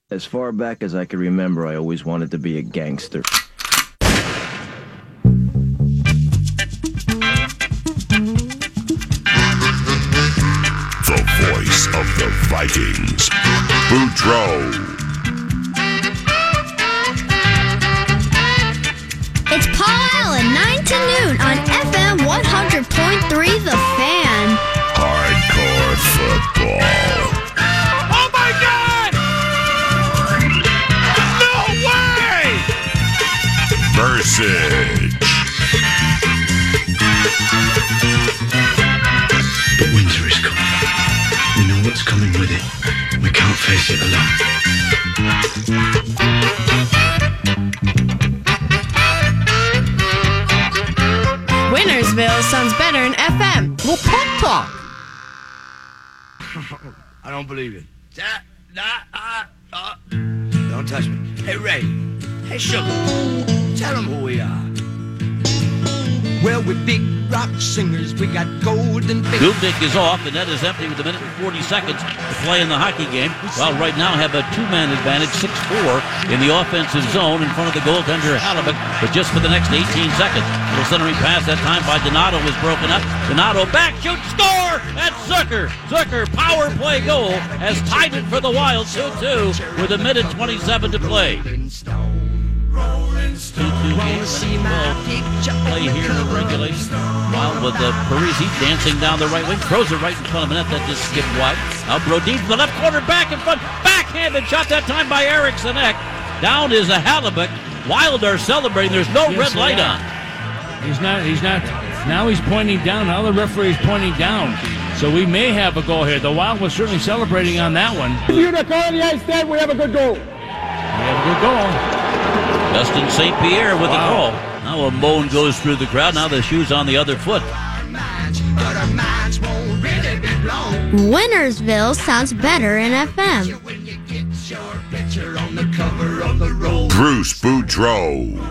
As far back as I can remember, I always wanted to be a gangster. The voice of the Vikings, Boudreaux. It's Paul Allen, 9 to noon on FM 100.3 The Fan. Hardcore football. Oh my God! No way! Versus. But winter is coming. We know what's coming with it. We can't face it alone. Wintersville sounds better in FM. Well, punk talk. I don't believe it. Don't touch me. Hey, Ray. Hey, Sugar. Tell them who we are. Well, we're big rock singers. We got golden fingers. Dubnik is off. The net is empty with a minute and 40 seconds to play in the hockey game. While right now have a two-man advantage, 6-4 in the offensive zone in front of the goaltender Halibut, but just for the next 18 seconds. Little centering pass that time by Donato was broken up. Donato back, shoot, score! That's Zucker. Zucker, power play goal, has tied it for the Wild 2-2 with a minute 27 to play. 2-2 game, play here in regulation. Wild with Parisi dancing down the right wing, throws it right in front of the net. That just skipped wide. Now Brodin from the left corner, back in front, backhanded shot that time by Eric Sinek. Down is a Halibut. Wild are celebrating. There's no red light on. He's not. Now he's pointing down. Now the referee is pointing down. So we may have a goal here. The Wild was certainly celebrating on that one. You the call the ice there, we have a good goal. We have a good goal. Justin St. Pierre with the call. Now a moan goes through the crowd. Now the shoe's on the other foot. Wintersville sounds better in FM. Bruce Boudreaux.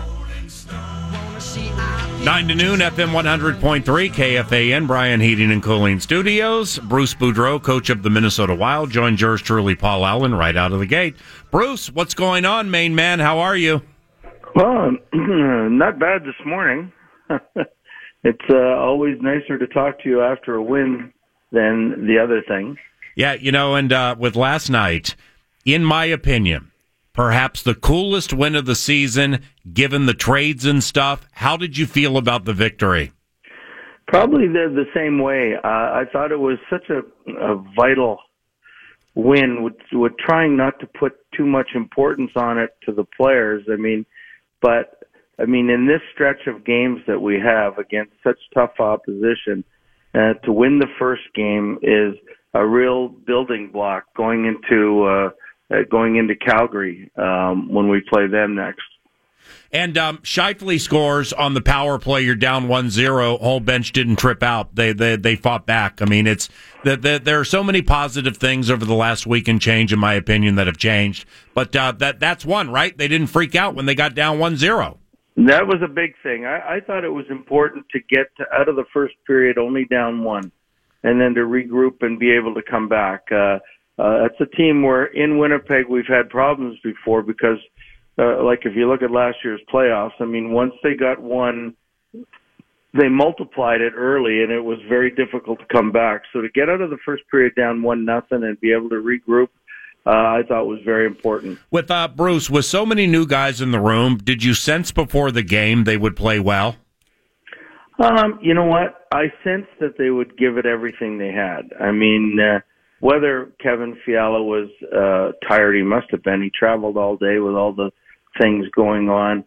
9 to noon, FM 100.3, KFAN, Brian Heating and Cooling Studios. Bruce Boudreaux, coach of the Minnesota Wild, joined yours truly, Paul Allen, right out of the gate. Bruce, what's going on, main man? How are you? Well, not bad this morning. It's always nicer to talk to you after a win than the other thing. Yeah, and with last night, in my opinion, perhaps the coolest win of the season, given the trades and stuff. How did you feel about the victory? Probably the same way. I thought it was such a vital win with trying not to put too much importance on it to the players. But in this stretch of games that we have against such tough opposition, to win the first game is a real building block going into Calgary when we play them next. And Scheifele scores on the power play. You're down 1-0. Whole bench didn't trip out. They fought back. It's there are so many positive things over the last week and change, in my opinion, that have changed. But that's one, right? They didn't freak out when they got down 1-0. That was a big thing. I thought it was important to get out of the first period only down one, and then to regroup and be able to come back. It's a team where in Winnipeg we've had problems before because, like if you look at last year's playoffs, once they got one, they multiplied it early, and it was very difficult to come back. So to get out of the first period down 1-0 and be able to regroup, I thought was very important. With Bruce, with so many new guys in the room, did you sense before the game they would play well? You know what? I sensed that they would give it everything they had. Whether Kevin Fiala was tired, he must have been. He traveled all day with all the things going on,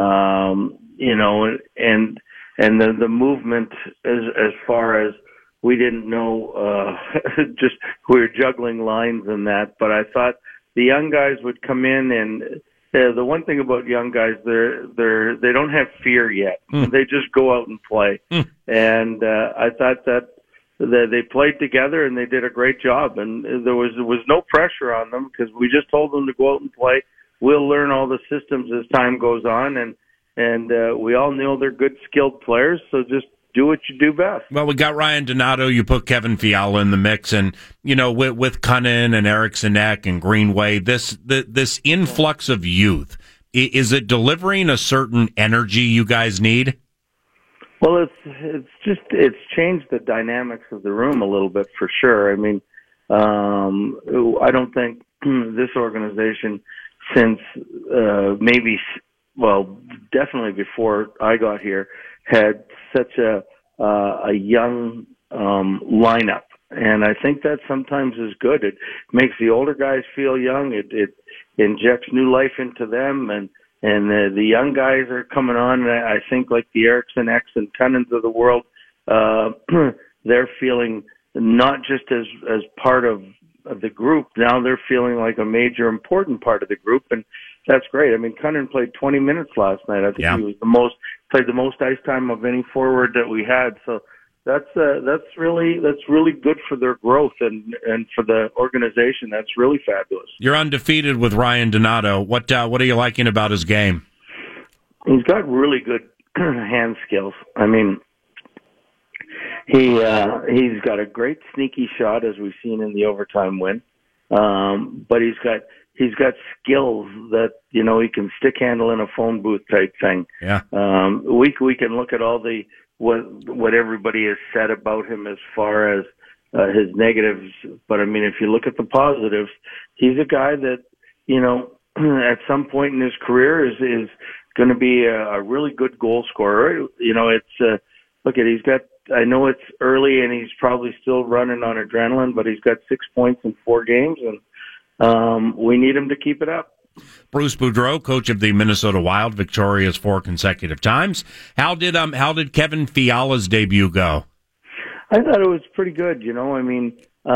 and the movement as far as we didn't know, just we were juggling lines and that. But I thought the young guys would come in, and the one thing about young guys, they don't have fear yet. They just go out and play, and I thought that they played together and they did a great job. And there was no pressure on them because we just told them to go out and play. We'll learn all the systems as time goes on, and we all know they're good, skilled players. So just do what you do best. Well, we got Ryan Donato. You put Kevin Fiala in the mix, and with Cunnin and Eriksson Ek and Greenway, this influx of youth, is it delivering a certain energy you guys need? Well, it's changed the dynamics of the room a little bit for sure. I mean, I don't think this organization since definitely before I got here had such a young lineup, and I think that sometimes is good. It makes the older guys feel young. It injects new life into them, and the young guys are coming on. And I think like the Eriksson X and Cunnins of the world, they're feeling not just as part of the group. Now they're feeling like a major important part of the group, and that's great. I mean, Cunnin played 20 minutes last night. I think he was played the most ice time of any forward that we had. So that's really good for their growth and for the organization. That's really fabulous. You're undefeated with Ryan Donato. What are you liking about his game? He's got really good hand skills. I mean, he's got a great sneaky shot, as we've seen in the overtime win. But he's got skills that, he can stick handle in a phone booth type thing. Yeah. We can look at all what everybody has said about him as far as his negatives, but I mean, if you look at the positives, he's a guy that, at some point in his career is going to be a really good goal scorer. I know it's early and he's probably still running on adrenaline, but he's got 6 points in 4 games, and we need him to keep it up. Bruce Boudreau, coach of the Minnesota Wild, victorious 4 consecutive times. How did Kevin Fiala's debut go? I thought it was pretty good. I mean,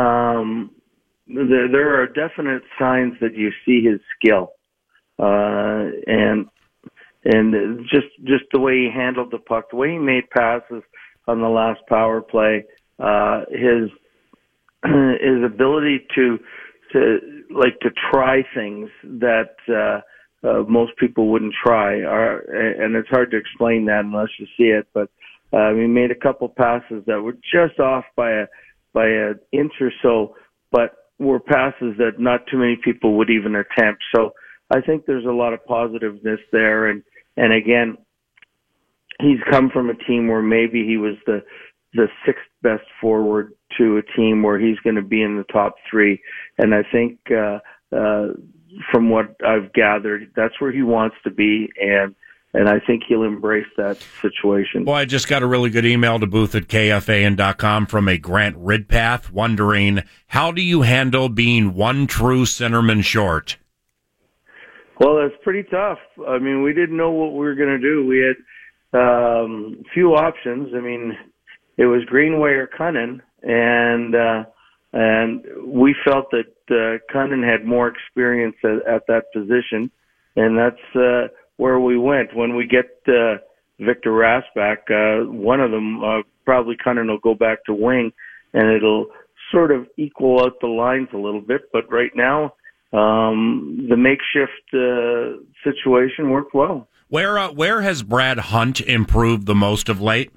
there are definite signs that you see his skill, and just the way he handled the puck, the way he made passes on the last power play, his ability to try things that most people wouldn't try, and it's hard to explain that unless you see it. But he made a couple passes that were just off by an inch or so, but were passes that not too many people would even attempt. So I think there's a lot of positiveness there, and again, he's come from a team where maybe he was the 6th best forward to a team where he's going to be in the top 3. And I think, from what I've gathered, that's where he wants to be. And I think he'll embrace that situation. Well, I just got a really good email to booth@kfan.com from a Grant Ridpath wondering, how do you handle being one true centerman short? Well, that's pretty tough. I mean, we didn't know what we were going to do. We had few options. I mean, it was Greenway or Cunnin, and we felt that Cunnin had more experience at that position, and that's where we went. When we get Victor Rask back, one of them, probably Cunnin, will go back to wing, and it'll sort of equal out the lines a little bit. But right now, the makeshift situation worked well. Where has Brad Hunt improved the most of late?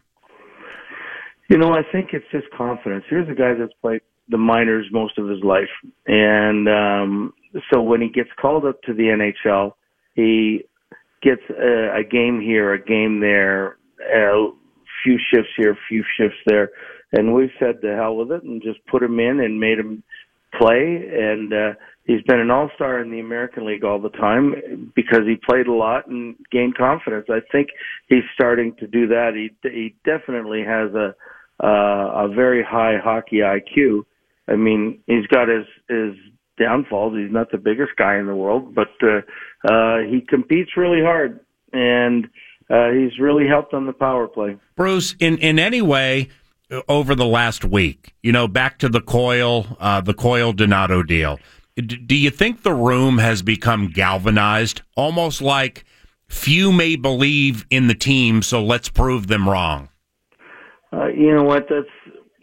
I think it's just confidence. Here's a guy that's played the minors most of his life. And so when he gets called up to the NHL, he gets a game here, a game there, a few shifts here, a few shifts there. And we've said to hell with it and just put him in and made him play. And he's been an all-star in the American League all the time because he played a lot and gained confidence. I think he's starting to do that. He definitely has a very high hockey IQ. I mean, he's got his downfalls. He's not the biggest guy in the world, but he competes really hard, and he's really helped on the power play. Bruce, in any way, over the last week, back to the Coyle Donato deal, do you think the room has become galvanized, almost like few may believe in the team, so let's prove them wrong? You know what?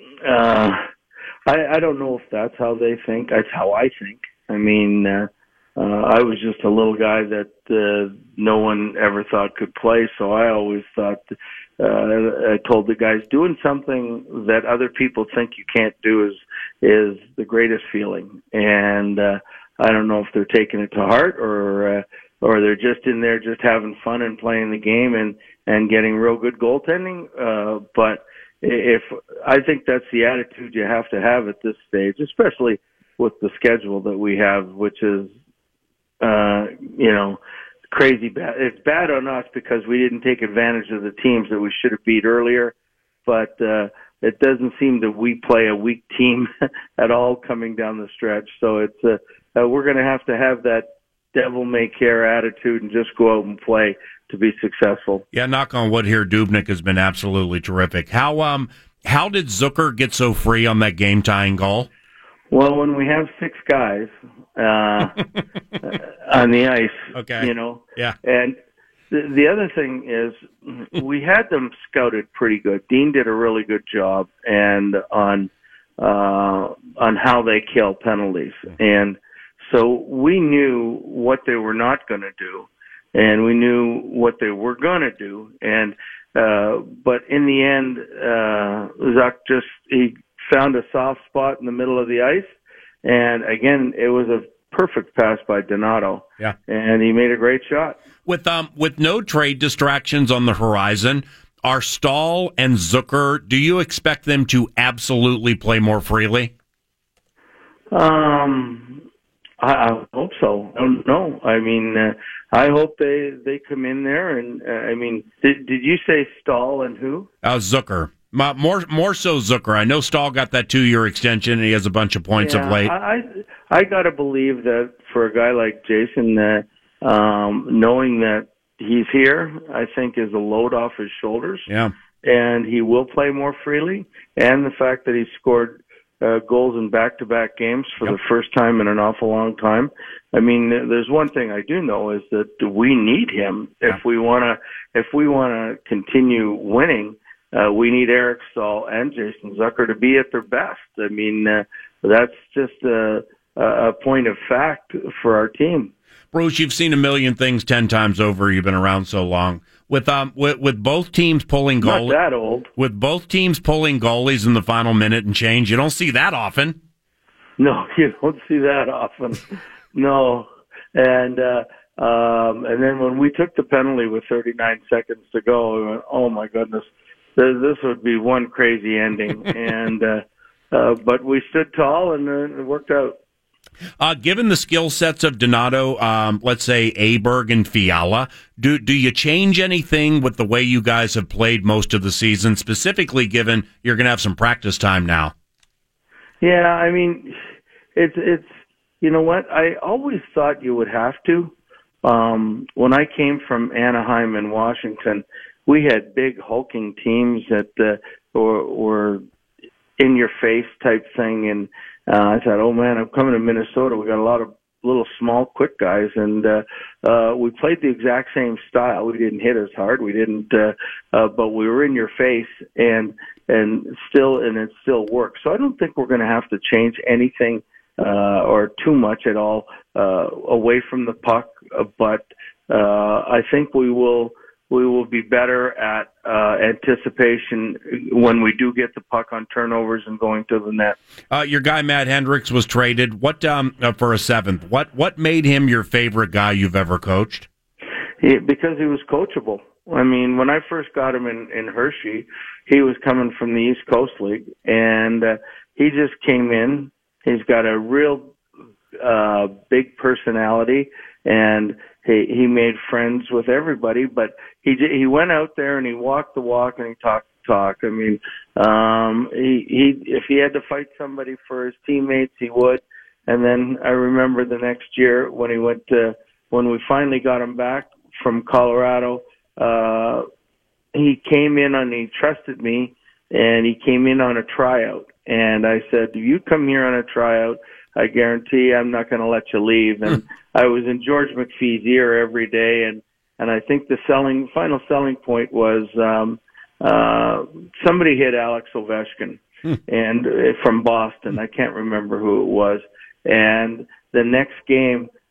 That's I don't know if that's how they think. That's how I think. I mean, I was just a little guy that no one ever thought could play, so I always thought, I told the guys, doing something that other people think you can't do is the greatest feeling. And I don't know if they're taking it to heart or they're just in there just having fun and playing the game and getting real good goaltending. But if I think that's the attitude you have to have at this stage, especially with the schedule that we have, which is, crazy bad. It's bad on us because we didn't take advantage of the teams that we should have beat earlier. But it doesn't seem that we play a weak team at all coming down the stretch. So it's we're going to have that devil-may-care attitude and just go out and play to be successful. Yeah, knock on wood here. Dubnyk has been absolutely terrific. How did Zucker get so free on that game-tying goal? Well, when we have 6 guys on the ice, okay. Yeah. And the other thing is we had them scouted pretty good. Dean did a really good job and on how they kill penalties. And so we knew what they were not going to do, and we knew what they were going to do. And but in the end, Zuck he found a soft spot in the middle of the ice, and again, it was a perfect pass by Donato. Yeah, and he made a great shot. With no trade distractions on the horizon, are Stahl and Zucker, do you expect them to absolutely play more freely? I hope so. I don't know. I mean, I hope they come in there and did you say Stahl and who? Zucker. More so Zucker. I know Stahl got that 2-year extension and he has a bunch of points of late. I got to believe that for a guy like Jason, knowing that he's here, I think is a load off his shoulders. Yeah. And he will play more freely. And the fact that he scored goals in back-to-back games for the first time in an awful long time. I mean, there's one thing I do know is that we need him if we want to continue winning. We need Eric Stahl and Jason Zucker to be at their best. I mean, that's just a point of fact for our team. Bruce, you've seen a million things 10 times over. You've been around so long. With both teams pulling goalies, not that old. With both teams pulling goalies in the final minute and change, you don't see that often. No, you don't see that often. No, and then when we took the penalty with 39 seconds to go, we went, oh my goodness, this would be one crazy ending. And but we stood tall and it worked out. Given the skill sets of Donato, let's say Aberg and Fiala, do you change anything with the way you guys have played most of the season, specifically given you're going to have some practice time now? Yeah, I mean, it's you know what? I always thought you would have to. When I came from Anaheim and Washington, we had big hulking teams that were in your face type thing, and I thought, oh man, I'm coming to Minnesota. We got a lot of little small quick guys, and we played the exact same style. We didn't hit as hard. We didn't, but we were in your face, and it still works. So I don't think we're going to have to change anything or too much at all away from the puck. But I think we will be better at anticipation when we do get the puck on turnovers and going to the net. Your guy Matt Hendricks was traded. What for a 7th? What made him your favorite guy you've ever coached? Because he was coachable. I mean, when I first got him in Hershey, he was coming from the East Coast League, and he just came in. He's got a real big personality, and he made friends with everybody, but he went out there and he walked the walk and he talked the talk. I mean, if he had to fight somebody for his teammates, he would. And then I remember the next year when we finally got him back from Colorado, he came in and he trusted me, and he came in on a tryout. And I said, if you come here on a tryout, I guarantee I'm not going to let you leave. And I was in George McPhee's ear every day, and I think the final selling point was somebody hit Alex Ovechkin and from Boston. I can't remember who it was. And the next game,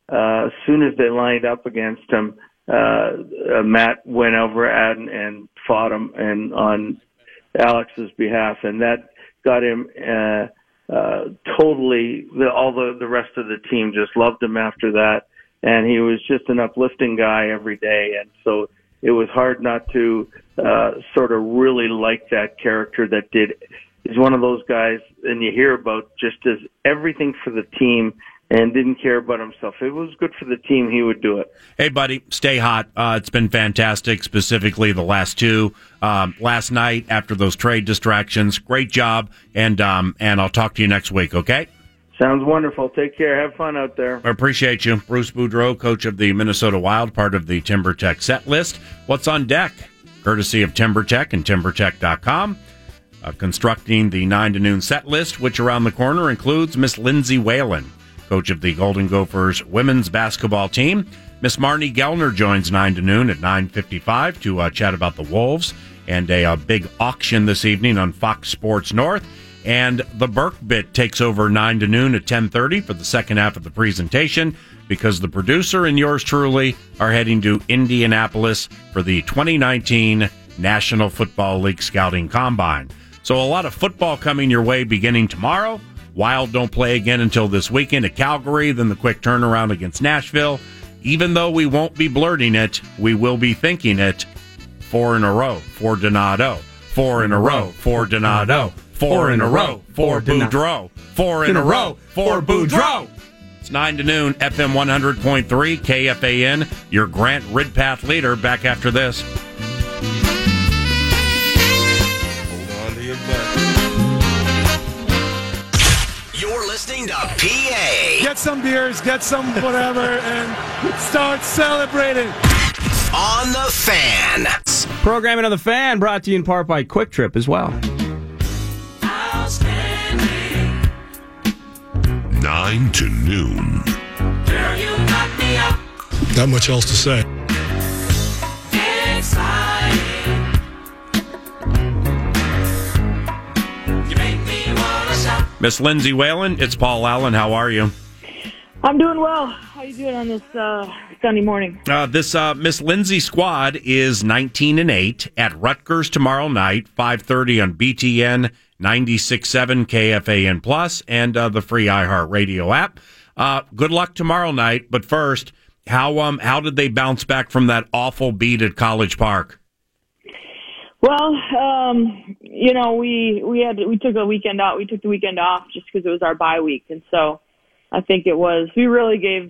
as soon as they lined up against him, Matt went over and fought him and on Alex's behalf, and that got him totally. All the rest of the team just loved him after that, and he was just an uplifting guy every day, and so it was hard not to sort of really like that character that is one of those guys, and you hear about just as everything for the team and didn't care about himself. If it was good for the team, he would do it. Hey, buddy, stay hot. It's been fantastic, specifically the last two. Last night, after those trade distractions, great job, and I'll talk to you next week, okay? Sounds wonderful. Take care. Have fun out there. I appreciate you. Bruce Boudreau, coach of the Minnesota Wild, part of the TimberTech set list. What's on deck? Courtesy of TimberTech and TimberTech.com. Constructing the 9 to noon set list, which around the corner includes Miss Lindsay Whalen, coach of the Golden Gophers women's basketball team. Miss Marnie Gellner joins 9 to noon at 9:55 to chat about the Wolves and a big auction this evening on Fox Sports North. And the Burke Bit takes over 9 to noon at 10:30 for the second half of the presentation, because the producer and yours truly are heading to Indianapolis for the 2019 National Football League Scouting Combine. So a lot of football coming your way beginning tomorrow. Wild don't play again until this weekend at Calgary, then the quick turnaround against Nashville. Even though we won't be blurting it, we will be thinking it. 4 in a row for Donato. 4 in a row for Donato. 4 in a row for Boudreau. 4 in a row for Boudreau. It's 9 to noon, FM 100.3, KFAN, your Grant Ridpath leader, back after this. You're listening to PA. Get some beers, get some whatever, and start celebrating. On the Fan. Programming on the Fan brought to you in part by Quick Trip as well. 9 to noon. Girl, you knock me up. Not much else to say. Exciting. You make me wanna shout. Miss Lindsay Whalen, it's Paul Allen. How are you? I'm doing well. How you doing on this Sunday morning? This Miss Lindsay squad is 19-8 at Rutgers tomorrow night, 5:30 on BTN, 96.7 KFAN Plus, and the free iHeartRadio app. Good luck tomorrow night. But first, how did they bounce back from that awful beat at College Park? Well, we took a weekend out. We took the weekend off just because it was our bye week, and so I think we really gave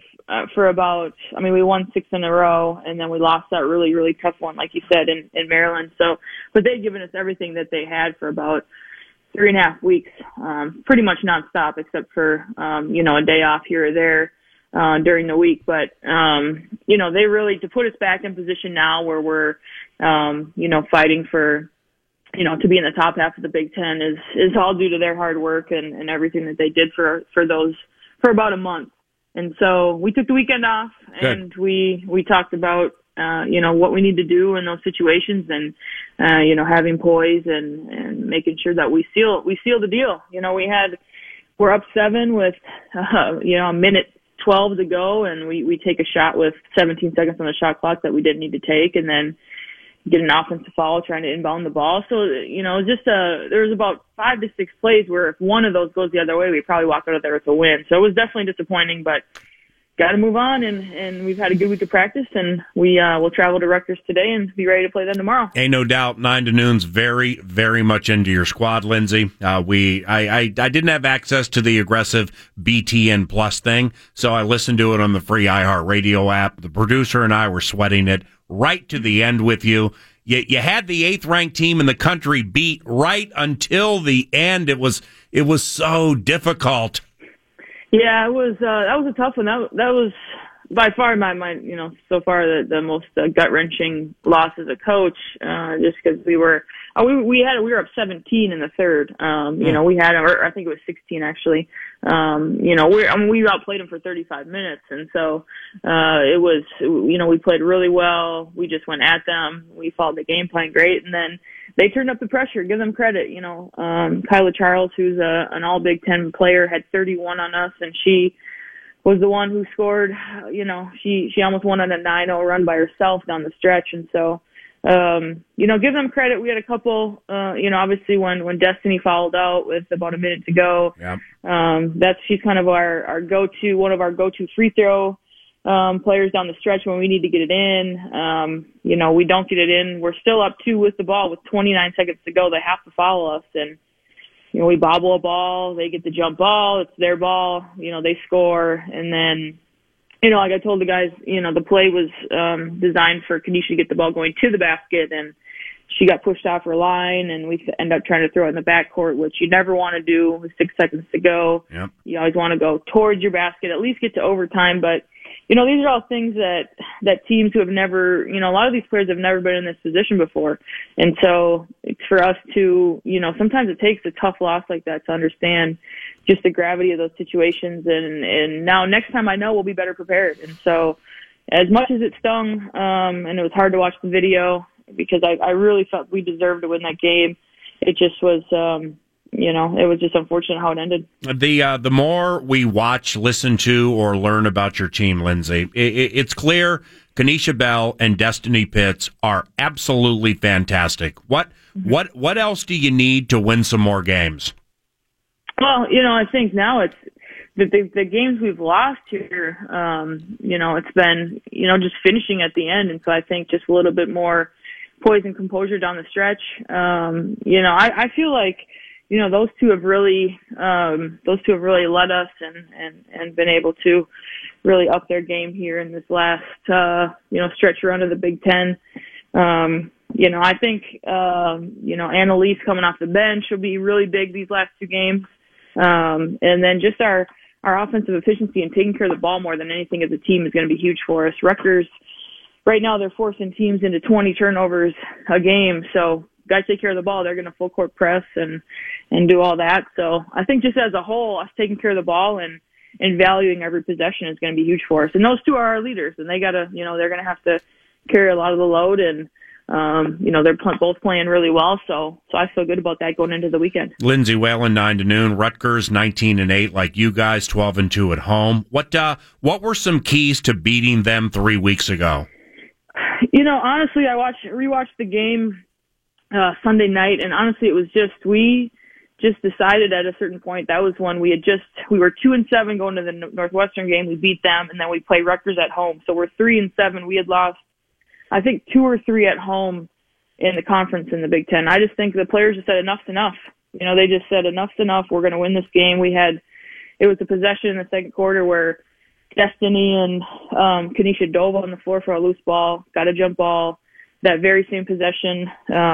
we won 6 in a row, and then we lost that really, really tough one, like you said, in Maryland. So, but they'd given us everything that they had for about 3.5 weeks, pretty much nonstop, except for, a day off here or there, during the week. But, they really, to put us back in position now where we're, fighting for, to be in the top half of the Big Ten is all due to their hard work and everything that they did for about a month. And so we took the weekend off. Good. And we talked about, what we need to do in those situations and, having poise and making sure that we seal the deal. We're up 7 with, a minute 12 to go, and we take a shot with 17 seconds on the shot clock that we didn't need to take, and then get an offensive foul trying to inbound the ball. So, there was about 5 to 6 plays where if one of those goes the other way, we probably walk out of there with a win. So it was definitely disappointing, but got to move on, and we've had a good week of practice, and we'll travel to Rutgers today and be ready to play them tomorrow. Ain't no doubt 9 to noon's very, very much into your squad, Lindsay. I didn't have access to the aggressive BTN Plus thing, so I listened to it on the free iHeartRadio app. The producer and I were sweating it right to the end with you. You had the 8th-ranked team in the country beat right until the end. It was so difficult. Yeah, it was. That was a tough one. That was by far my so far the most gut wrenching loss as a coach. Just because we were up 17 in the third. We had, or I think it was 16 actually. We outplayed them for 35 minutes, and so it was. We played really well. We just went at them. We followed the game plan great, and then they turned up the pressure. Give them credit. Kyla Charles, who's an all Big Ten player, had 31 on us, and she was the one who scored. She almost won on a 9-0 run by herself down the stretch. And so, give them credit. We had a couple, obviously when Destiny fouled out with about a minute to go, she's kind of our go-to, one of our go-to free throw players down the stretch when we need to get it in. We don't get it in. We're still up 2 with the ball with 29 seconds to go. They have to foul us. And, we bobble a ball. They get the jump ball. It's their ball. They score. And then, like I told the guys, the play was designed for Kanisha to get the ball going to the basket. And she got pushed off her line. And we end up trying to throw it in the backcourt, which you never want to do with 6 seconds to go. Yep. You always want to go towards your basket, at least get to overtime. But, these are all things that teams who have never, a lot of these players have never been in this position before. And so it's for us to, sometimes it takes a tough loss like that to understand just the gravity of those situations. And now next time I know we'll be better prepared. And so as much as it stung, and it was hard to watch the video because I really felt we deserved to win that game, it just was, it was just unfortunate how it ended. The more we watch, listen to, or learn about your team, Lindsay, it's clear Kanisha Bell and Destiny Pitts are absolutely fantastic. What else do you need to win some more games? Well, I think now it's the games we've lost here. It's been just finishing at the end, and so I think just a little bit more poise and composure down the stretch. I feel like. Those two have really led us and been able to really up their game here in this last, stretch run of the Big Ten. I think, Annalise coming off the bench will be really big these last 2 games. And then just our offensive efficiency and taking care of the ball more than anything as a team is going to be huge for us. Rutgers, right now they're forcing teams into 20 turnovers a game. So, guys take care of the ball, they're going to full court press and do all that. So I think just as a whole, us taking care of the ball and valuing every possession is going to be huge for us. And those two are our leaders, and they got to, they're going to have to carry a lot of the load. And they're both playing really well. So I feel good about that going into the weekend. Lindsay Whalen, 9 to noon. Rutgers 19-8, like you guys, 12-2 at home. What were some keys to beating them 3 weeks ago? Honestly, I rewatched the game Sunday night, and honestly, it was we just decided at a certain point that was when we were 2-7 going to the Northwestern game. We beat them, and then we play Rutgers at home. So we're 3-7. We had lost, I think, 2 or 3 at home in the conference in the Big Ten. I just think the players just said enough's enough. They just said enough's enough. We're going to win this game. It was a possession in the second quarter where Destiny and Kanisha dove on the floor for a loose ball, got a jump ball. That very same possession,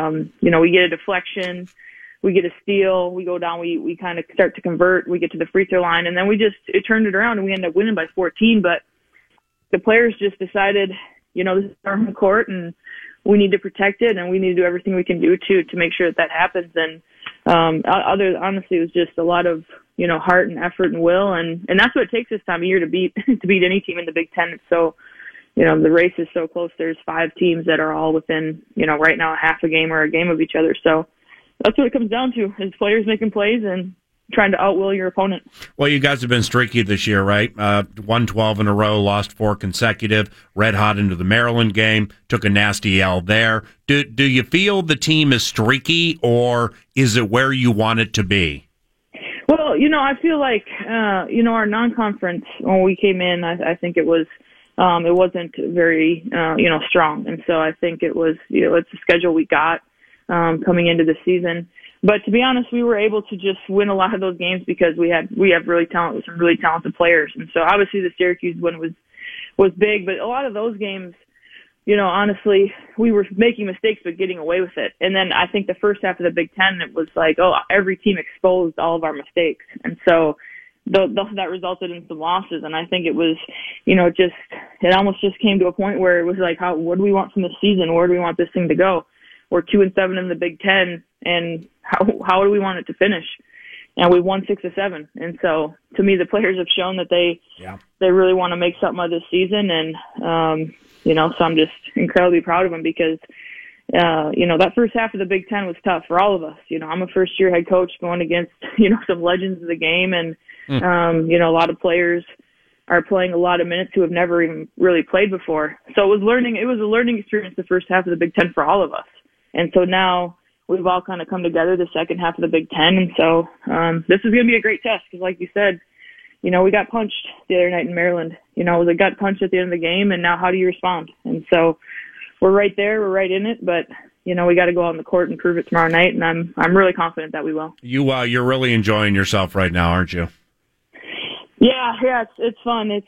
we get a deflection, we get a steal, we go down, we kind of start to convert, we get to the free throw line, and then it turned it around and we end up winning by 14. But the players just decided, this is our home court and we need to protect it and we need to do everything we can do to make sure that happens. And honestly, it was just a lot of heart and effort and will, and that's what it takes this time of year to beat any team in the Big Ten. So. The race is so close. There's 5 teams that are all within, right now a half a game or a game of each other. So that's what it comes down to, is players making plays and trying to outwill your opponent. Well, you guys have been streaky this year, right? 1-12 in a row, lost 4 consecutive, red hot into the Maryland game, took a nasty L there. Do you feel the team is streaky, or is it where you want it to be? Well, I feel like, our non-conference, when we came in, I think it was, it wasn't very, strong. And so I think it was, it's the schedule we got coming into the season. But to be honest, we were able to just win a lot of those games because we have some really talented players. And so obviously the Syracuse one was big, but a lot of those games, honestly, we were making mistakes but getting away with it. And then I think the first half of the Big Ten, it was like, every team exposed all of our mistakes. And so that resulted in some losses. And I think it was, it almost just came to a point where it was like, what do we want from this season? Where do we want this thing to go? We're 2-7 in the Big Ten, and how do we want it to finish? And we won 6 of 7. And so, to me, the players have shown that they really want to make something of this season. And so I'm just incredibly proud of them because that first half of the Big Ten was tough for all of us. I'm a first-year head coach going against some legends of the game, and a lot of players are playing a lot of minutes who have never even really played before. So it was a learning experience the first half of the Big Ten for all of us. And so now we've all kind of come together the second half of the Big Ten. And so this is going to be a great test because, like you said, we got punched the other night in Maryland. It was a gut punch at the end of the game, and now how do you respond? And so we're right there. We're right in it. But, we got to go out on the court and prove it tomorrow night, and I'm really confident that we will. You're really enjoying yourself right now, aren't you? Yeah, it's fun. It's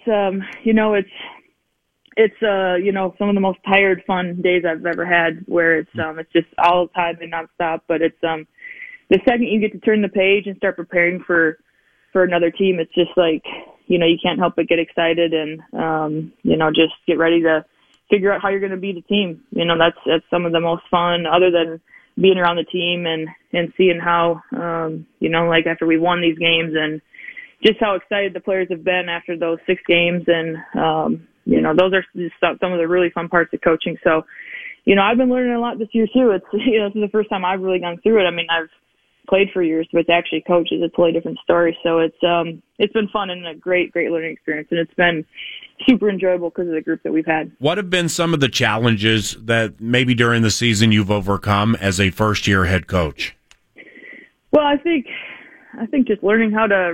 some of the most tired, fun days I've ever had, where it's just all the time and nonstop. But it's the second you get to turn the page and start preparing for another team, it's just like you can't help but get excited and just get ready to figure out how you're going to beat the team. That's some of the most fun, other than being around the team and seeing how like after we won these games and just how excited the players have been after those 6 games. And, those are just some of the really fun parts of coaching. So, I've been learning a lot this year too. It's, this is the first time I've really gone through it. I mean, I've played for years, but to actually coach is a totally different story. So it's been fun and a great learning experience. And it's been super enjoyable because of the group that we've had. What have been some of the challenges that maybe during the season you've overcome as a first-year head coach? Well, I think just learning how to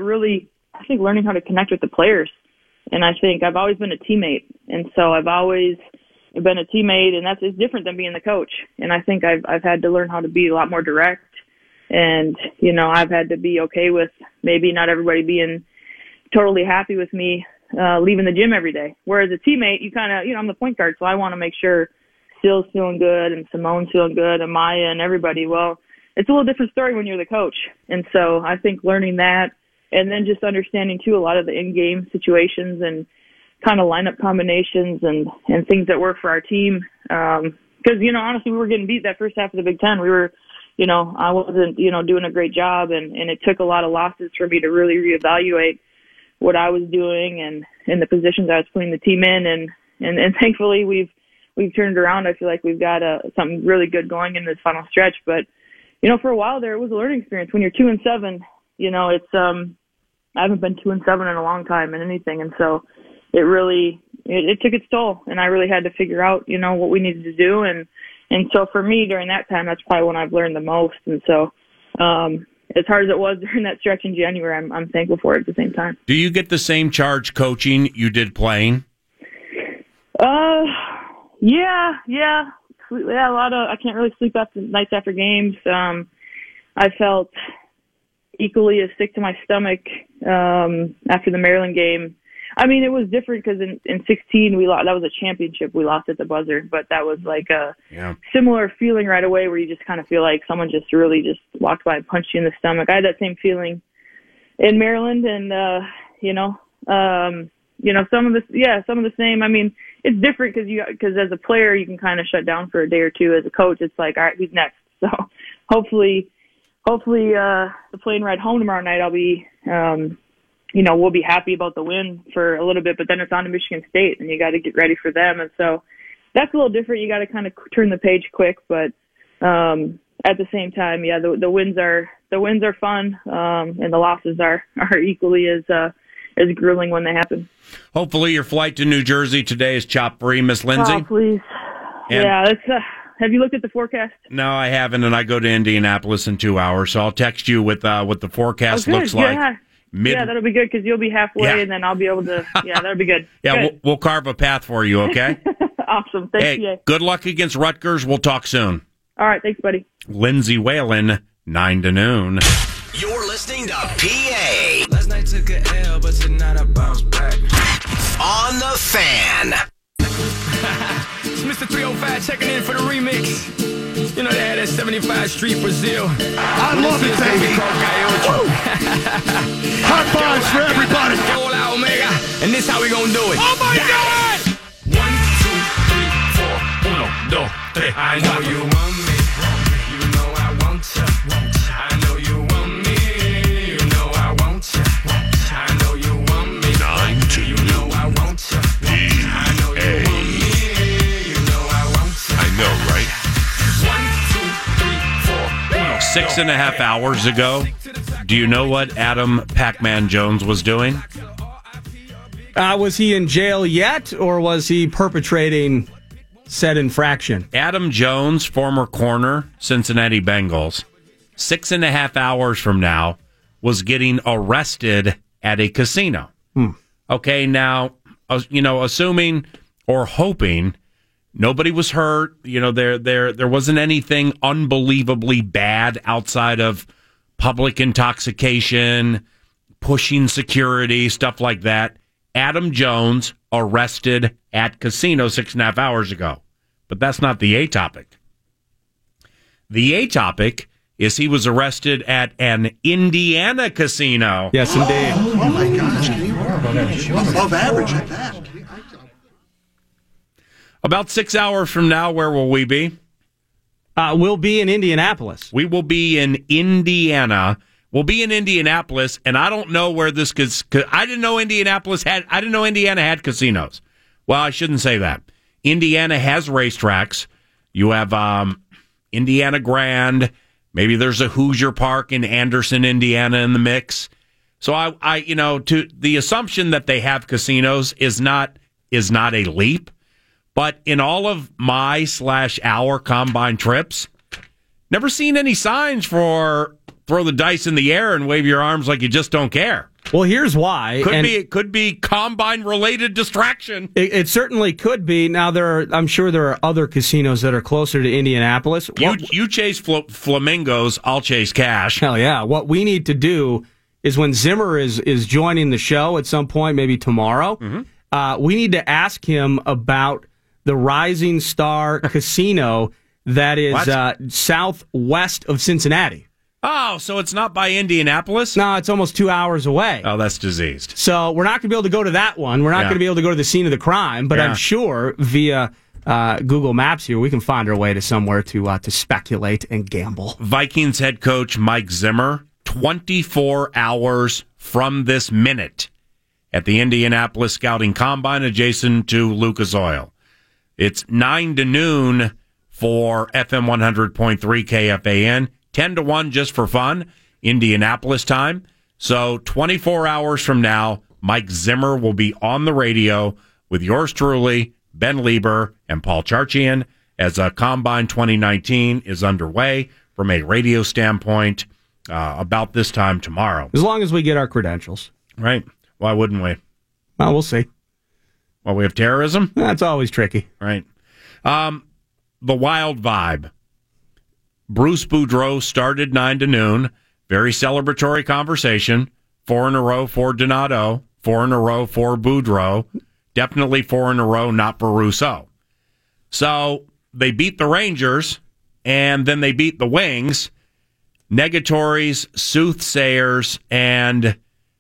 connect with the players. And I think I've always been a teammate. And so I've always been a teammate, and it's different than being the coach. And I think I've had to learn how to be a lot more direct. And, I've had to be okay with maybe not everybody being totally happy with me leaving the gym every day. Whereas a teammate, you kind of, I'm the point guard, so I want to make sure Steele's feeling good and Simone's feeling good and Maya and everybody. Well, it's a little different story when you're the coach. And so I think learning that, and then just understanding too a lot of the in-game situations and kind of lineup combinations and things that work for our team. Because, honestly, we were getting beat that first half of the Big Ten. We were, I wasn't, doing a great job, and it took a lot of losses for me to really reevaluate what I was doing and the positions I was putting the team in. And thankfully we've turned it around. I feel like we've got something really good going in this final stretch. But, for a while there, it was a learning experience. When you're 2-7, it's, I haven't been 2-7 in a long time in anything. And so it really, it took its toll, and I really had to figure out, what we needed to do. And so for me during that time, that's probably when I've learned the most. And so, as hard as it was during that stretch in January, I'm thankful for it at the same time. Do you get the same charge coaching you did playing? Yeah. A lot of, I can't really sleep after nights after games. I felt equally as sick to my stomach after the Maryland game. I mean, it was different because in 16 we lost. That was a championship. We lost at the buzzer, but that was like a similar feeling right away, where you just kind of feel like someone just really just walked by and punched you in the stomach. I had that same feeling in Maryland, and some of the same. I mean, it's different because as a player you can kind of shut down for a day or two. As a coach, it's like, all right, who's next? So hopefully the plane ride home tomorrow night, I'll be we'll be happy about the win for a little bit, but then it's on to Michigan State, and you got to get ready for them. And so that's a little different. You got to kind of turn the page quick, but at the same time, the wins are fun, and the losses are equally as grueling when they happen. Hopefully your flight to New Jersey today is chop free, Miss Lindsay. Oh, please. And that's have you looked at the forecast? No, I haven't, and I go to Indianapolis in 2 hours, so I'll text you with what the forecast looks like. Yeah, that'll be good because you'll be halfway, and then I'll be able to. Yeah, that'll be good. Good. We'll carve a path for you. Okay. Awesome. Thanks, PA. Good luck against Rutgers. We'll talk soon. All right. Thanks, buddy. Lindsay Whalen, 9 to noon. You're listening to PA. Last night took a L, but tonight I bounce back. On the Fan. It's Mr. 305 checking in for the remix. You know they had that 75 Street Brazil. I love it, baby. High fives for everybody. Roll out Omega, and this how we gonna do it. Oh my God! 1, 2, 3, 4, 1, 2, 3. I know you want me. You know I want you. I know you want me. You know I want you. I know you want me. 9 to you know I want you. I know you want me. You know I want you. I know, right? 6.5 hours ago, do you know what Adam Pac-Man Jones was doing? Was he in jail yet, or was he perpetrating said infraction? Adam Jones, former corner, Cincinnati Bengals, 6.5 hours from now, was getting arrested at a casino. Okay, now, assuming or hoping nobody was hurt, there wasn't anything unbelievably bad outside of public intoxication, pushing security, stuff like that. Adam Jones arrested at casino 6.5 hours ago. But that's not the A topic. The A topic is he was arrested at an Indiana casino. Yes, indeed. Oh my gosh. Above average at that. About 6 hours from now, where will we be? We'll be in Indianapolis. We will be in Indiana. We'll be in Indianapolis, and I don't know where this cause I didn't know Indiana had casinos. Well, I shouldn't say that. Indiana has racetracks. You have Indiana Grand. Maybe there's a Hoosier Park in Anderson, Indiana in the mix. So I to the assumption that they have casinos is not a leap. But in all of our combine trips, never seen any signs for throw the dice in the air and wave your arms like you just don't care. Well, here's why. Could be combine-related distraction. It certainly could be. Now, I'm sure there are other casinos that are closer to Indianapolis. You chase flamingos, I'll chase cash. Hell yeah. What we need to do is when Zimmer is joining the show at some point, maybe tomorrow, we need to ask him about the Rising Star Casino that is southwest of Cincinnati. Oh, so it's not by Indianapolis? No, it's almost 2 hours away. Oh, that's diseased. So we're not going to be able to go to that one. We're not going to be able to go to the scene of the crime, but I'm sure via Google Maps here, we can find our way to somewhere to speculate and gamble. Vikings head coach Mike Zimmer, 24 hours from this minute at the Indianapolis Scouting Combine adjacent to Lucas Oil. It's 9 to noon for FM 100.3 KFAN. 10 to 1 just for fun, Indianapolis time. So 24 hours from now, Mike Zimmer will be on the radio with yours truly, Ben Lieber, and Paul Charchian as Combine 2019 is underway from a radio standpoint about this time tomorrow. As long as we get our credentials. Right. Why wouldn't we? Well, we'll see. Well, we have terrorism? That's always tricky. Right. The Wild Vibe. Bruce Boudreau started 9 to noon. Very celebratory conversation. 4 in a row for Donato. 4 in a row for Boudreau. Definitely 4 in a row, not for Rousseau. So they beat the Rangers, and then they beat the Wings. Negatories, soothsayers, and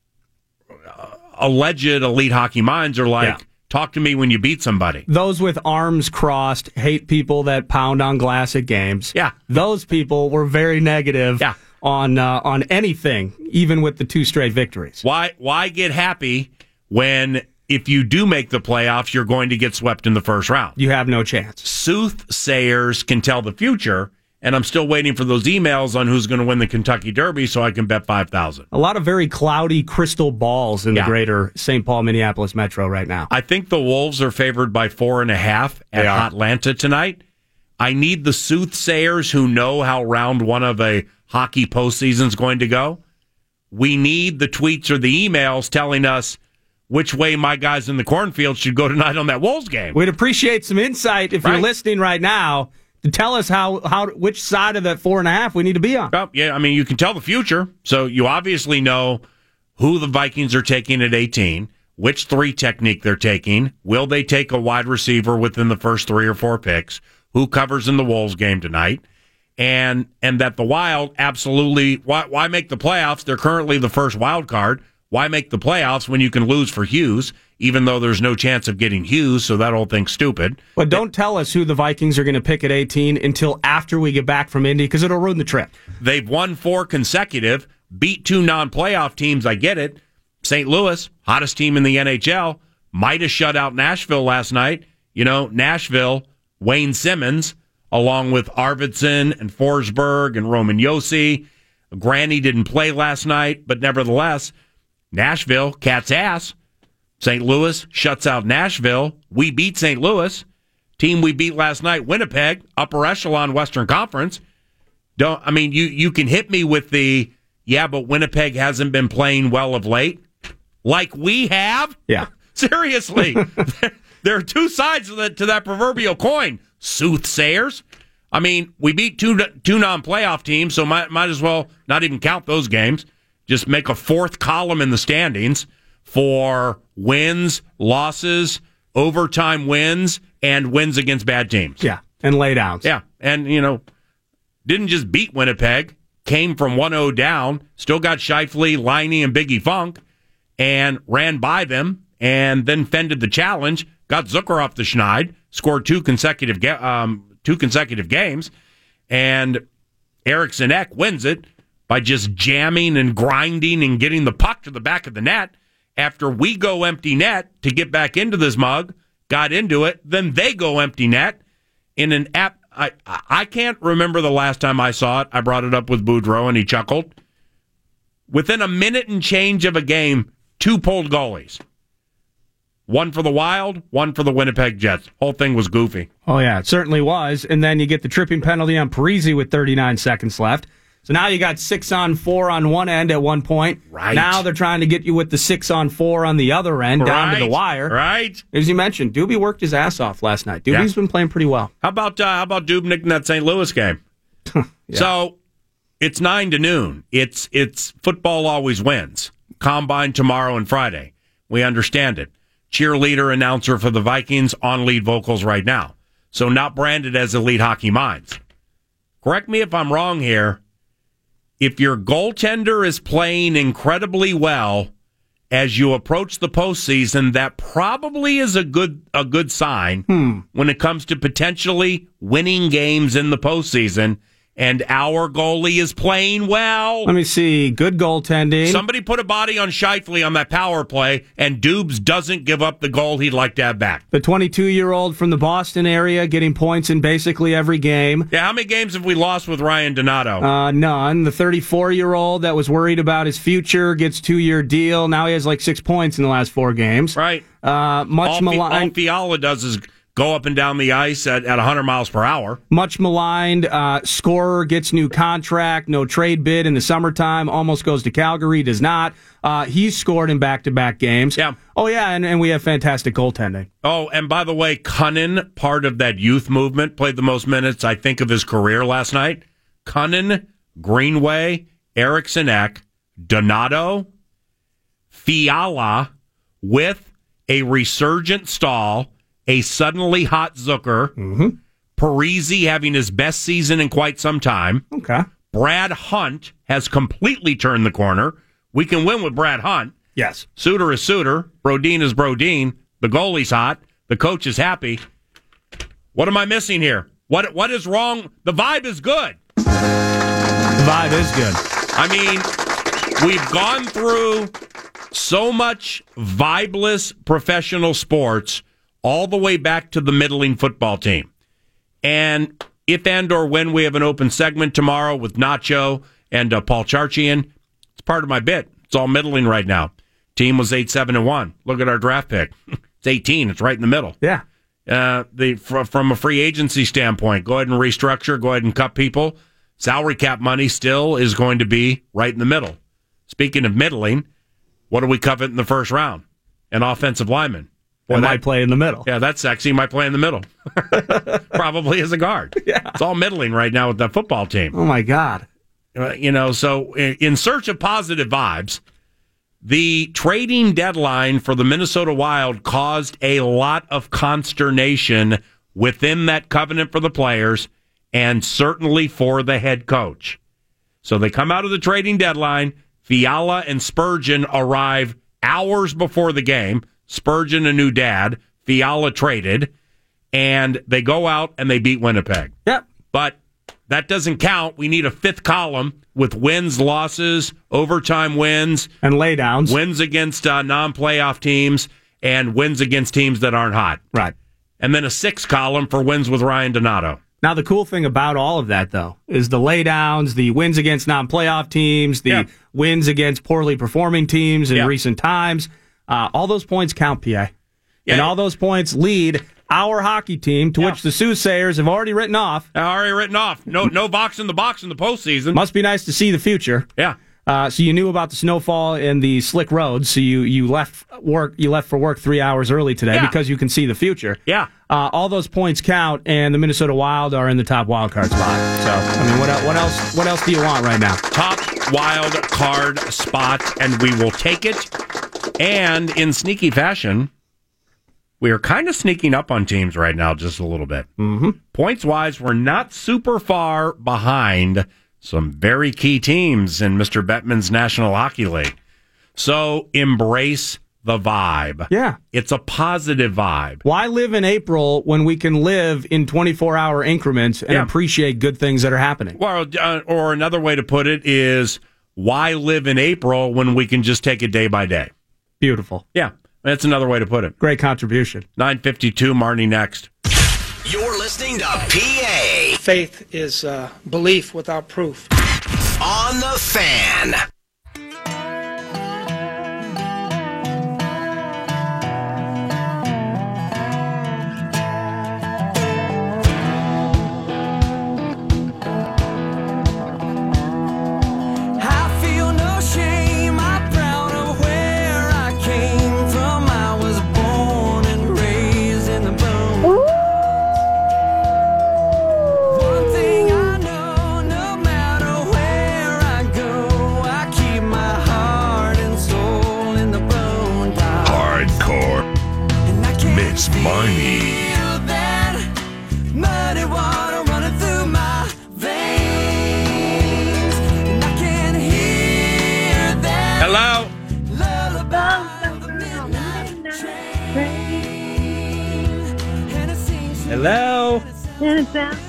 alleged elite hockey minds are like, talk to me when you beat somebody. Those with arms crossed hate people that pound on glass at games. Yeah. Those people were very negative on anything, even with the 2 straight victories. Why get happy when, if you do make the playoffs, you're going to get swept in the first round? You have no chance. Soothsayers can tell the future, and I'm still waiting for those emails on who's going to win the Kentucky Derby so I can bet $5,000. A lot of very cloudy crystal balls in the greater St. Paul, Minneapolis metro right now. I think the Wolves are favored by 4.5 at Atlanta tonight. I need the soothsayers who know how round one of a hockey postseason is going to go. We need the tweets or the emails telling us which way my guys in the cornfield should go tonight on that Wolves game. We'd appreciate some insight if you're listening right now to tell us which side of that 4.5 we need to be on. Well, yeah, I mean, you can tell the future. So you obviously know who the Vikings are taking at 18, which 3 technique they're taking. Will they take a wide receiver within the first 3 or 4 picks? Who covers in the Wolves game tonight? And that the Wild absolutely, why make the playoffs? They're currently the first wild card. Why make the playoffs when you can lose for Hughes, even though there's no chance of getting Hughes, so that whole thing's stupid. But don't tell us who the Vikings are going to pick at 18 until after we get back from Indy, because it'll ruin the trip. They've won 4 consecutive, beat 2 non-playoff teams, I get it. St. Louis, hottest team in the NHL, might have shut out Nashville last night. You know, Nashville, Wayne Simmons, along with Arvidsson and Forsberg and Roman Josi. Granny didn't play last night, but nevertheless, Nashville, cat's ass. St. Louis shuts out Nashville. We beat St. Louis. Team we beat last night, Winnipeg, upper echelon Western Conference. You can hit me with the, but Winnipeg hasn't been playing well of late. Like we have? Yeah. Seriously. There are two sides to that proverbial coin. Soothsayers. I mean, we beat two non-playoff teams, so might as well not even count those games. Just make a fourth column in the standings for wins, losses, overtime wins, and wins against bad teams. Yeah, and laydowns. Yeah, and, didn't just beat Winnipeg, came from 1-0 down, still got Scheifele, Liney, and Biggie Funk, and ran by them, and then fended the challenge, got Zucker off the schneid, scored two consecutive games, and Eriksson Ek wins it by just jamming and grinding and getting the puck to the back of the net. After we go empty net to get back into this mug, got into it, then they go empty net in an app. I can't remember the last time I saw it. I brought it up with Boudreau, and he chuckled. Within a minute and change of a game, 2 pulled goalies. One for the Wild, one for the Winnipeg Jets. Whole thing was goofy. Oh, yeah, it certainly was. And then you get the tripping penalty on Parise with 39 seconds left. So now you got 6-on-4 on one end at one point. Right. Now they're trying to get you with the 6-on-4 on the other end, down to the wire. Right. As you mentioned, Doobie worked his ass off last night. Doobie's been playing pretty well. How about Dubnyk in that St. Louis game? Yeah. So it's 9 to noon. It's football always wins. Combine tomorrow and Friday. We understand it. Cheerleader announcer for the Vikings on lead vocals right now. So not branded as Elite Hockey Minds. Correct me if I'm wrong here. If your goaltender is playing incredibly well as you approach the postseason, that probably is a good sign when it comes to potentially winning games in the postseason. And our goalie is playing well. Let me see. Good goaltending. Somebody put a body on Scheifele on that power play, and Dubes doesn't give up the goal he'd like to have back. The 22-year-old from the Boston area getting points in basically every game. Yeah, how many games have we lost with Ryan Donato? None. The 34-year-old that was worried about his future gets 2-year deal. Now he has like 6 points in the last 4 games. Right. Much maligned. All Fiala does is go up and down the ice at 100 miles per hour. Much maligned. Scorer gets new contract, no trade bid in the summertime, almost goes to Calgary, does not. He's scored in back-to-back games. Yeah. Oh, yeah, and we have fantastic goaltending. Oh, and by the way, Cunnin, part of that youth movement, played the most minutes, I think, of his career last night. Cunnin, Greenway, Eriksson Ek, Donato, Fiala, with a resurgent Stahl, a suddenly hot Zucker, Parise having his best season in quite some time. Okay. Brad Hunt has completely turned the corner. We can win with Brad Hunt. Yes. Suter is Suter. Brodin is Brodin. The goalie's hot. The coach is happy. What am I missing here? What is wrong? The vibe is good. The vibe is good. I mean, we've gone through so much vibeless professional sports all the way back to the middling football team. And if and or when we have an open segment tomorrow with Nacho and Paul Charchian, it's part of my bit. It's all middling right now. Team was 8-7-1. Look at our draft pick. It's 18. It's right in the middle. Yeah. From a free agency standpoint, go ahead and restructure. Go ahead and cut people. Salary cap money still is going to be right in the middle. Speaking of middling, what do we covet in the first round? An offensive lineman. Boy, might play in the middle. Yeah, that's sexy. Might play in the middle. Probably as a guard. Yeah. It's all middling right now with that football team. Oh, my God. So in search of positive vibes, the trading deadline for the Minnesota Wild caused a lot of consternation within that covenant for the players and certainly for the head coach. So they come out of the trading deadline. Fiala and Spurgeon arrive hours before the game. Spurgeon, a new dad. Fiala traded. And they go out and they beat Winnipeg. Yep. But that doesn't count. We need a fifth column with wins, losses, overtime wins. And laydowns. Wins against non-playoff teams and wins against teams that aren't hot. Right. And then a sixth column for wins with Ryan Donato. Now, the cool thing about all of that, though, is the laydowns, the wins against non-playoff teams, the wins against poorly performing teams in recent times. All those points count, PA. And all those points lead our hockey team, to which the soothsayers have already written off. No box in the box in the postseason. Must be nice to see the future. Yeah. So you knew about the snowfall and the slick roads, so you left work. You left for work 3 hours early today because you can see the future. Yeah. All those points count, and the Minnesota Wild are in the top wild card spot. So I mean, what else do you want right now? Top wild card spot, and we will take it. And in sneaky fashion, we are kind of sneaking up on teams right now just a little bit. Mm-hmm. Points-wise, we're not super far behind some very key teams in Mr. Bettman's National Hockey League. So embrace the vibe. Yeah. It's a positive vibe. Why live in April when we can live in 24-hour increments and appreciate good things that are happening? Well, or another way to put it is, why live in April when we can just take it day by day? Beautiful. Yeah. That's another way to put it. Great contribution. 9:52, Marnie next. You're listening to PA. Faith is belief without proof. On the Fan. I feel no shame. I'm proud of where I came from. I was born and raised in the boom. One thing I know, no matter where I go, I keep my heart and soul in the bone. Hardcore. Miss Marnie. Feel that muddy water running through my veins, and I can hear that. Hello. Hello. I'm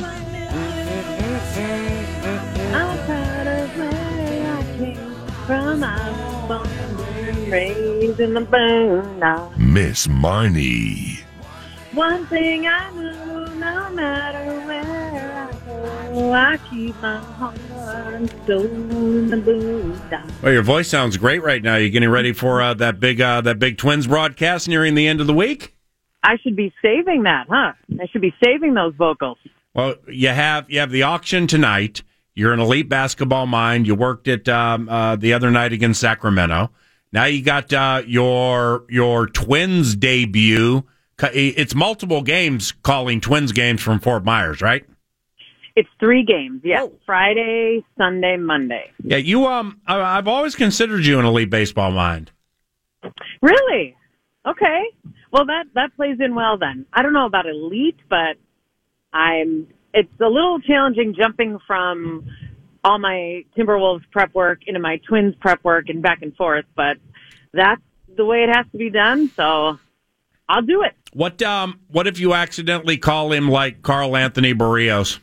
proud of where I came from. I was born and raised in the boondocks. Miss Marnie. One thing I know, no matter where I go, I keep my heart and soul in the boondocks. Well, your voice sounds great right now. You getting ready for that big Twins broadcast nearing the end of the week? I should be saving that, huh? I should be saving those vocals. Well, you have the auction tonight. You're an elite basketball mind. You worked it the other night against Sacramento. Now you got your Twins debut. It's multiple games calling Twins games from Fort Myers, right? It's 3 games, yes. Oh. Friday, Sunday, Monday. Yeah, you I've always considered you an elite baseball mind. Really? Okay. Well, that plays in well then. I don't know about elite, but it's a little challenging jumping from all my Timberwolves prep work into my Twins prep work and back and forth, but that's the way it has to be done, so I'll do it. What if you accidentally call him like Carl Anthony Barrios?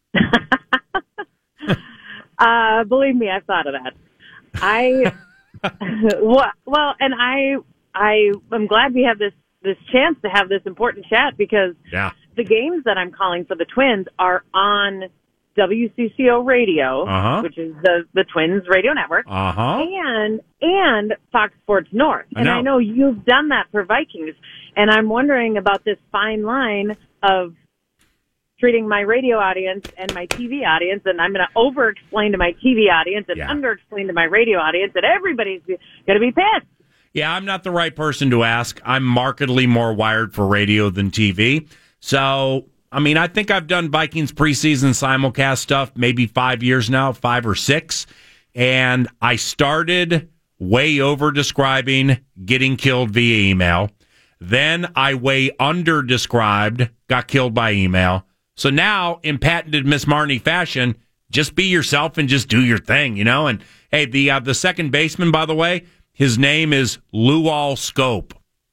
Believe me, I've thought of that. I'm glad we have this chance to have this important chat because the games that I'm calling for the Twins are on WCCO Radio, which is the Twins radio network, and Fox Sports North. And I know you've done that for Vikings, and I'm wondering about this fine line of treating my radio audience and my TV audience, and I'm going to over-explain to my TV audience and under-explain to my radio audience, and everybody's going to be pissed. Yeah, I'm not the right person to ask. I'm markedly more wired for radio than TV. So, I mean, I think I've done Vikings preseason simulcast stuff maybe 5 years now, 5 or 6. And I started way over describing getting killed via email. Then I way under described, got killed by email. So now, in patented Miss Marnie fashion, just be yourself and just do your thing, you know? And hey, the second baseman, by the way, his name is Luol Scope.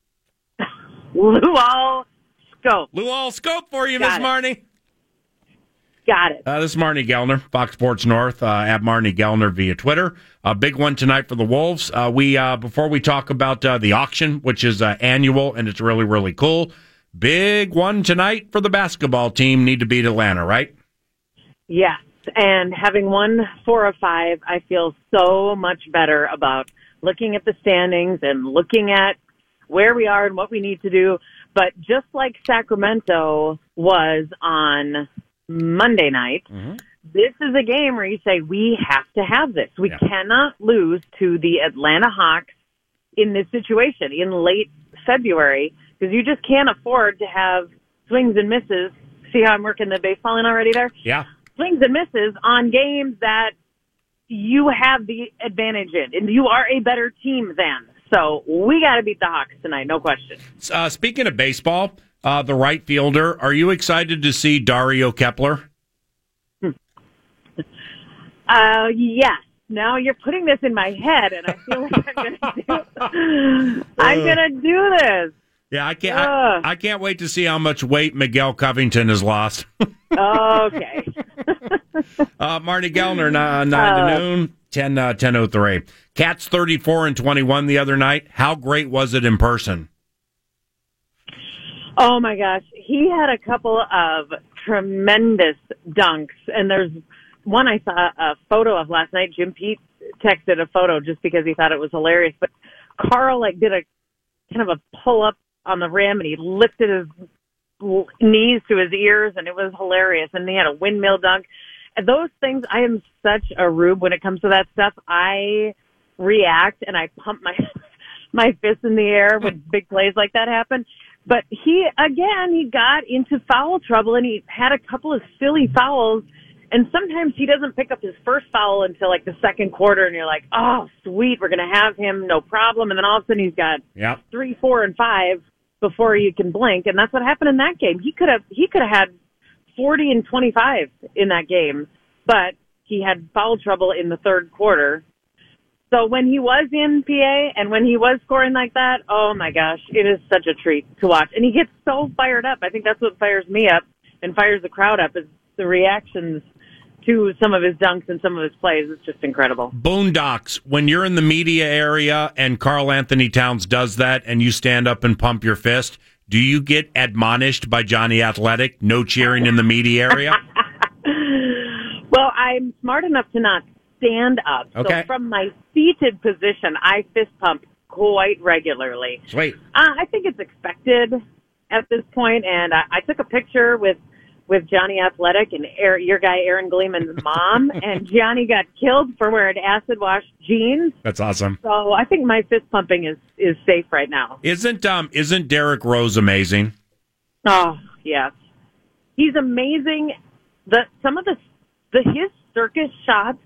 Luol Scope. Luol Scope for you, Miss Marnie. Got it. This is Marnie Gellner, Fox Sports North, at Marnie Gellner via Twitter. A big one tonight for the Wolves. Before we talk about the auction, which is annual, and it's really, really cool, big one tonight for the basketball team. Need to beat Atlanta, right? Yes, and having won 4 of 5, I feel so much better about looking at the standings and looking at where we are and what we need to do. But just like Sacramento was on Monday night, this is a game where you say, we have to have this. We cannot lose to the Atlanta Hawks in this situation in late February, because you just can't afford to have swings and misses. See how I'm working the baseball in already there? Yeah. Swings and misses on games that you have the advantage in, and you are a better team than. So we got to beat the Hawks tonight, no question. Speaking of baseball, the right fielder, are you excited to see Dario Kepler? Yes. Now you're putting this in my head, and I feel like I'm gonna do this. Yeah, I can't wait to see how much weight Miguel Covington has lost. Okay. Marty Gellner, 9 to noon, 10:03. Cats 34-21 the other night. How great was it in person? Oh my gosh, he had a couple of tremendous dunks, and there's one I saw a photo of last night. Jim Pete texted a photo just because he thought it was hilarious. But Carl did a kind of a pull up on the rim, and he lifted his knees to his ears, and it was hilarious. And he had a windmill dunk. And those things, I am such a rube when it comes to that stuff. I react and I pump my fists in the air when big plays like that happen. But he got into foul trouble, and he had a couple of silly fouls. And sometimes he doesn't pick up his first foul until like the second quarter, and you're like, oh, sweet, we're going to have him, no problem. And then all of a sudden he's got 3, 4, and 5 before you can blink. And that's what happened in that game. He could have had 40 and 25 in that game, but he had foul trouble in the third quarter. So when he was in PA and when he was scoring like that, oh my gosh, it is such a treat to watch. And he gets so fired up. I think that's what fires me up and fires the crowd up, is the reactions to some of his dunks and some of his plays. It's just incredible. Boondocks, when you're in the media area and Karl Anthony Towns does that and you stand up and pump your fist, do you get admonished by Johnny Athletic? No cheering in the media area? Well, I'm smart enough to not stand up. Okay. So from my seated position, I fist pump quite regularly. Sweet. I think it's expected at this point, and I took a picture with Johnny Athletic and your guy Aaron Gleeman's mom, and Johnny got killed for wearing acid-wash jeans. That's awesome. So I think my fist pumping is safe right now. Isn't Derrick Rose amazing? Oh, yes. He's amazing. Some of his circus shots,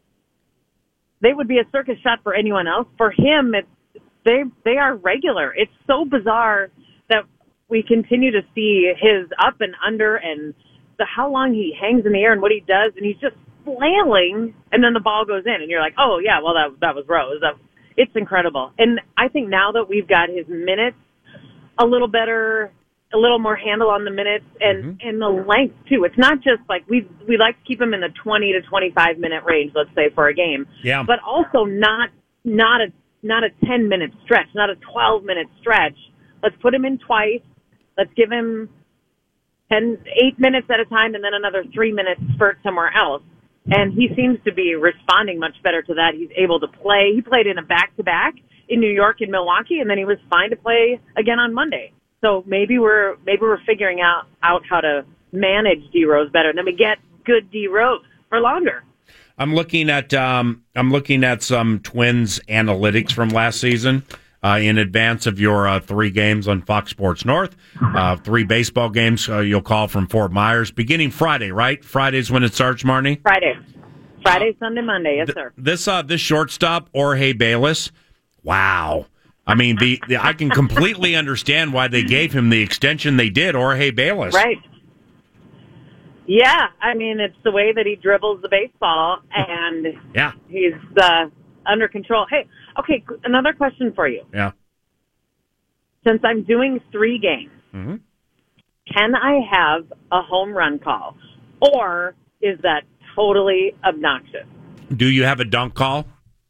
they would be a circus shot for anyone else. For him, they are regular. It's so bizarre that we continue to see his up and under and how long he hangs in the air and what he does, and he's just flailing, and then the ball goes in, and you're like, oh, yeah, well, that was Rose. It's incredible. And I think now that we've got his minutes a little better, a little more handle on the minutes, and the length, too. It's not just like we like to keep him in the 20 to 25-minute range, let's say, for a game. Yeah. But also not a 10-minute stretch, not a 12-minute stretch. Let's put him in twice. Let's give him 8 minutes at a time and then another 3 minute spurt somewhere else. And he seems to be responding much better to that. He's able to play. He played in a back-to-back in New York and Milwaukee, and then he was fine to play again on Monday. So maybe we're figuring out how to manage D Rose better, and then we get good D Rose for longer. I'm looking at some Twins analytics from last season. In advance of your 3 games on Fox Sports North, 3 baseball games you'll call from Fort Myers, beginning Friday, right? Friday's when it starts, Marnie? Friday, Sunday, Monday, yes, sir. This shortstop, Jorge Bayless, wow. I mean, I can completely understand why they gave him the extension they did, Jorge Bayless. Right. Yeah, I mean, it's the way that he dribbles the baseball, and he's under control. Hey, okay, another question for you. Yeah. Since I'm doing 3 games, can I have a home run call, or is that totally obnoxious? Do you have a dunk call?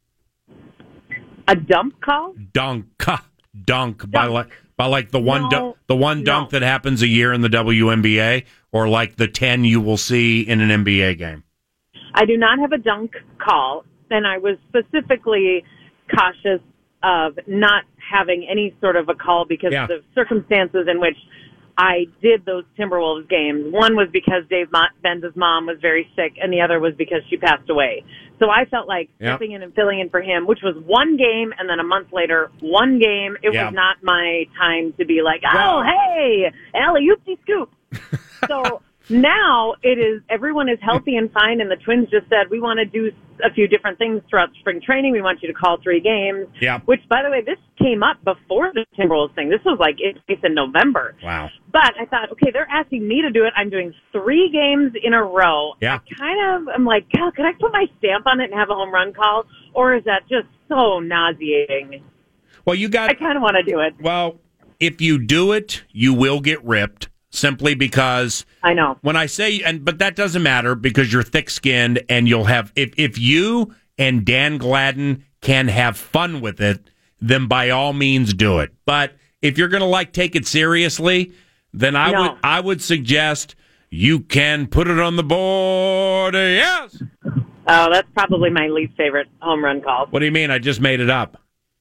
A dump call? Dunk. By like the one dunk that happens a year in the WNBA, or like the 10 you will see in an NBA game. I do not have a dunk call, and I was specifically cautious of not having any sort of a call because Yeah. of the circumstances in which I did those Timberwolves games. One was because Dave Benz's mom was very sick, and the other was because she passed away. So I felt like Yeah. stepping in and filling in for him, which was one game, and then a month later, one game. It Yeah. was not my time to be like, oh, Well- hey, alley-oopty scoop. So now it is, everyone is healthy and fine, and the Twins just said, we want to do a few different things throughout spring training. We want you to call 3 games. Yeah. Which, by the way, this came up before the Timberwolves thing. This was like in November. Wow. But I thought, okay, they're asking me to do it. I'm doing 3 games in a row. Yeah. I'm like, God, could I put my stamp on it and have a home run call? Or is that just so nauseating? Well, I kind of want to do it. Well, if you do it, you will get ripped. Simply because I know when I say, but that doesn't matter because you're thick-skinned and you'll have. If you and Dan Gladden can have fun with it, then by all means do it. But if you're going to take it seriously, then I would suggest you can put it on the board. Yes. Oh, that's probably my least favorite home run call. What do you mean? I just made it up.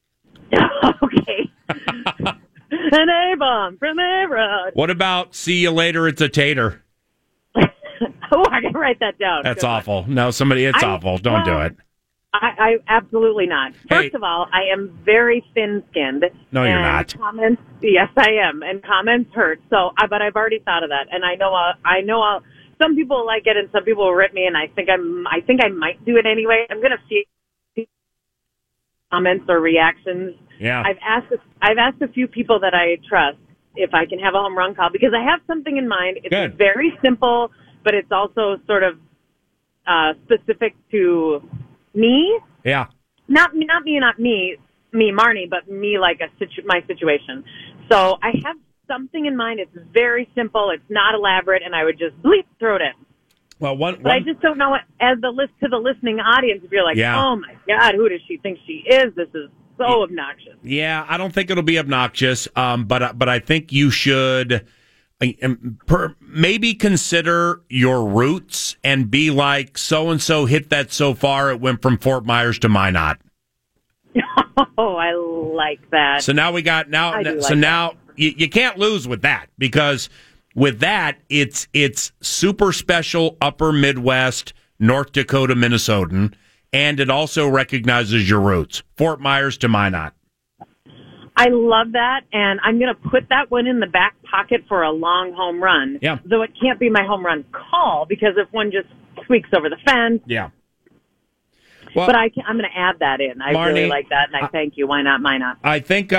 Okay. An A-bomb from A-Rod. What about see you later? It's a tater. Oh, I can write that down. That's Good one. awful. No, it's awful. Don't do it. I absolutely not. First Hey. of all, I am very thin-skinned. No, you're and not. Comments, yes, I am, and comments hurt. So, but I've already thought of that, and I know. Some people like it, and some people will rip me, and I think I might do it anyway. I'm going to see comments or reactions. Yeah. I've asked a few people that I trust if I can have a home run call because I have something in mind. It's Good. very simple, but it's also sort of specific to me. Yeah. Not me, Marnie, but me like my situation. So I have something in mind. It's very simple. It's not elaborate, and I would just throw it in. Well, But I just don't know what, as to the listening audience, if you're like, Yeah. oh my God, who does she think she is? This is so obnoxious. Yeah, I don't think it'll be obnoxious, but I think you should maybe consider your roots and be like, so-and-so hit that so far, it went from Fort Myers to Minot. Oh, I like that. So now we got, now you can't lose with that because with that, it's super special upper Midwest, North Dakota, Minnesotan, and it also recognizes your roots, Fort Myers to Minot. I love that, and I'm going to put that one in the back pocket for a long home run. Yeah. Though it can't be my home run call because if one just squeaks over the fence. Yeah. Well, but I'm going to add that in. I Marnie, really like that, and I thank you. Why not? Minot? I think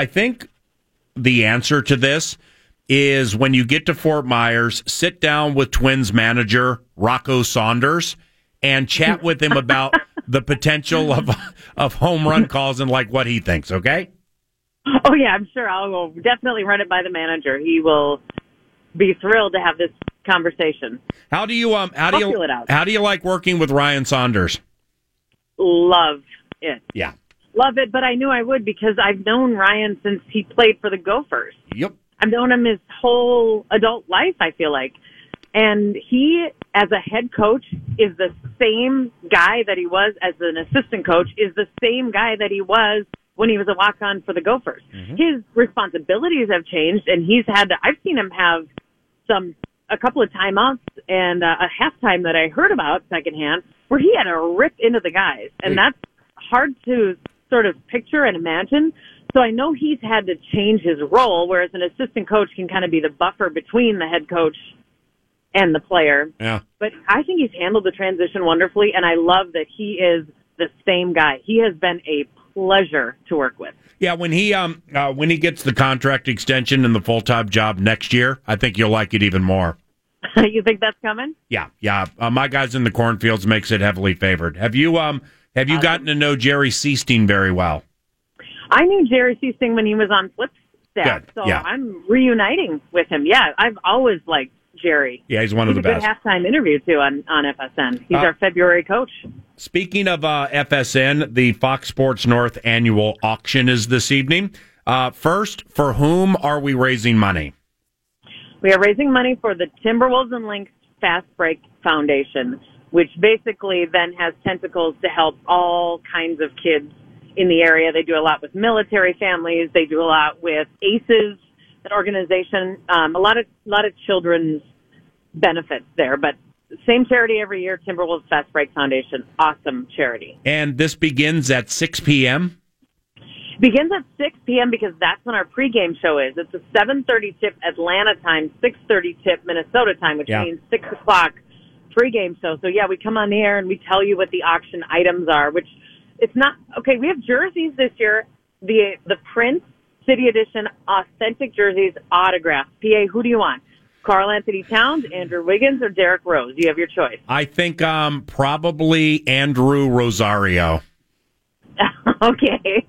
the answer to this is when you get to Fort Myers, sit down with Twins manager Rocco Saunders and chat with him about the potential of home run calls and what he thinks. Okay. Oh yeah, I'm sure I'll definitely run it by the manager. He will be thrilled to have this conversation. How do you feel it out. how do you like working with Ryan Saunders? Love it. Yeah. Love it, but I knew I would because I've known Ryan since he played for the Gophers. Yep. I've known him his whole adult life, I feel like. And he, as a head coach, is the same guy that he was as an assistant coach, is the same guy that he was when he was a walk-on for the Gophers. Mm-hmm. His responsibilities have changed, and I've seen him have a couple of timeouts and a halftime that I heard about secondhand where he had to rip into the guys. And that's hard to sort of picture and imagine. So I know he's had to change his role, whereas an assistant coach can kind of be the buffer between the head coach and the player. Yeah. But I think he's handled the transition wonderfully, and I love that he is the same guy. He has been a pleasure to work with. Yeah, when he gets the contract extension and the full-time job next year, I think you'll like it even more. You think that's coming? Yeah. My guys in the cornfields makes it heavily favored. Have you gotten to know Jerry Seasteen very well? I knew Jerry Seasteen when he was on Flip's staff, Good. so Yeah. I'm reuniting with him. Yeah, I've always liked Jerry. Yeah, he's one of the best. He's a good halftime interview, too, on FSN. He's our February coach. Speaking of FSN, the Fox Sports North annual auction is this evening. First, for whom are we raising money? We are raising money for the Timberwolves and Lynx Fast Break Foundation, which basically then has tentacles to help all kinds of kids in the area. They do a lot with military families. They do a lot with ACES, an organization. A lot of children's benefits there, but same charity every year, Timberwolves Fast Break Foundation. Awesome charity. And this begins at 6 p.m.? Begins at 6 p.m. because that's when our pregame show is. It's a 7:30 tip Atlanta time, 6:30 tip Minnesota time, which means 6 o'clock pregame show. So, yeah, we come on the air and we tell you what the auction items are, which it's not – okay, we have jerseys this year, the Prince City Edition authentic jerseys autographed. PA, who do you want? Karl Anthony Towns, Andrew Wiggins, or Derrick Rose? You have your choice. I think probably Andrew Rosario. Okay.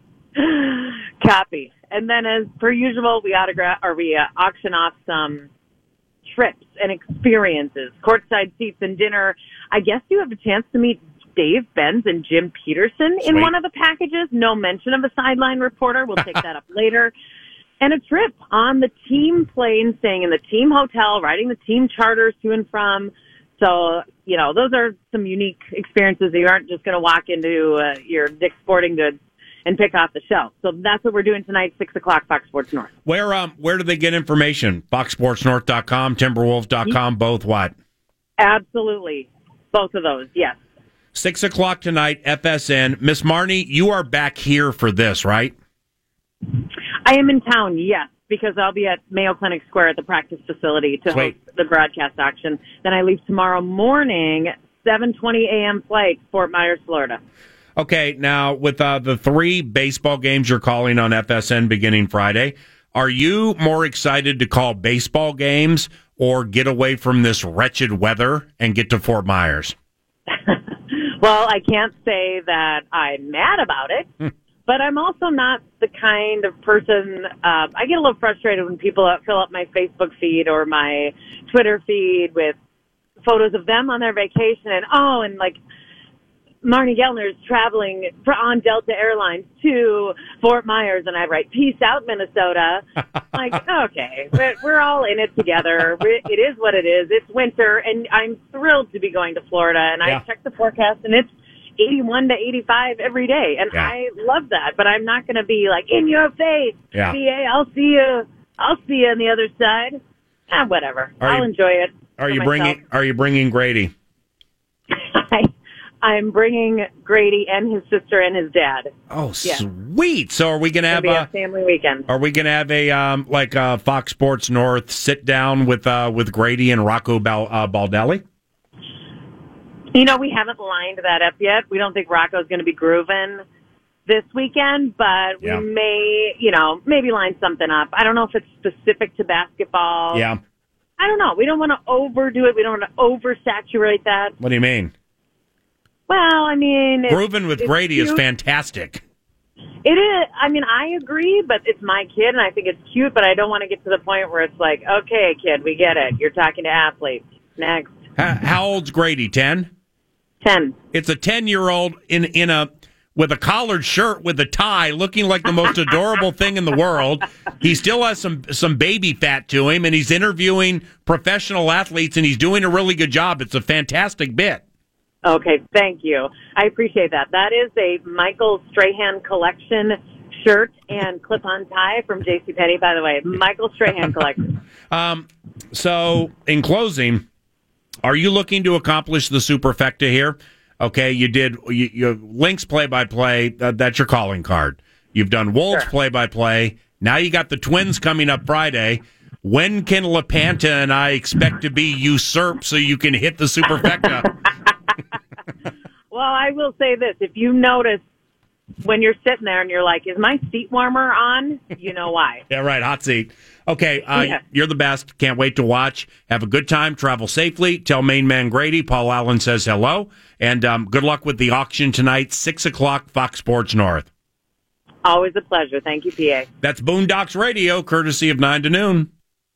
Copy. And then, as per usual, we auction off some trips and experiences, courtside seats and dinner. I guess you have a chance to meet Dave Benz and Jim Peterson in one of the packages. No mention of a sideline reporter. We'll take that up later. And a trip on the team plane, staying in the team hotel, riding the team charters to and from. So, you know, those are some unique experiences that you aren't just going to walk into your Dick's Sporting Goods and pick off the shelf. So that's what we're doing tonight, 6 o'clock, Fox Sports North. Where do they get information? FoxSportsNorth.com, Timberwolves.com, both what? Absolutely. Both of those, yes. 6 o'clock tonight, FSN. Miss Marnie, you are back here for this, right? I am in town, yes, because I'll be at Mayo Clinic Square at the practice facility to host the broadcast auction. Then I leave tomorrow morning, 7:20 a.m. flight, Fort Myers, Florida. Okay, now with the 3 baseball games you're calling on FSN beginning Friday, are you more excited to call baseball games or get away from this wretched weather and get to Fort Myers? Well, I can't say that I'm mad about it. But I'm also not the kind of person, I get a little frustrated when people fill up my Facebook feed or my Twitter feed with photos of them on their vacation and like Marnie Gellner's traveling on Delta Airlines to Fort Myers, and I write, peace out, Minnesota. Like, okay, we're all in it together. It is what it is. It's winter, and I'm thrilled to be going to Florida, and I checked the forecast, and it's 81 to 85 every day, and I love that. But I'm not going to be like in your face. Yeah. PA, I'll see you on the other side. Whatever. I'll enjoy it. Are you bringing Grady? I'm bringing Grady and his sister and his dad. Oh, sweet! So are we going to have a family weekend? Are we going to have a Fox Sports North sit down with Grady and Rocco Baldelli? You know, we haven't lined that up yet. We don't think Rocco's going to be grooving this weekend, but we may, maybe line something up. I don't know if it's specific to basketball. Yeah. I don't know. We don't want to overdo it. We don't want to oversaturate that. What do you mean? Well, I mean... Grooving with Grady is fantastic. It is. I mean, I agree, but it's my kid, and I think it's cute, but I don't want to get to the point where it's like, okay, kid, we get it. You're talking to athletes. Next. How old's Grady? 10? 10. It's a 10-year-old with a collared shirt with a tie, looking like the most adorable thing in the world. He still has some baby fat to him, and he's interviewing professional athletes, and he's doing a really good job. It's a fantastic bit. Okay, thank you. I appreciate that. That is a Michael Strahan collection shirt and clip-on tie from JCPenney, by the way. Michael Strahan collection. So, in closing, are you looking to accomplish the superfecta here? Okay, you did your Lynx play-by-play. That's your calling card. You've done Wolves play-by-play. Now you got the Twins coming up Friday. When can LaPanta and I expect to be usurped so you can hit the superfecta? Well, I will say this. If you notice when you're sitting there and you're like, is my seat warmer on? You know why. Yeah, right. Hot seat. Okay, You're the best. Can't wait to watch. Have a good time. Travel safely. Tell main man Grady Paul Allen says hello. And good luck with the auction tonight, 6 o'clock, Fox Sports North. Always a pleasure. Thank you, PA. That's Boondocks Radio, courtesy of 9 to noon.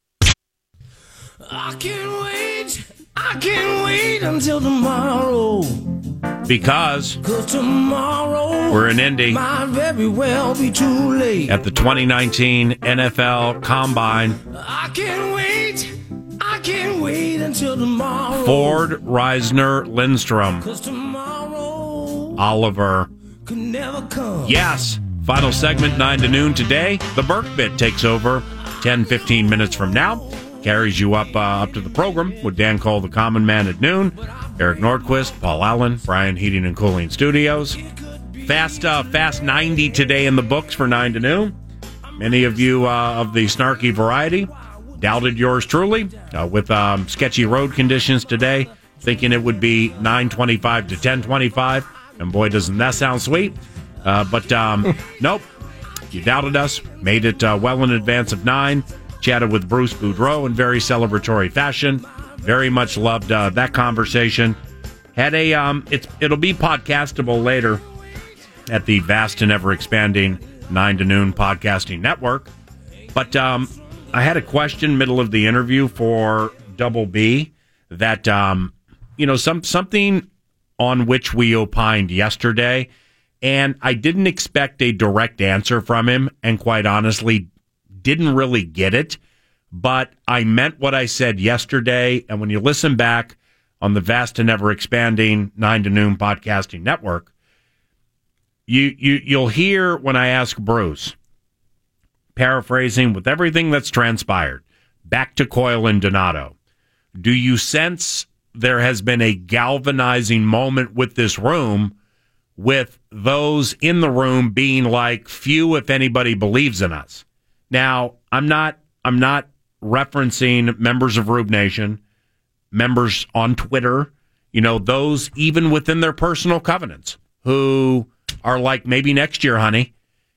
I can't wait until tomorrow. Because tomorrow we're in Indy might very well be too late. At the 2019 NFL Combine. I can't wait until tomorrow. Ford, Reisner, Lindstrom, tomorrow Oliver, could never come. Yes. Final segment, 9 to noon today. The Burke Bit takes over 10, 15 minutes from now. Carries you up to the program with Dan Cole, the Common Man, at noon. Eric Nordquist, Paul Allen, Brian Heating and Cooling Studios. Fast 90 today in the books for 9 to noon. Many of you of the snarky variety doubted yours truly with sketchy road conditions today, thinking it would be 9:25 to 10:25. And boy, doesn't that sound sweet. But nope, you doubted us. Made it well in advance of 9. Chatted with Bruce Boudreau in very celebratory fashion. Very much loved that conversation. Had a it'll be podcastable later at the vast and ever expanding 9 to noon podcasting network. But I had a question middle of the interview for Double B that something on which we opined yesterday, and I didn't expect a direct answer from him, and quite honestly didn't really get it, but I meant what I said yesterday, and when you listen back on the vast and ever expanding 9 to noon podcasting network, you'll hear when I ask Bruce, paraphrasing with everything that's transpired, back to Coyle and Donato, do you sense there has been a galvanizing moment with this room, with those in the room being like, few if anybody believes in us? Now, I'm not referencing members of Rube Nation, members on Twitter, those even within their personal covenants who are like, maybe next year, honey.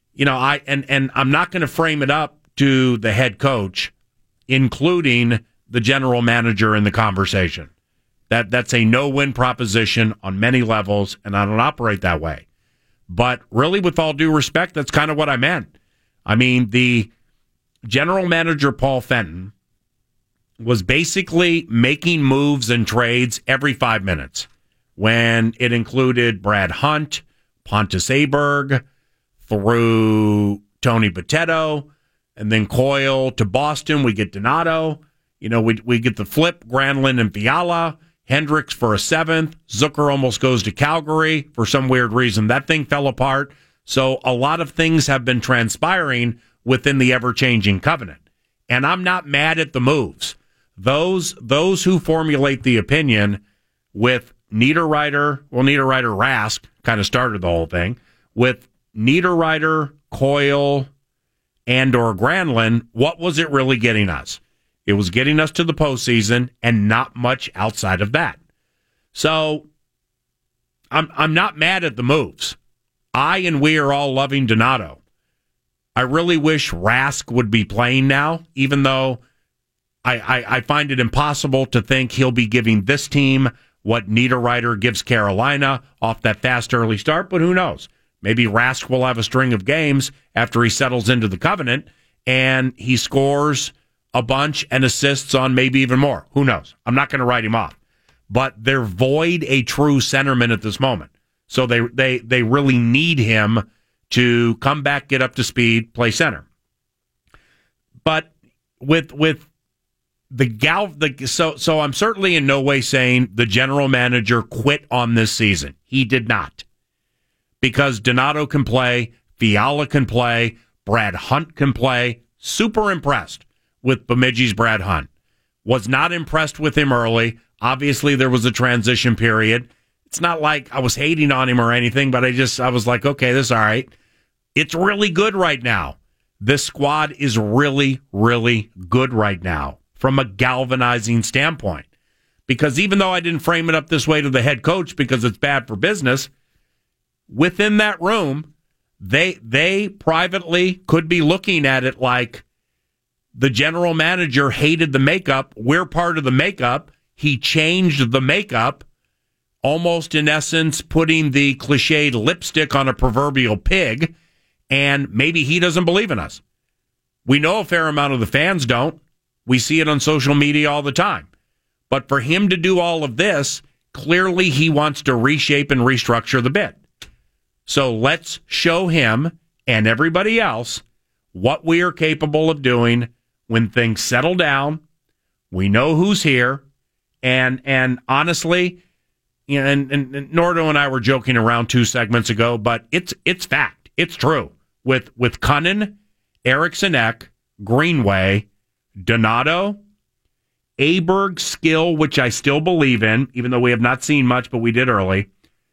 And I'm not going to frame it up to the head coach, including the general manager in the conversation. That's a no-win proposition on many levels, and I don't operate that way. But really, with all due respect, that's kind of what I meant. I mean, the general manager, Paul Fenton, was basically making moves and trades every 5 minutes when it included Brad Hunt, Pontus Aberg, through Tony Potetto, and then Coyle to Boston. We get Donato. We get the flip, Granlund and Fiala. Hendricks for a 7th. Zucker almost goes to Calgary for some weird reason. That thing fell apart. So a lot of things have been transpiring within the ever-changing covenant. And I'm not mad at the moves. Those who formulate the opinion with Niederreiter Rask kind of started the whole thing, with Niederreiter, Coyle, and or Granlund, what was it really getting us? It was getting us to the postseason and not much outside of that. So I'm not mad at the moves. I and we are all loving Donato. I really wish Rask would be playing now, even though I find it impossible to think he'll be giving this team what Niederreiter gives Carolina off that fast early start, but who knows? Maybe Rask will have a string of games after he settles into the covenant and he scores a bunch and assists on maybe even more. Who knows? I'm not going to write him off. But they're void a true centerman at this moment. So they really need him to come back, get up to speed, play center. But with so I'm certainly in no way saying the general manager quit on this season. He did not. Because Donato can play, Fiala can play, Brad Hunt can play. Super impressed with Bemidji's Brad Hunt. Was not impressed with him early. Obviously, there was a transition period. It's not like I was hating on him or anything, but I was like, okay, this is all right. It's really good right now. This squad is really, really good right now from a galvanizing standpoint. Because even though I didn't frame it up this way to the head coach because it's bad for business, within that room, they privately could be looking at it like the general manager hated the makeup. We're part of the makeup. He changed the makeup, almost in essence putting the cliched lipstick on a proverbial pig, and maybe he doesn't believe in us. We know a fair amount of the fans don't. We see it on social media all the time. But for him to do all of this, clearly he wants to reshape and restructure the bid. So let's show him and everybody else what we are capable of doing when things settle down. We know who's here. And honestly, and Nordo and I were joking around 2 segments ago, but it's fact. It's true. With Cunnin, Erickson Ek, Greenway, Donato, Aberg, Skill, which I still believe in, even though we have not seen much, but we did early,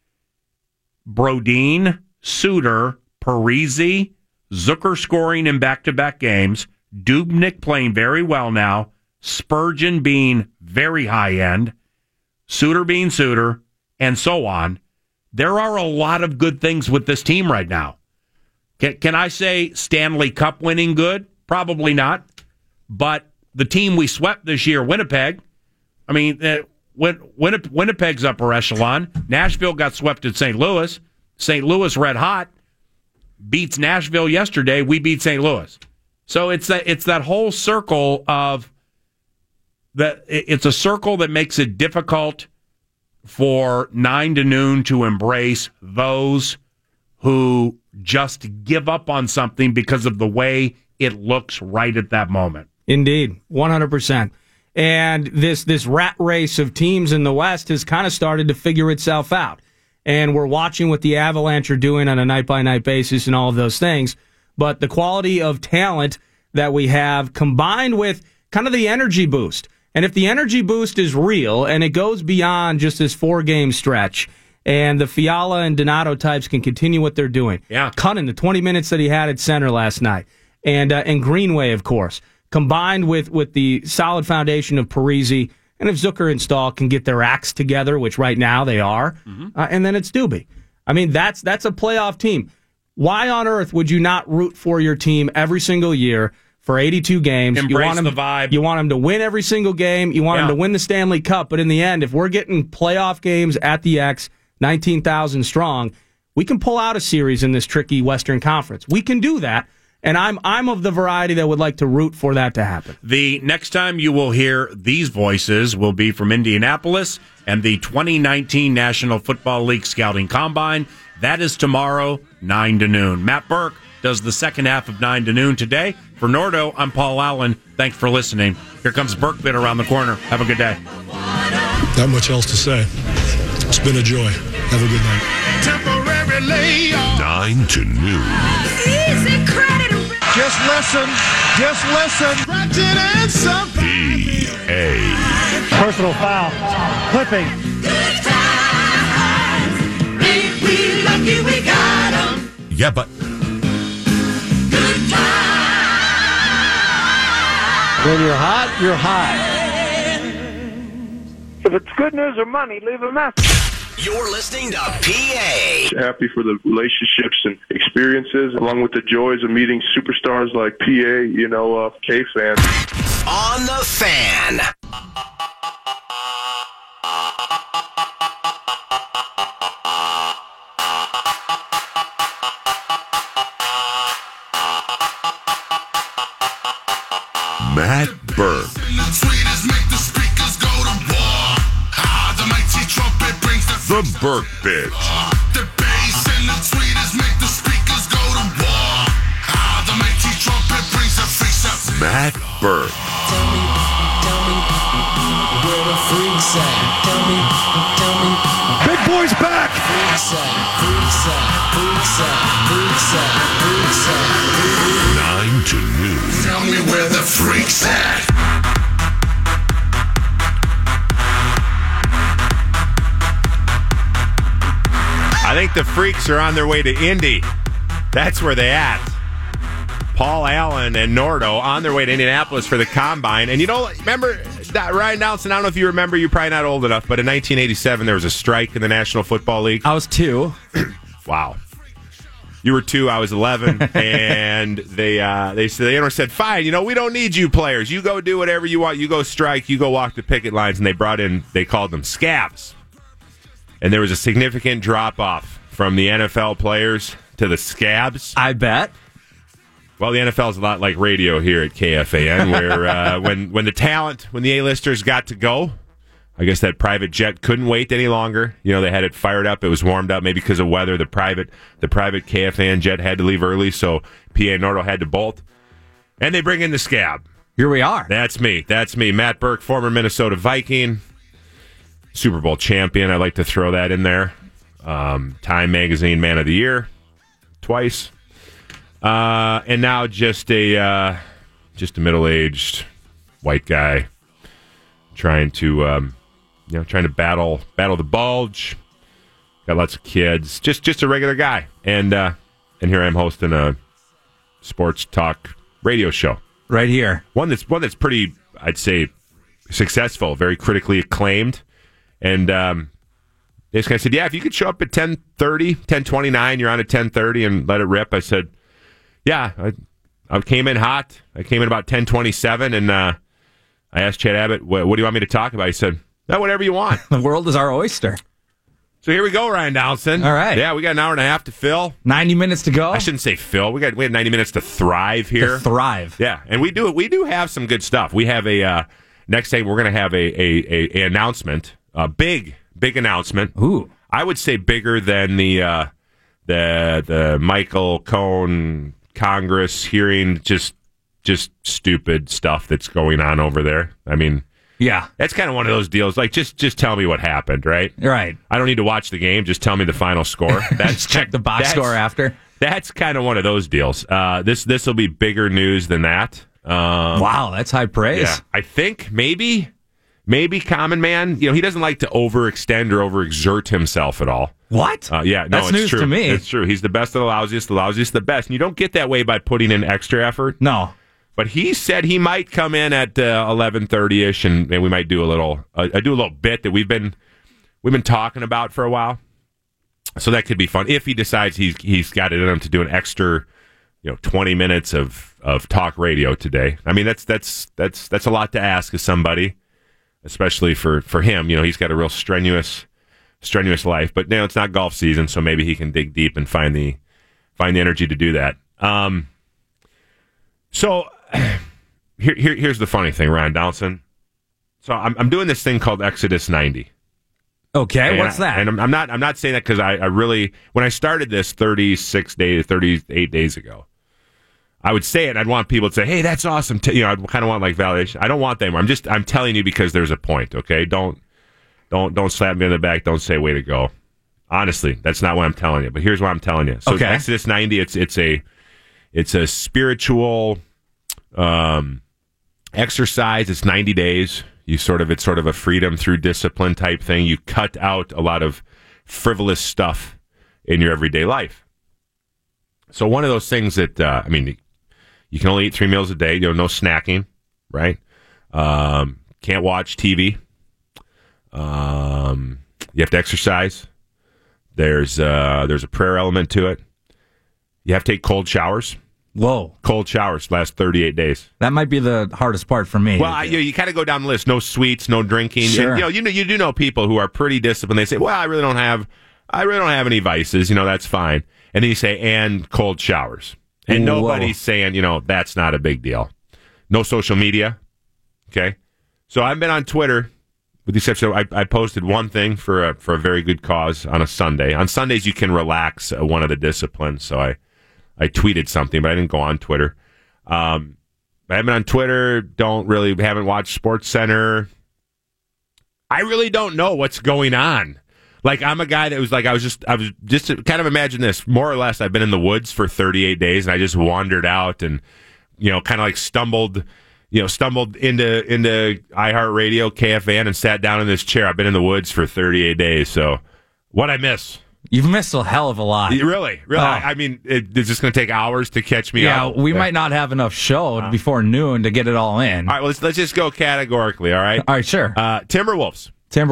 Brodeen, Suter, Parisi, Zucker scoring in back-to-back games, Dubnyk playing very well now, Spurgeon being very high-end, Suter being Suter, and so on. There are a lot of good things with this team right now. Can I say Stanley Cup winning good? Probably not. But the team we swept this year, Winnipeg, I mean, Winnipeg's upper echelon. Nashville got swept at St. Louis. St. Louis red hot. Beats Nashville yesterday. We beat St. Louis. So it's that whole circle of that. It's a circle that makes it difficult for 9 to noon to embrace those who just give up on something because of the way it looks right at that moment. Indeed, 100%. And this rat race of teams in the West has kind of started to figure itself out. And we're watching what the Avalanche are doing on a night-by-night basis and all of those things. But the quality of talent that we have combined with kind of the energy boost. And if the energy boost is real and it goes beyond just this 4-game stretch, and the Fiala and Donato types can continue what they're doing. Yeah. Cunnin, the 20 minutes that he had at center last night. And Greenway, of course. Combined with the solid foundation of Parisi, and if Zucker and Stahl can get their acts together, which right now they are, and then it's Doobie. I mean, that's a playoff team. Why on earth would you not root for your team every single year for 82 games? Embrace you want them, the vibe. You want them to win every single game. You want them to win the Stanley Cup. But in the end, if we're getting playoff games at the X, 19,000 strong, we can pull out a series in this tricky Western Conference. We can do that. And I'm of the variety that would like to root for that to happen. The next time you will hear these voices will be from Indianapolis and the 2019 National Football League Scouting Combine. That is tomorrow, 9 to noon. Matt Burke does the second half of 9 to noon today. For Nordo, I'm Paul Allen. Thanks for listening. Here comes Burke Bit around the corner. Have a good day. Not much else to say. It's been a joy. Have a good night. Temporary layoff. 9 to noon. Easy credit. Just listen. Just listen. PA. Personal foul. Clipping. Good times. Ain't we lucky we got 'em? Yeah, but Good times. When you're hot, you're hot. If it's good news or money, leave a message. You're listening to PA. Happy for the relationships and experiences, along with the joys of meeting superstars like PA, K-fans. On the Fan. Matt Burke. The Burke Bit. The bass and the tweeters make the speakers go to war. The mighty trumpet brings the freaks up. Matt Burke. Tell me where the freaks at. Tell me. Big boy's back. Freaks at, freaks at, freaks at, freaks at, freaks at. 9 to noon. Tell me where the freaks at. I think the freaks are on their way to Indy. That's where they at. Paul Allen and Nordo on their way to Indianapolis for the Combine. And remember that Ryan Nelson, I don't know if you remember, you're probably not old enough, but in 1987 there was a strike in the National Football League. I was 2. Wow. You were 2, I was 11, and the owner said, fine, we don't need you players. You go do whatever you want. You go strike. You go walk the picket lines. And they called them scabs. And there was a significant drop-off from the NFL players to the scabs. I bet. Well, the NFL is a lot like radio here at KFAN, where when the A-listers got to go, I guess that private jet couldn't wait any longer. They had it fired up. It was warmed up, maybe because of weather. The private KFAN jet had to leave early, so PA and Nordo had to bolt. And they bring in the scab. Here we are. That's me. Matt Burke, former Minnesota Viking. Super Bowl champion. I'd like to throw that in there. Time Magazine Man of the Year twice. And now just a middle-aged white guy trying to battle the bulge. Got lots of kids. Just a regular guy. And here I am hosting a sports talk radio show right here. One that's pretty, I'd say, successful, very critically acclaimed. And they just kind of said, yeah, if you could show up at 10:30, 10:29, you're on at 10:30 and let it rip. I said, yeah, I came in hot. I came in about 10:27, and I asked Chad Abbott, what do you want me to talk about? He said, whatever you want. The world is our oyster. So here we go, Ryan Donaldson. All right. Yeah, we got an hour and a half to fill. 90 minutes to go. I shouldn't say fill. We had 90 minutes to thrive here. To thrive. Yeah, and we do have some good stuff. We have a next day we're going to have a announcement, a big announcement. Ooh. I would say bigger than the Michael Cohen Congress hearing, just stupid stuff that's going on over there. I mean, yeah, that's kind of one of those deals. Like, just tell me what happened, right? Right. I don't need to watch the game. Just tell me the final score. Just check the box score after. That's kind of one of those deals. This will be bigger news than that. Wow, that's high praise. Yeah, I think maybe Common Man. He doesn't like to overextend or overexert himself at all. What? Yeah, no, that's it's news true. to me. It's true. He's the best of the lousiest of the best. And you don't get that way by putting in extra effort. No. But he said he might come in at 11:30ish, and we might do a little bit that we've been talking about for a while. So that could be fun if he decides he's got it in him to do an extra, 20 minutes of talk radio today. I mean, that's a lot to ask of somebody, especially for him. He's got a real strenuous life. But now it's not golf season, so maybe he can dig deep and find the energy to do that. So here's the funny thing, Ryan Donaldson. So I'm doing this thing called Exodus 90. Okay, what's that? And I'm not saying that because I really, when I started this 38 days ago, I would say it and I'd want people to say, hey, that's awesome. I'd kind of want like validation. I don't want them. I'm telling you because there's a point, okay? Don't slap me on the back. Don't say way to go. Honestly, that's not what I'm telling you. But here's what I'm telling you. So okay. Exodus 90, it's a spiritual exercise. It's 90 days. It's sort of a freedom through discipline type thing. You cut out a lot of frivolous stuff in your everyday life. So one of those things that you can only eat 3 meals a day. No snacking, right? Can't watch TV. You have to exercise. There's a prayer element to it. You have to take cold showers. Whoa. Cold showers last 38 days. That might be the hardest part for me. Well, you kind of go down the list. No sweets, no drinking. Sure. And, you do know people who are pretty disciplined. They say, well, I really don't have any vices. That's fine. And then you say, and cold showers. And nobody's saying, that's not a big deal. No social media. Okay. So I've been on Twitter, with the exception of I posted one thing for a very good cause on a Sunday. On Sundays, you can relax one of the disciplines. So I tweeted something, but I didn't go on Twitter. I haven't been on Twitter. Haven't watched SportsCenter. I really don't know what's going on. Like, I'm a guy that was like, I was just kind of imagine this. More or less, I've been in the woods for 38 days, and I just wandered out and, kind of like stumbled into iHeartRadio, KFAN, and sat down in this chair. I've been in the woods for 38 days. So, what'd I miss? You've missed a hell of a lot. Really? I mean, it's just going to take hours to catch me up. Yeah, we might not have enough show before noon to get it all in. All right, well, let's just go categorically, all right? All right, sure. Timberwolves.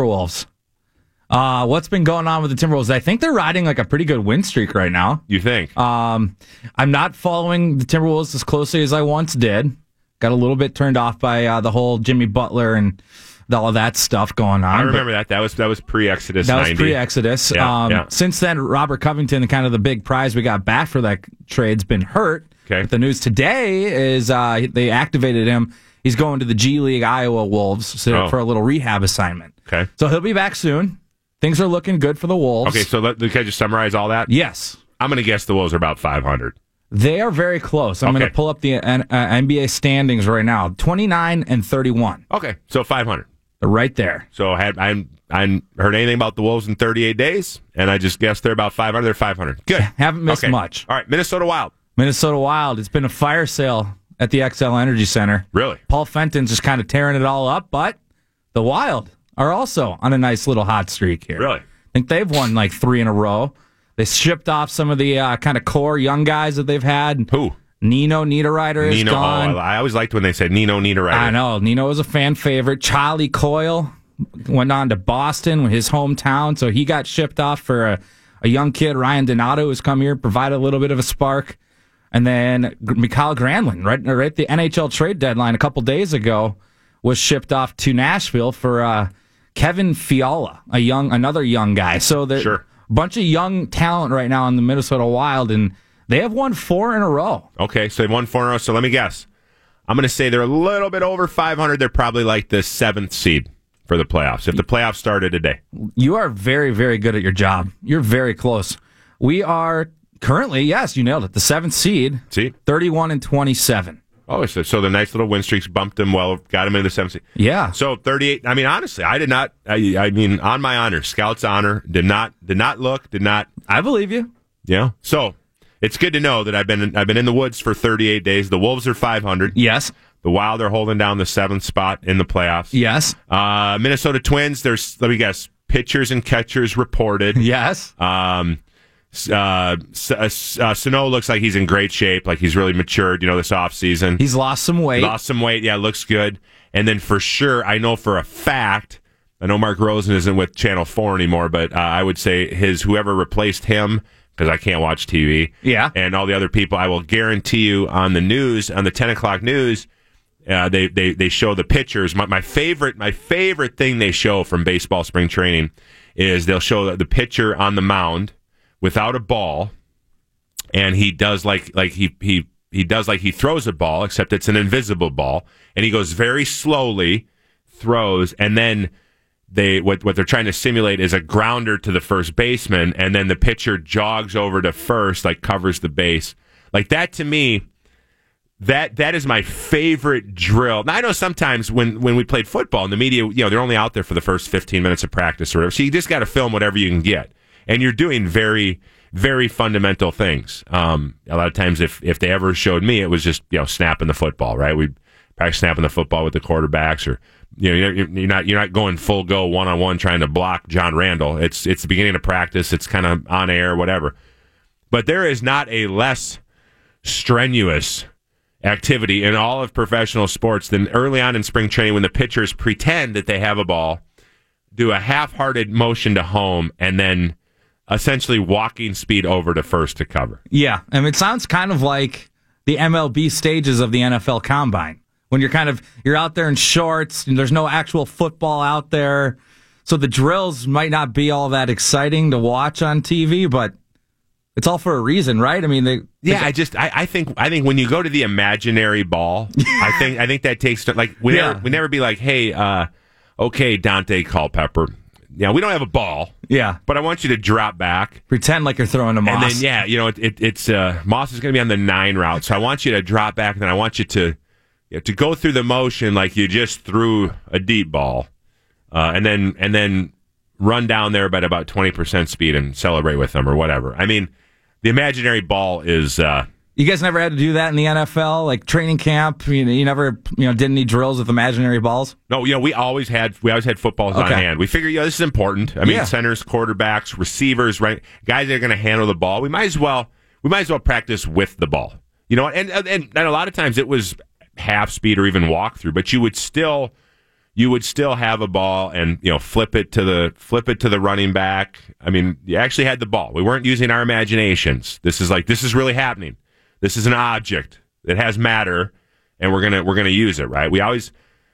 What's been going on with the Timberwolves? I think they're riding like a pretty good win streak right now. You think? I'm not following the Timberwolves as closely as I once did. Got a little bit turned off by the whole Jimmy Butler and all of that stuff going on. I remember that. That was pre-Exodus 90. That was pre-Exodus. Yeah. Since then, Robert Covington, kind of the big prize we got back for that trade's been hurt. Okay. But the news today is they activated him. He's going to the G League Iowa Wolves for a little rehab assignment. Okay. So he'll be back soon. Things are looking good for the Wolves. Okay, so can I just summarize all that? Yes. I'm going to guess the Wolves are about 500. They are very close. I'm going to pull up the NBA standings right now. 29 and 31. Okay, so 500. They're right there. So I hadn't heard anything about the Wolves in 38 days, and I just guessed they're about 500. They're 500. Good. Haven't missed much. All right, Minnesota Wild. Minnesota Wild. It's been a fire sale at the XL Energy Center. Really? Paul Fenton's just kind of tearing it all up, but the Wild are also on a nice little hot streak here. Really? I think they've won like 3 in a row. They shipped off some of the kind of core young guys that they've had. Who? Nino Niederreiter is gone. Oh, I always liked when they said Nino Niederreiter. I know. Nino was a fan favorite. Charlie Coyle went on to Boston, his hometown, so he got shipped off for a young kid, Ryan Donato, who's come here, provided a little bit of a spark. And then Mikhail Granlund, right at the NHL trade deadline a couple days ago, was shipped off to Nashville for Kevin Fiala, another young guy. So there's a bunch of young talent right now in the Minnesota Wild, and they have won 4 in a row. Okay, so they've won 4 in a row. So let me guess. I'm going to say they're a little bit over 500. They're probably like the 7th seed for the playoffs, if the playoffs started today. You are very, very good at your job. You're very close. We are currently, yes, you nailed it, the 7th seed. See? 31-27. Oh, so the nice little win streaks bumped them well, got them into the 7th seed. Yeah. So 38, I mean, honestly, I did not, I mean, on my honor, Scout's honor, did not look. I believe you. Yeah. So it's good to know that I've been in the woods for 38 days. The Wolves are 500. Yes. The Wild are holding down the 7th spot in the playoffs. Yes. Minnesota Twins, there's, let me guess, pitchers and catchers reported. Yes. Sano looks like he's in great shape, like he's really matured, this offseason. He's lost some weight. Yeah, looks good. And then for sure, I know for a fact, I know Mark Rosen isn't with Channel 4 anymore, but I would say whoever replaced him, because I can't watch TV, and all the other people, I will guarantee you on the news, on the 10 o'clock news, they show the pitchers. My favorite thing they show from baseball spring training is they'll show the pitcher on the mound without a ball, and he does like he does like he throws a ball, except it's an invisible ball, and he goes very slowly, throws, and then what they're trying to simulate is a grounder to the first baseman, and then the pitcher jogs over to first, like covers the base. Like that to me, that is my favorite drill. Now I know sometimes when we played football in the media, they're only out there for the first 15 minutes of practice or whatever. So you just got to film whatever you can get. And you're doing very, very fundamental things. A lot of times if they ever showed me, it was just, snapping the football, right? We'd practice snapping the football with the quarterbacks, or you're not going full go one-on-one trying to block John Randall. It's the beginning of practice. It's kind of on air, whatever. But there is not a less strenuous activity in all of professional sports than early on in spring training when the pitchers pretend that they have a ball, do a half-hearted motion to home, and then essentially walking speed over to first to cover. Yeah, it sounds kind of like the MLB stages of the NFL Combine, when you're out there in shorts and there's no actual football out there, so the drills might not be all that exciting to watch on TV, but it's all for a reason, right? I mean, I think when you go to the imaginary ball, I think that takes we never be like, hey, okay, Dante Culpepper, we don't have a ball, but I want you to drop back, pretend like you're throwing to Moss, and then it's Moss is going to be on the 9 route, so I want you to drop back, and then I want you to go through the motion like you just threw a deep ball, and then run down there at about 20% speed and celebrate with them or whatever. I mean, the imaginary ball is. You guys never had to do that in the NFL, like training camp. You never did any drills with imaginary balls. No, we always had footballs on hand. We figured this is important. I mean, centers, quarterbacks, receivers, right? Guys that are going to handle the ball. We might as well practice with the ball. And a lot of times it was half speed or even walk through, but you would still have a ball and flip it to the running back. I mean, you actually had the ball. We weren't using our imaginations. This is really happening. This is an object that has matter, and we're gonna use it, right? We always,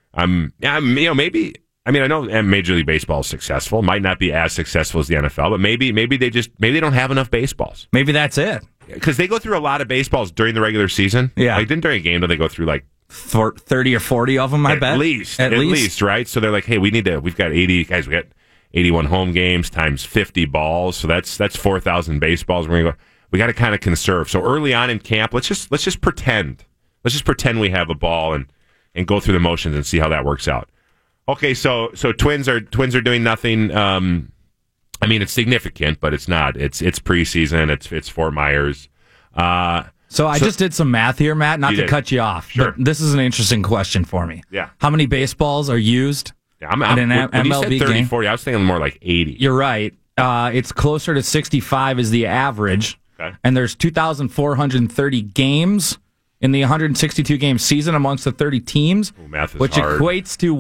maybe. I mean, I know Major League Baseball is successful. Might not be as successful as the NFL, but maybe they don't have enough baseballs. Maybe that's it. Because they go through a lot of baseballs during the regular season. Yeah, like during a game, do they go through like 30 or 40 of them? I bet at least, right? So they're like, hey, we've got 80 guys. We got 81 home games times 50 balls. So that's 4,000 baseballs. We're gonna go. We got to kind of conserve. So early on in camp, let's just pretend. Let's just pretend we have a ball and go through the motions and see how that works out. Okay, so Twins are doing nothing. I mean, it's significant, but it's not. It's preseason. It's Fort Myers. So I just did some math here, Matt. Not to cut you off, Sure. but this is an interesting question for me. Yeah. How many baseballs are used in an when MLB you said 30, game? 40, I was thinking more like 80. You're right. It's closer to 65 is the average. Okay. And there's 2,430 games in the 162-game season amongst the 30 teams, math is which hard. equates to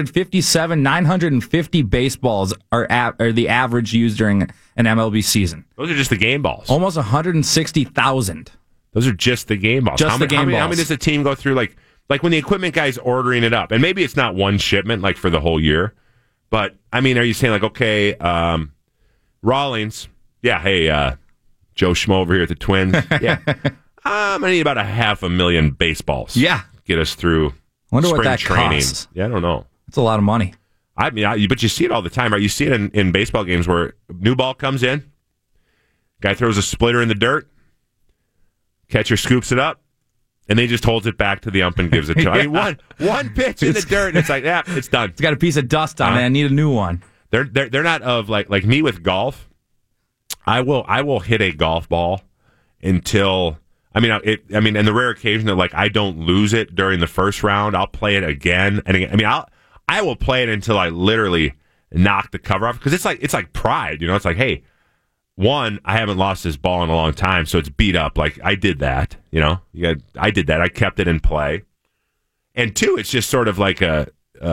950 baseballs are the average used during an MLB season. Those are just the game balls. Almost 160,000. Those are just the game balls. Just how the game How balls. many does the team go through? Like when the equipment guy's ordering it up, and maybe it's not one shipment like for the whole year, but I mean, are you saying like, okay, Rawlings, yeah, hey, Joe Schmo over here at the Twins, yeah, I'm gonna need about 500,000 baseballs. Yeah, get us through. Wonder spring what that training. costs. Yeah, I don't know. That's a lot of money. I mean, but you see it all the time, right? You see it in baseball games where new ball comes in, guy throws a splitter in the dirt. Catcher scoops it up, and they just holds it back to the ump and gives it to him. I mean, one pitch in the dirt, and it's like, yeah, it's done. It's got a piece of dust on it. I need a new one. They're not of like me with golf. I will hit a golf ball until in the rare occasion that like I don't lose it during the first round, I'll play it again and again. I mean, I will play it until I literally knock the cover off because it's like pride, you know. It's like, hey. One, I haven't lost this ball in a long time, so it's beat up. Like, I did that, you know? I did that. I kept it in play. And two, it's just sort of like it's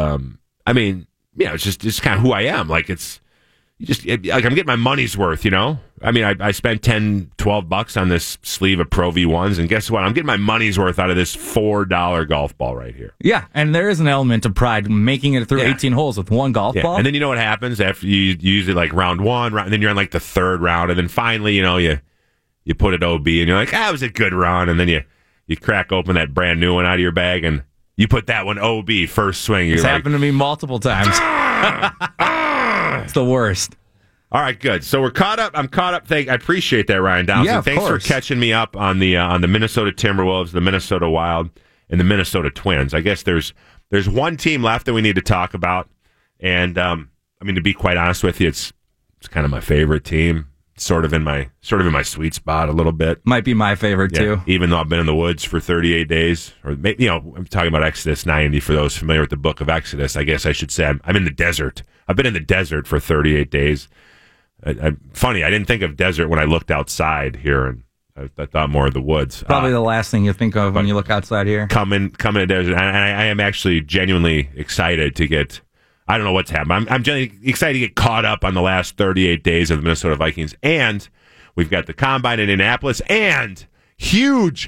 just kind of who I am. Like, like I'm getting my money's worth, you know? I mean, I spent $10-12 on this sleeve of Pro V1s, and guess what? I'm getting my money's worth out of this $4 golf ball right here. Yeah, and there is an element of pride making it through 18 holes with one golf ball. And then you know what happens after you use it like round one, and then you're on like the third round, and then finally, you know, you put it OB, and you're like, it was a good run, and then you crack open that brand new one out of your bag, and you put that one OB first swing. It's happened to me multiple times. It's the worst. All right, good. So we're caught up. I'm caught up. I appreciate that, Ryan Downs. Yeah, of Thanks course. for catching me up on the Minnesota Timberwolves, the Minnesota Wild, and the Minnesota Twins. I guess there's one team left that we need to talk about, and I mean, to be quite honest with you, it's kind of my favorite team. Sort of in my sweet spot a little bit. Might be my favorite too. Even though I've been in the woods for 38 days, or maybe, you know, I'm talking about Exodus 90 for those familiar with the Book of Exodus. I guess I should say I'm in the desert. I've been in the desert for 38 days. Funny, I didn't think of desert when I looked outside here, and I thought more of the woods. Probably the last thing you think of when you look outside here. Coming to desert, and I am actually genuinely excited to get. I don't know what's happened. I'm genuinely excited to get caught up on the last 38 days of the Minnesota Vikings, and we've got the Combine in Indianapolis, and huge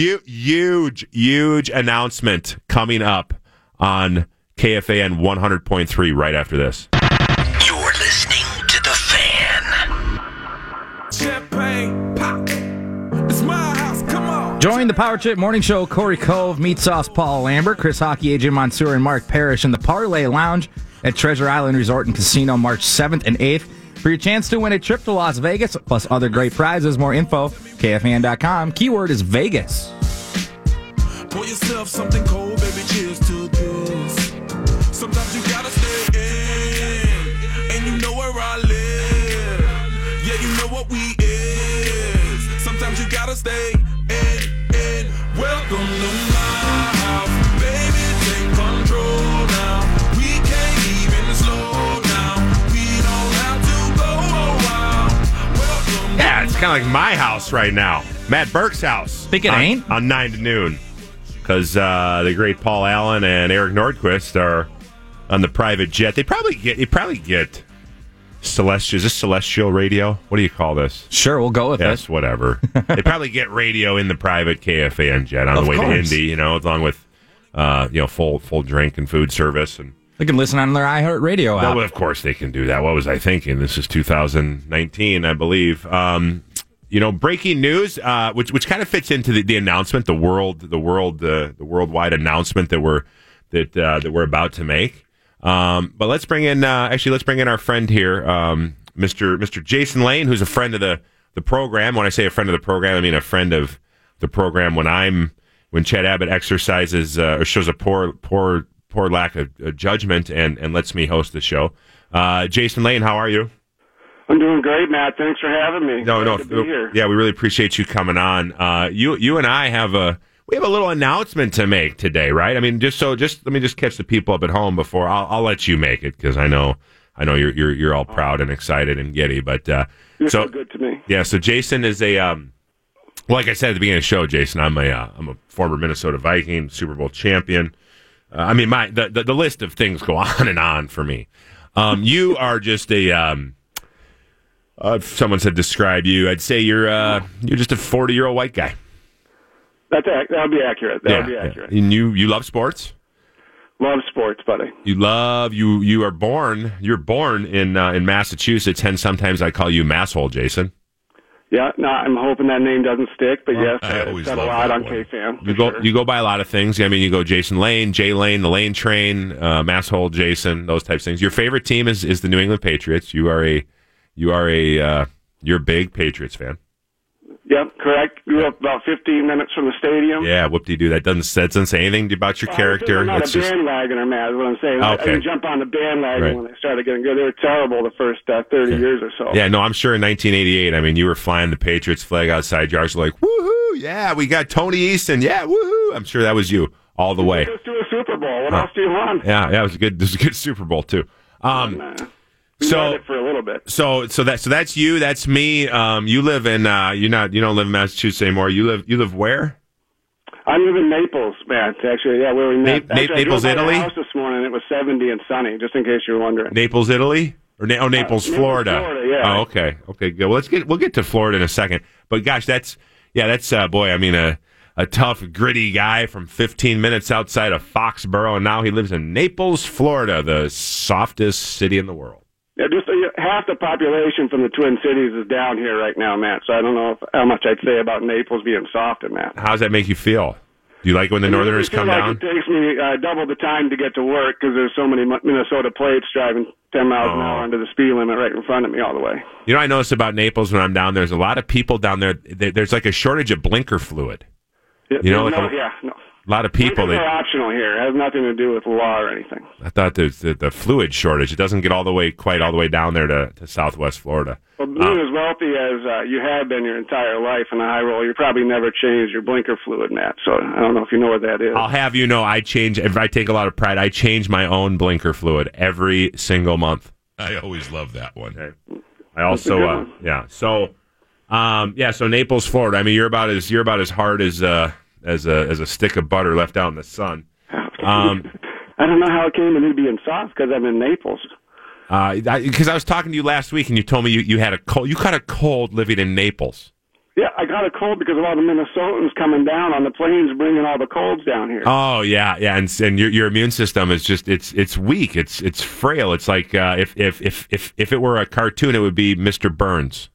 announcement coming up on KFAN 100.3 right after this. You're listening to The Fan. Champagne pop. It's my house. Come on. Join the Power Chip Morning Show. Corey Cove, Meat Sauce Paul Lambert, Chris Hockey, AJ Mansour, and Mark Parrish in the Parlay Lounge at Treasure Island Resort and Casino March 7th and 8th for your chance to win a trip to Las Vegas, plus other great prizes. More info, KFAN.com. Keyword is Vegas. Pour yourself something cold, baby. Cheers to this. Sometimes you gotta stay in, and you know where I live. Yeah, you know what we is. Sometimes you gotta stay in. Welcome to my house, baby. Take control now. We can't even slow down. We don't have to go a while. Welcome. Yeah, it's kind of like my house right now. Matt Burke's house. Think it ain't? On 9 to noon. Because the great Paul Allen and Eric Nordquist are on the private jet. They probably get celestial. Is this celestial radio? What do you call this? Sure, we'll go with Yes, it. whatever. They probably get radio in the private KFAN jet on the way to Indy, you know, along with full drink and food service. And They can listen on their iHeartRadio app. well, of course they can do that. What was I thinking? This is 2019, I believe. Breaking news, which kind of fits into the announcement, the worldwide announcement that we're about to make. But let's bring in our friend here, Mr. Jason Lane, who's a friend of the program. When I say a friend of the program, I mean a friend of the program when Chad Abbott exercises or shows a poor poor lack of judgment and lets me host the show. Jason Lane, how are you? I'm doing great, Matt. Thanks for having me. No, Glad to be here. yeah, we really appreciate you coming on. You and I have a little announcement to make today, right? I mean, just let me just catch the people up at home before I'll let you make it because I know you're all proud and excited and giddy, but you're so good to me. Yeah, so Jason is like I said at the beginning of the show, Jason, I'm a former Minnesota Viking, Super Bowl champion. I mean, the list of things go on and on for me. You are just if someone said describe you, I'd say you're just a 40-year-old white guy. That would be accurate. That would be accurate. And you love sports? Love sports, buddy. You're born in Massachusetts, hence sometimes I call you Masshole, Jason. Yeah, no, I'm hoping that name doesn't stick, but yes, it's got a lot on KFAN. You go by a lot of things. I mean, you go Jason Lane, Jay Lane, the Lane Train, Masshole Jason, those types of things. Your favorite team is the New England Patriots. You're a big Patriots fan. Yep, correct. Grew up about 15 minutes from the stadium. Yeah, whoop-de-doo. That doesn't say anything about your character. I'm not a bandwagoner, Matt, is what I'm saying. Okay. I didn't jump on the bandwagon when they started getting good. They were terrible the first 30 years or so. Yeah, no, I'm sure in 1988, I mean, you were flying the Patriots flag outside yards like, woohoo, yeah, we got Tony Easton, yeah, woohoo. I'm sure that was you all the way. Let's do a Super Bowl. What else do you want? Yeah, it was a good Super Bowl, too. We had it for a little bit. So that's you. That's me. You live in you don't live in Massachusetts anymore. You live where? I live in Naples, Matt. Actually, yeah, where we met. Naples, I drove by Italy. my house this morning. It was 70 and sunny. Just in case you were wondering. Naples, Italy, or Naples, Florida. Florida, yeah. Oh, okay, good. Well, we'll get to Florida in a second. But gosh, that's boy. I mean, a tough, gritty guy from 15 minutes outside of Foxborough, and now he lives in Naples, Florida, the softest city in the world. Yeah, just half the population from the Twin Cities is down here right now, Matt. So I don't know how much I'd say about Naples being soft in that. How does that make you feel? Do you like when the Northerners come down? It takes me double the time to get to work because there's so many Minnesota plates driving 10 miles an hour under the speed limit right in front of me all the way. You know, I noticed about Naples when I'm down there, there's a lot of people down there. There's like a shortage of blinker fluid. A lot of people. Blinkers are optional here. It has nothing to do with law or anything. I thought there's the fluid shortage. It doesn't get quite all the way down there to Southwest Florida. Well, being as wealthy as you have been your entire life in a high roll, you probably never changed your blinker fluid, Matt. So I don't know if you know what that is. I'll have you know, if I take a lot of pride, I change my own blinker fluid every single month. I always love that one. Okay. I also, So Naples, Florida. I mean, you're about as hard as a stick of butter left out in the sun. I don't know how it came to me being soft because I'm in Naples. Because I was talking to you last week and you told me you had a cold. You caught a cold living in Naples. Yeah, I got a cold because of all the Minnesotans coming down on the planes, bringing all the colds down here. Oh yeah, and your immune system is just it's weak. It's frail. It's like if it were a cartoon, it would be Mr. Burns.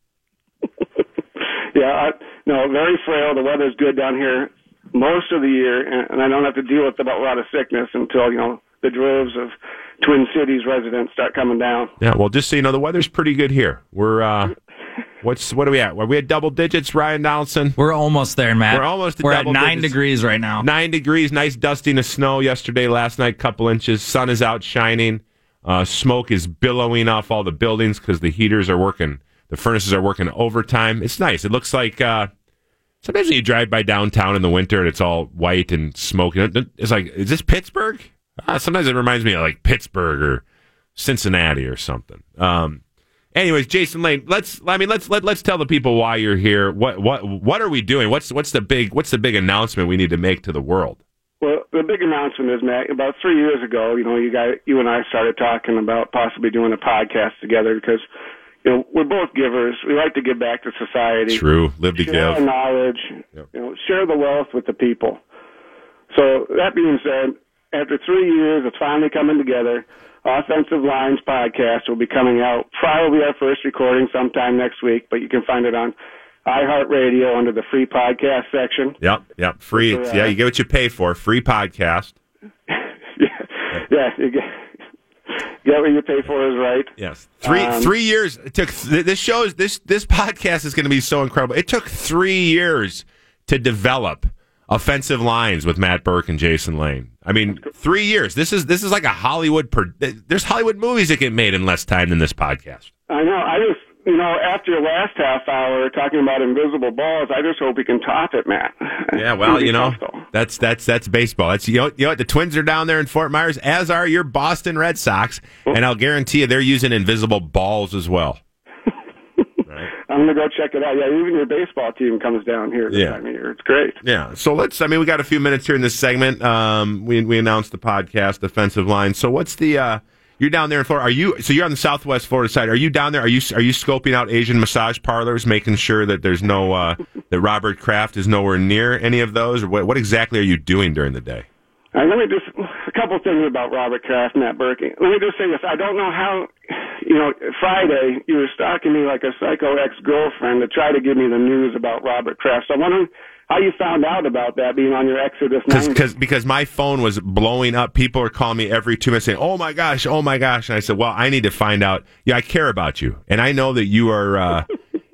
Very frail. The weather's good down here most of the year, and I don't have to deal with a lot of sickness until the droves of Twin Cities residents start coming down. Yeah, well, just so you know, the weather's pretty good here. We're what are we at? Are we at double digits, Ryan Donaldson? We're almost there, Matt. We're at 9 degrees right now. 9 degrees, nice dusting of snow yesterday, last night, couple inches. Sun is out shining. Smoke is billowing off all the buildings because the heaters are working. The furnaces are working overtime. It's nice. It looks like sometimes when you drive by downtown in the winter and it's all white and smoky. It's like, is this Pittsburgh? Sometimes it reminds me of like Pittsburgh or Cincinnati or something. Anyways, Jason Lane, let's tell the people why you're here. What are we doing? What's the big announcement we need to make to the world? Well, the big announcement is, Matt, about 3 years ago, you and I started talking about possibly doing a podcast together because we're both givers. We like to give back to society. True. Live to share give. Share knowledge. Yep. Share the wealth with the people. So that being said, after 3 years, it's finally coming together. Offensive Lines podcast will be coming out. Probably our first recording sometime next week, but you can find it on iHeartRadio under the free podcast section. Yep. Free. Yeah, you get what you pay for. Free podcast. Yeah. You get what you pay for is right. Yes. 3 years it took. This podcast is going to be so incredible. It took 3 years to develop Offensive Lines with Matt Burke and Jason Lane. I mean, 3 years. This is like a Hollywood. There's Hollywood movies that get made in less time than this podcast. I know. I just, after your last half hour talking about invisible balls, I just hope we can top it, Matt. Yeah, well, that's baseball. That's you know what, the Twins are down there in Fort Myers, as are your Boston Red Sox, and I'll guarantee you they're using invisible balls as well. I'm going to go check it out. Yeah, even your baseball team comes down here this time of year. It's great. Yeah. So we got a few minutes here in this segment. We announced the podcast, Defensive Line. So what's the, you're down there in Florida. You're on the Southwest Florida side. Are you down there? Are you scoping out Asian massage parlors, making sure that there's no, that Robert Kraft is nowhere near any of those? Or what exactly are you doing during the day? Let me just, a couple of things about Robert Kraft, Matt Berkey. Let me just say this. I don't know how, Friday you were stalking me like a psycho ex-girlfriend to try to give me the news about Robert Kraft. So I'm wondering how you found out about that being on your Exodus 9. Because my phone was blowing up. People are calling me every 2 minutes saying, oh my gosh. And I said, well, I need to find out. Yeah, I care about you. And I know that you are,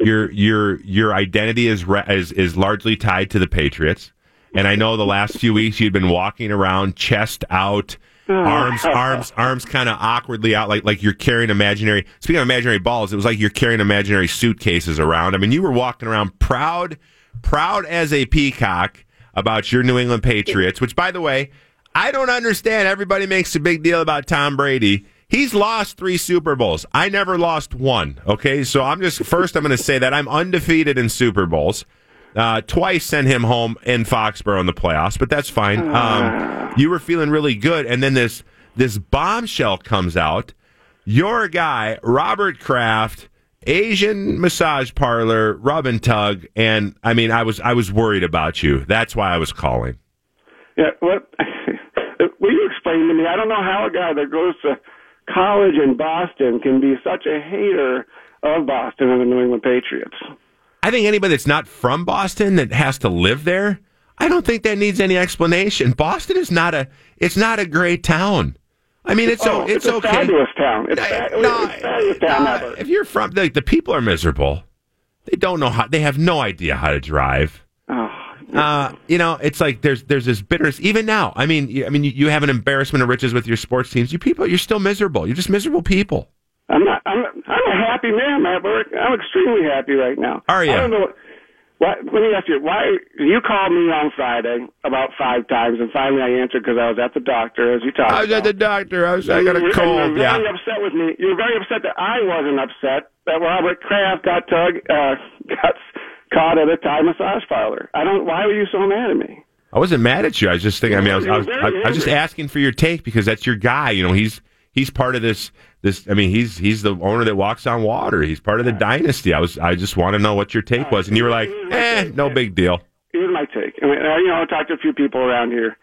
your identity is largely tied to the Patriots. And I know the last few weeks you'd been walking around, chest out, arms kind of awkwardly out, like you're carrying speaking of imaginary balls, it was like you're carrying imaginary suitcases around. I mean, you were walking around proud as a peacock about your New England Patriots, which, by the way, I don't understand. Everybody makes a big deal about Tom Brady. He's lost 3 Super Bowls. I never lost one, okay? So I'm going to say that I'm undefeated in Super Bowls. Twice sent him home in Foxborough in the playoffs, but that's fine. You were feeling really good, and then this bombshell comes out. Your guy, Robert Kraft, Asian massage parlor, rub and tug, and I mean, I was worried about you. That's why I was calling. Yeah, what? Will you explain to me? I don't know how a guy that goes to college in Boston can be such a hater of Boston and the New England Patriots. I think anybody that's not from Boston that has to live there, I don't think that needs any explanation. Boston is not a great town. I mean, it's okay. It's a fabulous town. It's a fabulous town. If you're from the people are miserable. They don't know how. They have no idea how to drive. It's like there's this bitterness even now. I mean, you have an embarrassment of riches with your sports teams. You're still miserable. You're just miserable people. I'm a happy man, Matt Burke. I'm extremely happy right now. Are you? I don't know. Let me ask you, why you called me on Friday about 5 times, and finally I answered because I was at the doctor, as you talked about. I was at the doctor. I got a cold. You were very upset with me. You were very upset that I wasn't upset that Robert Kraft got caught at a Thai massage parlor. Why were you so mad at me? I wasn't mad at you. I was just thinking. I was just asking for your take because that's your guy. He's part of this. He's the owner that walks on water. He's part of the dynasty. I just want to know what your take was, and you were like, no big deal. Here's my take. I talked to a few people around here.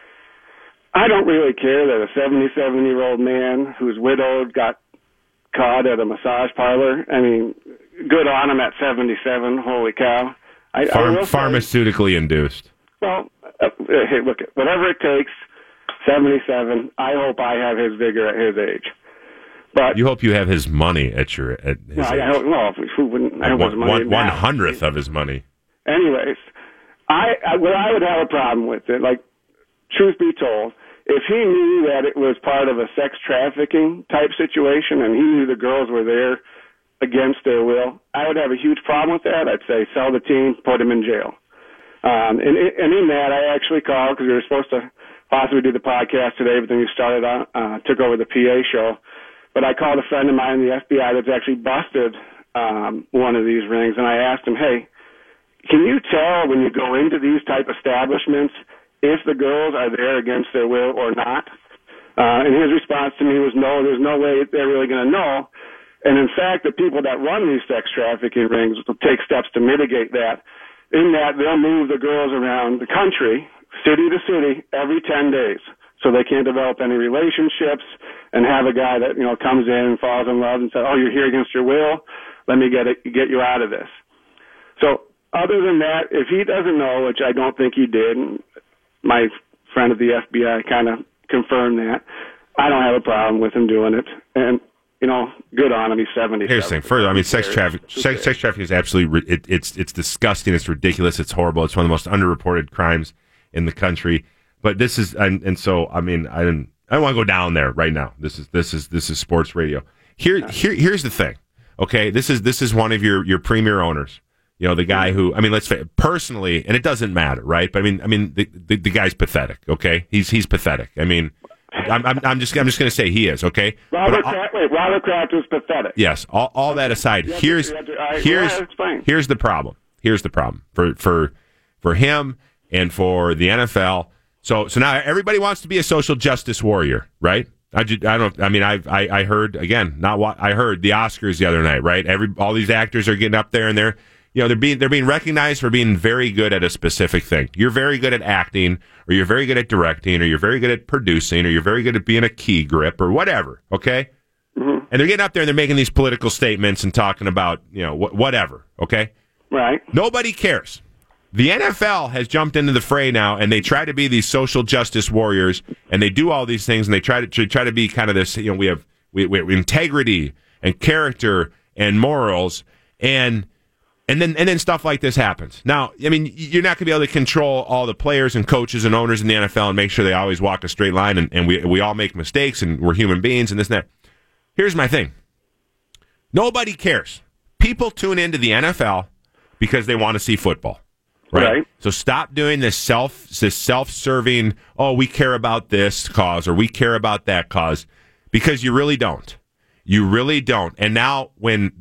I don't really care that a 77-year-old man who's widowed got caught at a massage parlor. I mean, good on him at 77. Holy cow! Pharmaceutically induced. Well, hey, look, whatever it takes. 77. I hope I have his vigor at his age. But you hope you have his money at his age. Who wouldn't? I hope his money. 1/100th of his money. Anyways, I would have a problem with it. Like, truth be told, if he knew that it was part of a sex trafficking type situation and he knew the girls were there against their will, I would have a huge problem with that. I'd say sell the team, put him in jail. And in that, I actually called because we were supposed to possibly do the podcast today, but then you took over the PA show. But I called a friend of mine in the FBI that's actually busted one of these rings, and I asked him, hey, can you tell when you go into these type establishments if the girls are there against their will or not? And his response to me was, no, there's no way they're really going to know. And in fact, the people that run these sex trafficking rings will take steps to mitigate that, in that they'll move the girls around the country, city to city, every 10 days. So they can't develop any relationships and have a guy that, comes in and falls in love and says, oh, you're here against your will. Let me get you out of this. So other than that, if he doesn't know, which I don't think he did, my friend at the FBI kind of confirmed that, I don't have a problem with him doing it. And, good on him. He's 70. Here's the thing. Further, sex trafficking is absolutely, it's disgusting. It's ridiculous. It's horrible. It's one of the most underreported crimes in the country. But this is, and so I mean, I don't want to go down there right now. This is sports radio. Here's the thing. Okay, this is one of your premier owners. You know, the guy who, I mean, let's say personally, and it doesn't matter, right? But I mean, the guy's pathetic. Okay, he's pathetic. I mean, I'm just going to say he is. Okay, Robert Kraft is pathetic. Yes. All that aside, here's the problem. Here's the problem for him and for the NFL. So now everybody wants to be a social justice warrior, right? I heard again, I heard the Oscars the other night, right? All these actors are getting up there and they're being recognized for being very good at a specific thing. You're very good at acting, or you're very good at directing, or you're very good at producing, or you're very good at being a key grip, or whatever. Okay, and they're getting up there and they're making these political statements and talking about whatever. Okay, right? Nobody cares. The NFL has jumped into the fray now, and they try to be these social justice warriors, and they do all these things, and they try to be kind of this. We have integrity and character and morals, and then stuff like this happens. Now, I mean, you're not going to be able to control all the players and coaches and owners in the NFL and make sure they always walk a straight line, and we all make mistakes, and we're human beings, and this and that. Here's my thing. Nobody cares. People tune into the NFL because they want to see football. Right. So stop doing this self-serving, we care about this cause or we care about that cause, because you really don't. You really don't. And now when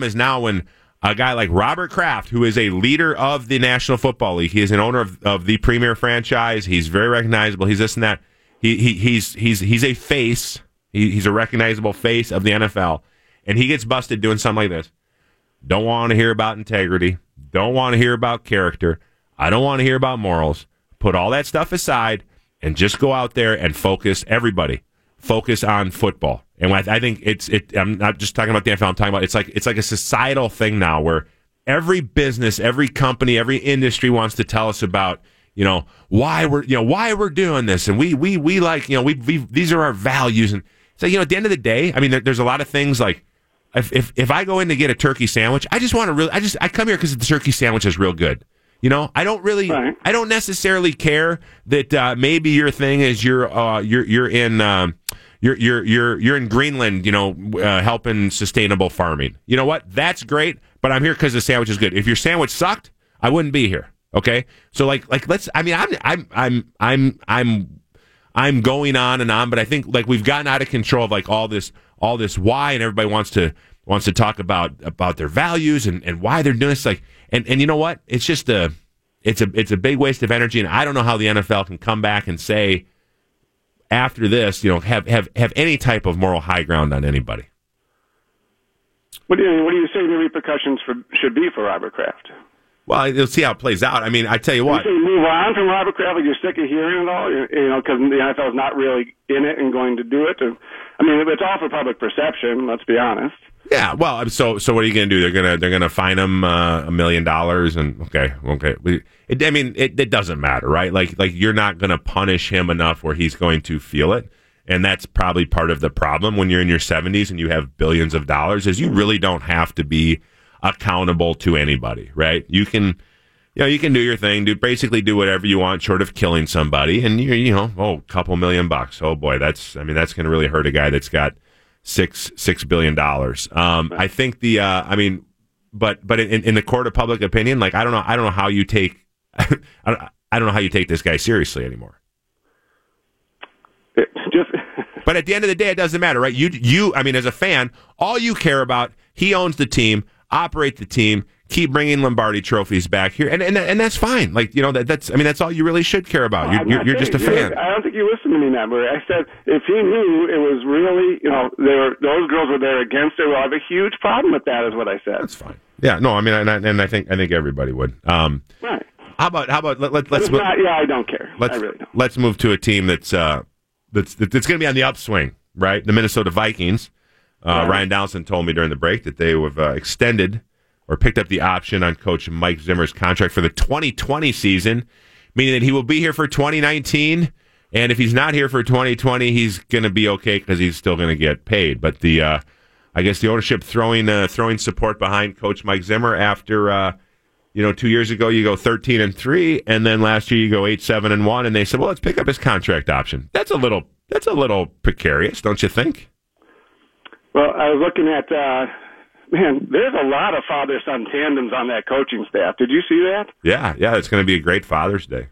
a guy like Robert Kraft, who is a leader of the National Football League, he is an owner of the premier franchise. He's very recognizable. He's this and that. He's a face. He's a recognizable face of the NFL. And he gets busted doing something like this. Don't want to hear about integrity. Don't want to hear about character. I don't want to hear about morals. Put all that stuff aside and just go out there and focus on football. And I think I'm not just talking about the NFL. I'm talking about it's like a societal thing now where every business, every company, every industry wants to tell us about why we're doing this, and we like these are our values. And so at the end of the day, I mean, there's a lot of things like. If I go in to get a turkey sandwich, I come here because the turkey sandwich is real good. I don't necessarily care that maybe your thing is you're in Greenland, helping sustainable farming. You know what? That's great, but I'm here because the sandwich is good. If your sandwich sucked, I wouldn't be here. Okay, so I'm going on and on, but I think we've gotten out of control of all this why, and everybody wants to talk about their values and why they're doing this. And you know what? It's just it's a big waste of energy, and I don't know how the NFL can come back and say after this, have any type of moral high ground on anybody. What do you say the repercussions should be for Robert Kraft? Well, you'll see how it plays out. I mean, I tell you what. You move on from Robert Kraft, you're sick of hearing it all, because the NFL is not really in it and going to do it. I mean, it's all for public perception. Let's be honest. Yeah. Well, so what are you going to do? They're gonna fine him $1 million, and okay. It doesn't matter, right? Like you're not going to punish him enough where he's going to feel it. And that's probably part of the problem when you're in your 70s and you have billions of dollars, is you really don't have to be accountable to anybody, right? You can do your thing, basically do whatever you want, short of killing somebody, and a couple $1 million. Oh boy, that's going to really hurt a guy that's got $6 billion. I think but in the court of public opinion, I don't know how you take, I don't know how you take this guy seriously anymore. But at the end of the day, it doesn't matter, right? I mean, as a fan, all you care about, he owns the team. Operate the team, keep bringing Lombardi trophies back here, and that's fine. That's all you really should care about. You're just a fan. I don't think you listened to me, Matt. I said if he knew it was really, those girls were there against it, well, I have a huge problem with that, is what I said. That's fine. Yeah, no, I mean, and I think everybody would. Right. How about let's move, I don't care. I really don't. Let's move to a team that's going to be on the upswing, right? The Minnesota Vikings. Ryan Donaldson told me during the break that they have extended or picked up the option on Coach Mike Zimmer's contract for the 2020 season, meaning that he will be here for 2019. And if he's not here for 2020, he's going to be okay because he's still going to get paid. But I guess the ownership throwing support behind Coach Mike Zimmer after 2 years ago you go 13-3, and then last year you go 8-7-1, and they said, well, let's pick up his contract option. That's a little precarious, don't you think? Well, I was looking at, there's a lot of father-son tandems on that coaching staff. Did you see that? Yeah, it's going to be a great Father's Day.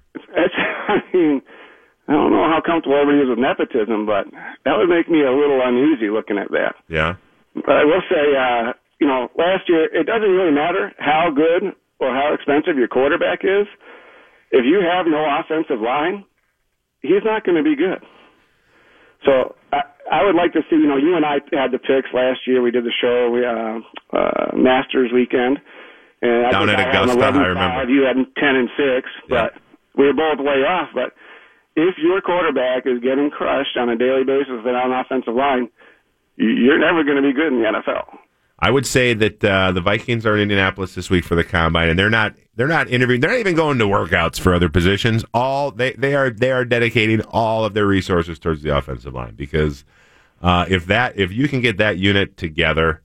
I don't know how comfortable everybody is with nepotism, but that would make me a little uneasy looking at that. Yeah. But I will say, last year, it doesn't really matter how good or how expensive your quarterback is. If you have no offensive line, he's not going to be good. So I would like to see, you and I had the picks last year. We did the show, Masters weekend. And down at Augusta, I remember. You had 10-6, but we were both way off. But if your quarterback is getting crushed on a daily basis without an offensive line, you're never going to be good in the NFL. I would say that the Vikings are in Indianapolis this week for the Combine, and they're not interviewing. They're not even going to workouts for other positions. They are dedicating all of their resources towards the offensive line, because if you can get that unit together,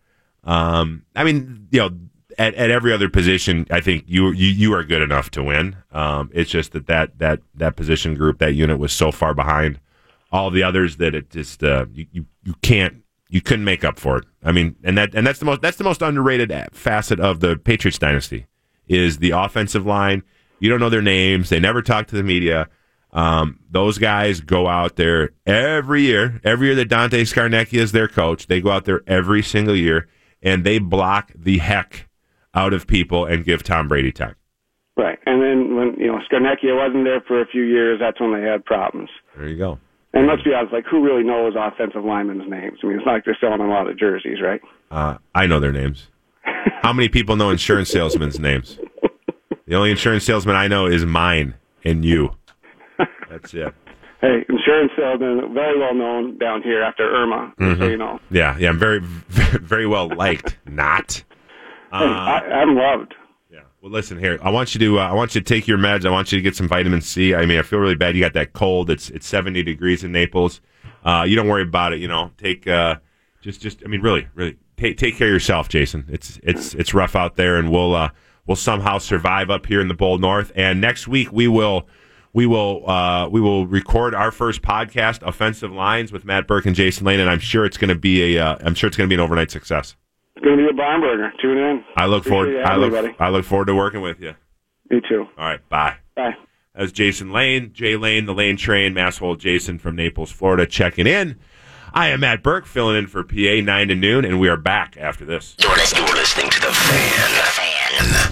at every other position, I think you are good enough to win. It's just that position group, that unit was so far behind all the others that it just you couldn't make up for it. I mean, and that's the most underrated facet of the Patriots dynasty is the offensive line. You don't know their names. They never talk to the media. Those guys go out there every year. Every year that Dante Scarnecchia is their coach, they go out there every single year and they block the heck out of people and give Tom Brady time. Right, and then when Scarnecchia wasn't there for a few years, that's when they had problems. There you go. And let's be honest, who really knows offensive linemen's names? I mean, it's not like they're selling them a lot of jerseys, right? I know their names. How many people know insurance salesmen's names? The only insurance salesman I know is mine and you. That's it. Hey, insurance salesman, very well known down here after Irma, so you know. Yeah, I'm very, very well liked. Not. I'm loved. Well, listen here. I want you to take your meds. I want you to get some vitamin C. I mean, I feel really bad. You got that cold. It's 70 degrees in Naples. You don't worry about it. Take really take care of yourself, Jason. It's rough out there, and we'll somehow survive up here in the Bold North. And next week we will record our first podcast, Offensive Lines, with Matt Burke and Jason Lane, and I'm sure it's going to be an overnight success. It's going to be a barn burner. Tune in. I look forward to working with you. Me too. All right. Bye. Bye. That's Jason Lane, Jay Lane, the Lane Train, Masshole Jason from Naples, Florida, checking in. I am Matt Burke, filling in for PA 9 to noon, and we are back after this. You're listening to The Fan.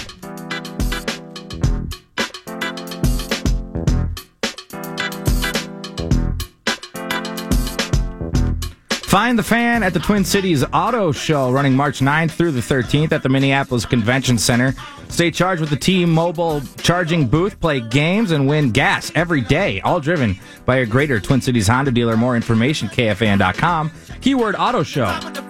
Find the Fan at the Twin Cities Auto Show, running March 9th through the 13th at the Minneapolis Convention Center. Stay charged with the T-Mobile charging booth, play games, and win gas every day, all driven by a greater Twin Cities Honda dealer. More information, KFAN.com. Keyword Auto Show.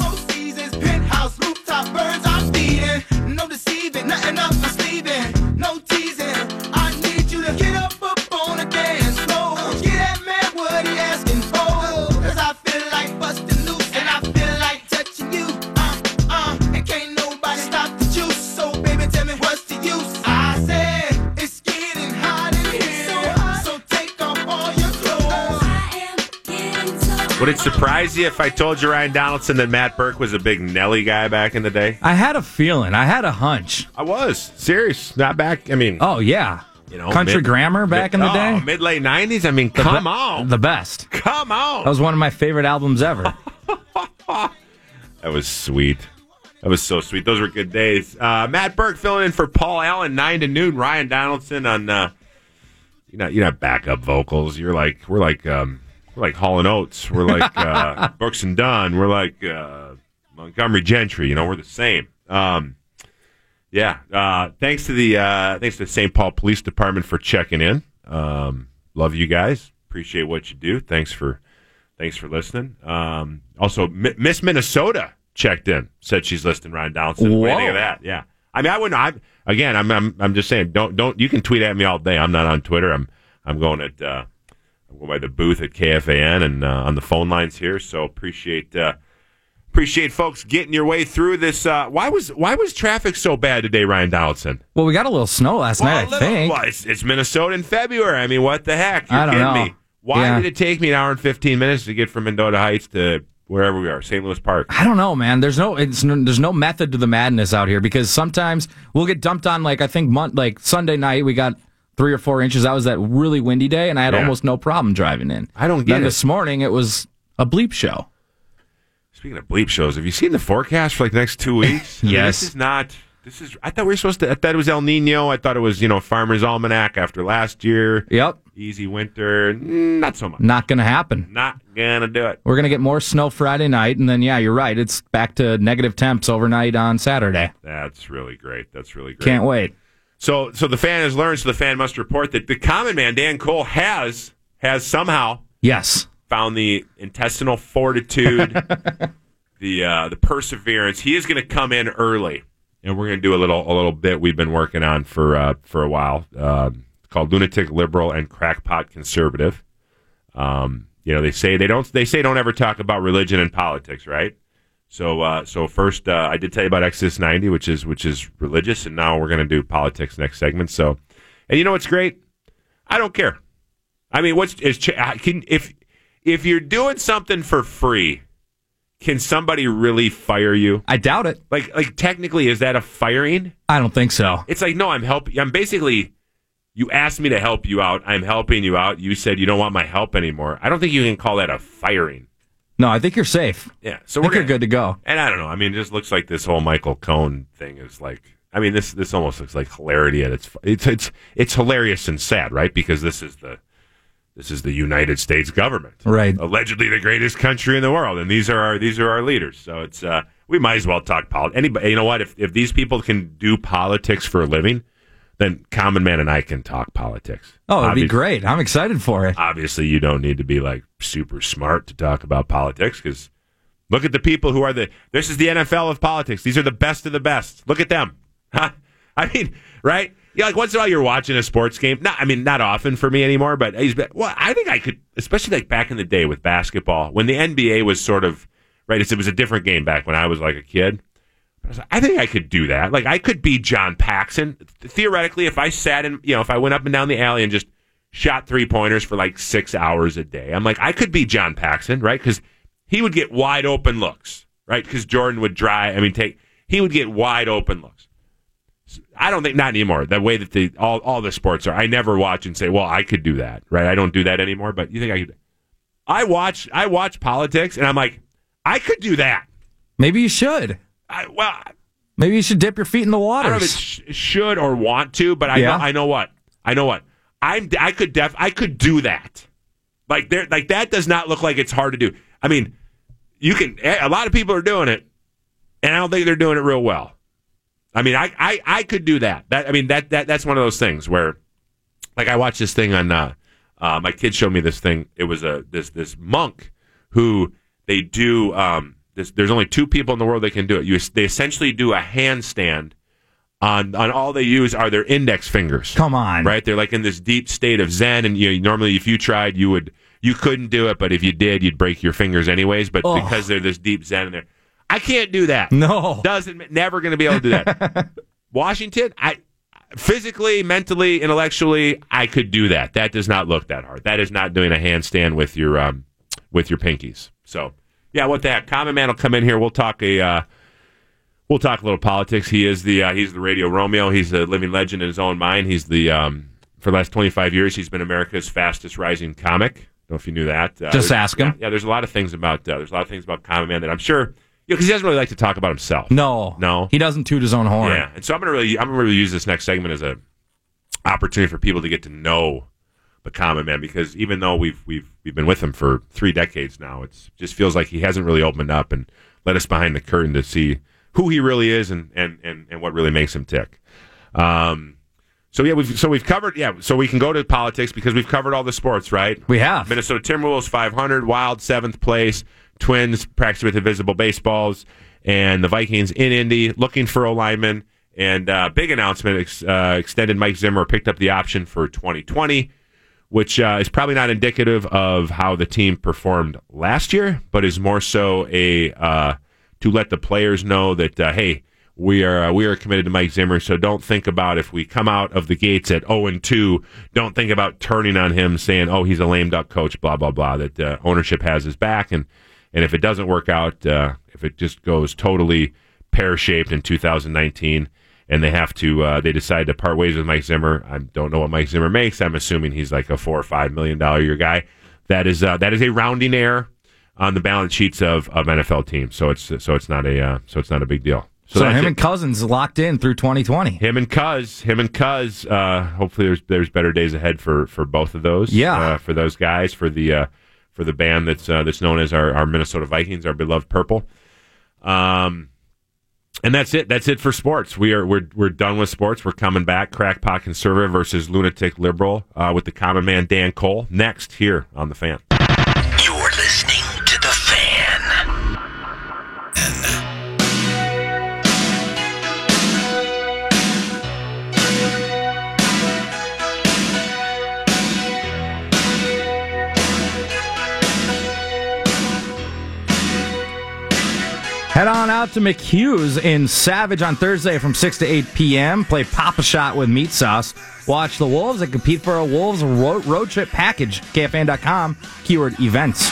Would it surprise you if I told you, Ryan Donaldson, that Matt Burke was a big Nelly guy back in the day? I had a feeling. I had a hunch. I was. Serious. Not back. I mean. Oh, yeah. Country Grammar back in the day? Mid-late 90s? I mean, come on. The best. Come on. That was one of my favorite albums ever. That was sweet. That was so sweet. Those were good days. Matt Burke filling in for Paul Allen, 9 to noon. Ryan Donaldson on, you're not backup vocals. We're like Hall & Oates. We're like Brooks and Dunn. We're like Montgomery Gentry. We're the same. Thanks to the St. Paul Police Department for checking in. Love you guys. Appreciate what you do. Thanks for listening. Also, Miss Minnesota checked in. Said she's listening. Ryan Donaldson. What do you think of that? Yeah. I mean, I wouldn't. I'm just saying. Don't. You can tweet at me all day. I'm not on Twitter. I'm going at. I'm going by the booth at KFAN and on the phone lines here. So appreciate Appreciate folks getting your way through this. Why was traffic so bad today, Ryan Donaldson? Well, we got a little snow last night, I think. Well, it's Minnesota in February. I mean, what the heck? You're I don't kidding know. me. Why Yeah. did it take me an hour and 15 minutes to get from Mendota Heights to wherever we are, St. Louis Park? I don't know, man. There's no method to the madness out here because sometimes we'll get dumped on. Like I think Sunday night we got 3 or 4 inches. That was that really windy day, and I had almost no problem driving in. I don't get then it. This morning it was a bleep show. Speaking of bleep shows, have you seen the forecast for like the next 2 weeks? I mean, Yes. I thought we were supposed to. I thought it was El Nino. I thought it was Farmer's Almanac after last year. Yep. Easy winter. Not so much. Not going to happen. Not gonna do it. We're going to get more snow Friday night, and then, yeah, you're right. It's back to negative temps overnight on Saturday. That's really great. Can't wait. So the fan has learned. So the fan must report that the common man Dan Cole has somehow found the intestinal fortitude, the perseverance. He is going to come in early, and we're going to do a little bit we've been working on for a while. Called Lunatic Liberal and Crackpot Conservative. They say don't ever talk about religion and politics, right? So first I did tell you about Exodus 90, which is religious, and now we're going to do politics next segment. So, and you know what's great? I don't care. I mean, if you're doing something for free, can somebody really fire you? I doubt it. Like technically, is that a firing? I don't think so. It's like, no, I'm basically. You asked me to help you out. I'm helping you out. You said you don't want my help anymore. I don't think you can call that a firing. No, I think you're safe. Yeah, so you're good to go. And I don't know. I mean, it just looks like this whole Michael Cohen thing is like. I mean, this almost looks like hilarity, and it's hilarious and sad, right? Because this is the United States government, right? Allegedly the greatest country in the world, and these are our leaders. So it's we might as well talk politics. Anybody, you know what? If these people can do politics for a living, then Common Man and I can talk politics. Oh, it'd be great. I'm excited for it. Obviously, you don't need to be like super smart to talk about politics because look at the people who are this is the NFL of politics. These are the best of the best. Look at them. Huh? I mean, right? Yeah, like once in a while you're watching a sports game. Not often for me anymore, but I think I could, especially like back in the day with basketball, when the NBA was sort of, right, it was a different game back when I was like a kid. I think I could do that. Like I could be John Paxson. Theoretically, if I sat in, if I went up and down the alley and just shot 3-pointers for like 6 hours a day, I'm like, I could be John Paxson, right? Because he would get wide open looks, right? Because Jordan would he would get wide open looks. I don't think, not anymore, the way that all the sports are. I never watch and say, well, I could do that, right? I don't do that anymore, but you think I could? I watch politics, and I'm like, I could do that. Maybe you should. Maybe you should dip your feet in the waters. I don't know if it should or want to, but I know what. I could do that. Like that does not look like it's hard to do. I mean, a lot of people are doing it, and I don't think they're doing it real well. I mean, I could do that. That's one of those things where, like, I watched this thing on. My kids showed me this thing. It was this monk who they do. There's only 2 people in the world that can do it. They essentially do a handstand on all they use are their index fingers. Come on, right? They're like in this deep state of Zen, and normally if you tried, you couldn't do it, but if you did, you'd break your fingers anyways. But because they're this deep Zen in there. I can't do that. No. Never going to be able to do that. Washington, physically, mentally, intellectually, I could do that. That does not look that hard. That is not doing a handstand with your pinkies. So, yeah, what the heck? Common Man will come in here. We'll talk a little politics. He's the Radio Romeo. He's a living legend in his own mind. He's for the last 25 years, he's been America's fastest rising comic. I don't know if you knew that. Just ask him. Yeah, there's a lot of things about Common Man that I'm sure. Because he doesn't really like to talk about himself. No, he doesn't toot his own horn. Yeah, and so I'm gonna really use this next segment as a opportunity for people to get to know the Common Man, because even though we've been with him for 3 decades now, it just feels like he hasn't really opened up and let us behind the curtain to see who he really is and what really makes him tick. So we've covered. Yeah, so we can go to politics because we've covered all the sports, right? We have. Minnesota Timberwolves 500, Wild 7th place. Twins practicing with invisible baseballs, and the Vikings in Indy looking for O-linemen. And big announcement, extended Mike Zimmer, picked up the option for 2020, which is probably not indicative of how the team performed last year, but is more so a to let the players know that, hey, we are committed to Mike Zimmer, so don't think about if we come out of the gates at 0-2, don't think about turning on him saying, oh, he's a lame duck coach, blah, blah, blah, that ownership has his back. And if it doesn't work out, if it just goes totally pear-shaped in 2019 and they decide to part ways with Mike Zimmer, I don't know what Mike Zimmer makes. I'm assuming he's like a $4 or $5 million a year guy. That is a rounding error on the balance sheets of NFL teams. So it's not a big deal. So him and Cousins locked in through 2020. Him and Cuz. Hopefully, there's better days ahead for both of those. Yeah, for those guys, for the band that's known as our Minnesota Vikings, our beloved Purple. And that's it. That's it for sports. We're done with sports. We're coming back. Crackpot Conservative versus Lunatic Liberal with the common man Dan Cole next here on The Fan. You're listening to The Fan. Head on out to McHugh's in Savage on Thursday from 6 to 8 p.m. Play Pop-A-Shot with Meat Sauce. Watch the Wolves and compete for a Wolves road trip package. KFAN.com, keyword events.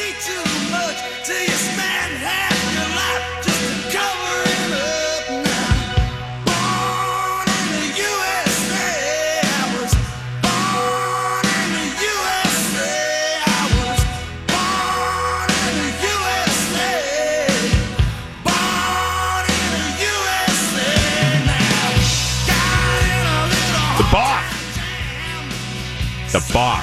The boss.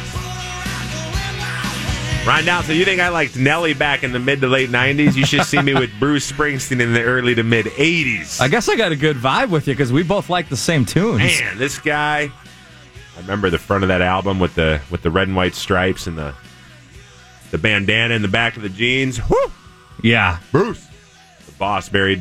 Ryan Down, so you think I liked Nelly back in the mid to late 90s? You should see me with Bruce Springsteen in the early to mid 80s. I guess I got a good vibe with you because we both like the same tunes. Man, this guy, I remember the front of that album with the red and white stripes and the bandana in the back of the jeans. Woo! Yeah. Bruce. The boss married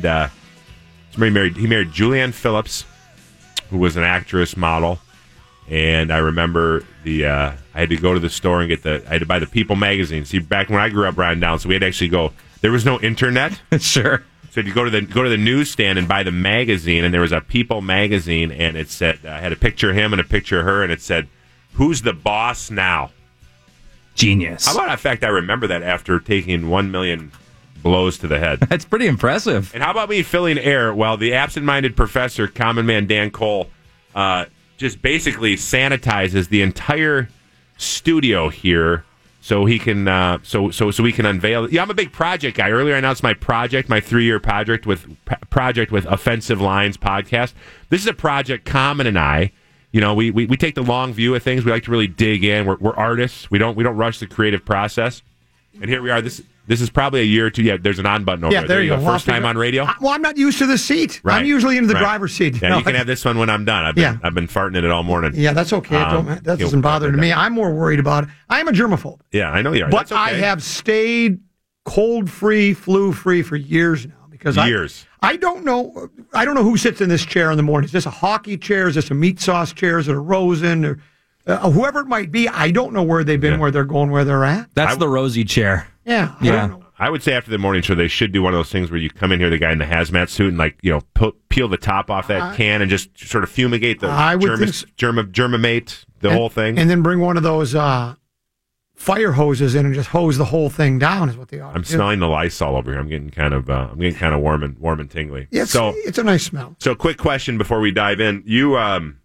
Julianne Phillips, who was an actress, model. And I remember I had to go to the store and I had to buy the People magazine. See, back when I grew up, Ryan Down, so we had to actually go. There was no internet. Sure. So you go to the newsstand and buy the magazine, and there was a People magazine, and it said I had a picture of him and a picture of her, and it said, "Who's the boss now?" Genius. How about the fact I remember that after taking 1 million blows to the head? That's pretty impressive. And how about me filling air while the absent-minded professor, common man Dan Cole, just basically sanitizes the entire studio here so he can so we can unveil. Yeah, I'm a big project guy. Earlier I announced my 3-year project with Offensive Lines podcast. This is a project Common and I, we take the long view of things. We like to really dig in. We're artists. We don't rush the creative process. And here we are. This is probably a year or two. Yeah, there's an on button over there. Yeah, there you go. First time on radio? Well, I'm not used to the seat. Right. I'm usually into the driver's seat. Yeah, you can have this one when I'm done. I've been farting in it all morning. Yeah, that's okay. That doesn't bother me. I'm more worried about it. I am a germaphobe. Yeah, I know you are. But that's okay. I have stayed cold-free, flu-free for years now. Because I don't know who sits in this chair in the morning. Is this a hockey chair? Is this a meat sauce chair? Is it a Rosen? Or whoever it might be, I don't know where they've been, where they're going, where they're at. That's the Rosie chair. Yeah. I would say after the morning show, they should do one of those things where you come in here, the guy in the hazmat suit, and peel the top off that can and just sort of fumigate the germamate, whole thing. And then bring one of those fire hoses in and just hose the whole thing down is what they ought to do. I'm smelling the Lysol over here. I'm getting kind of warm and tingly. Yeah, it's a nice smell. So quick question before we dive in. You're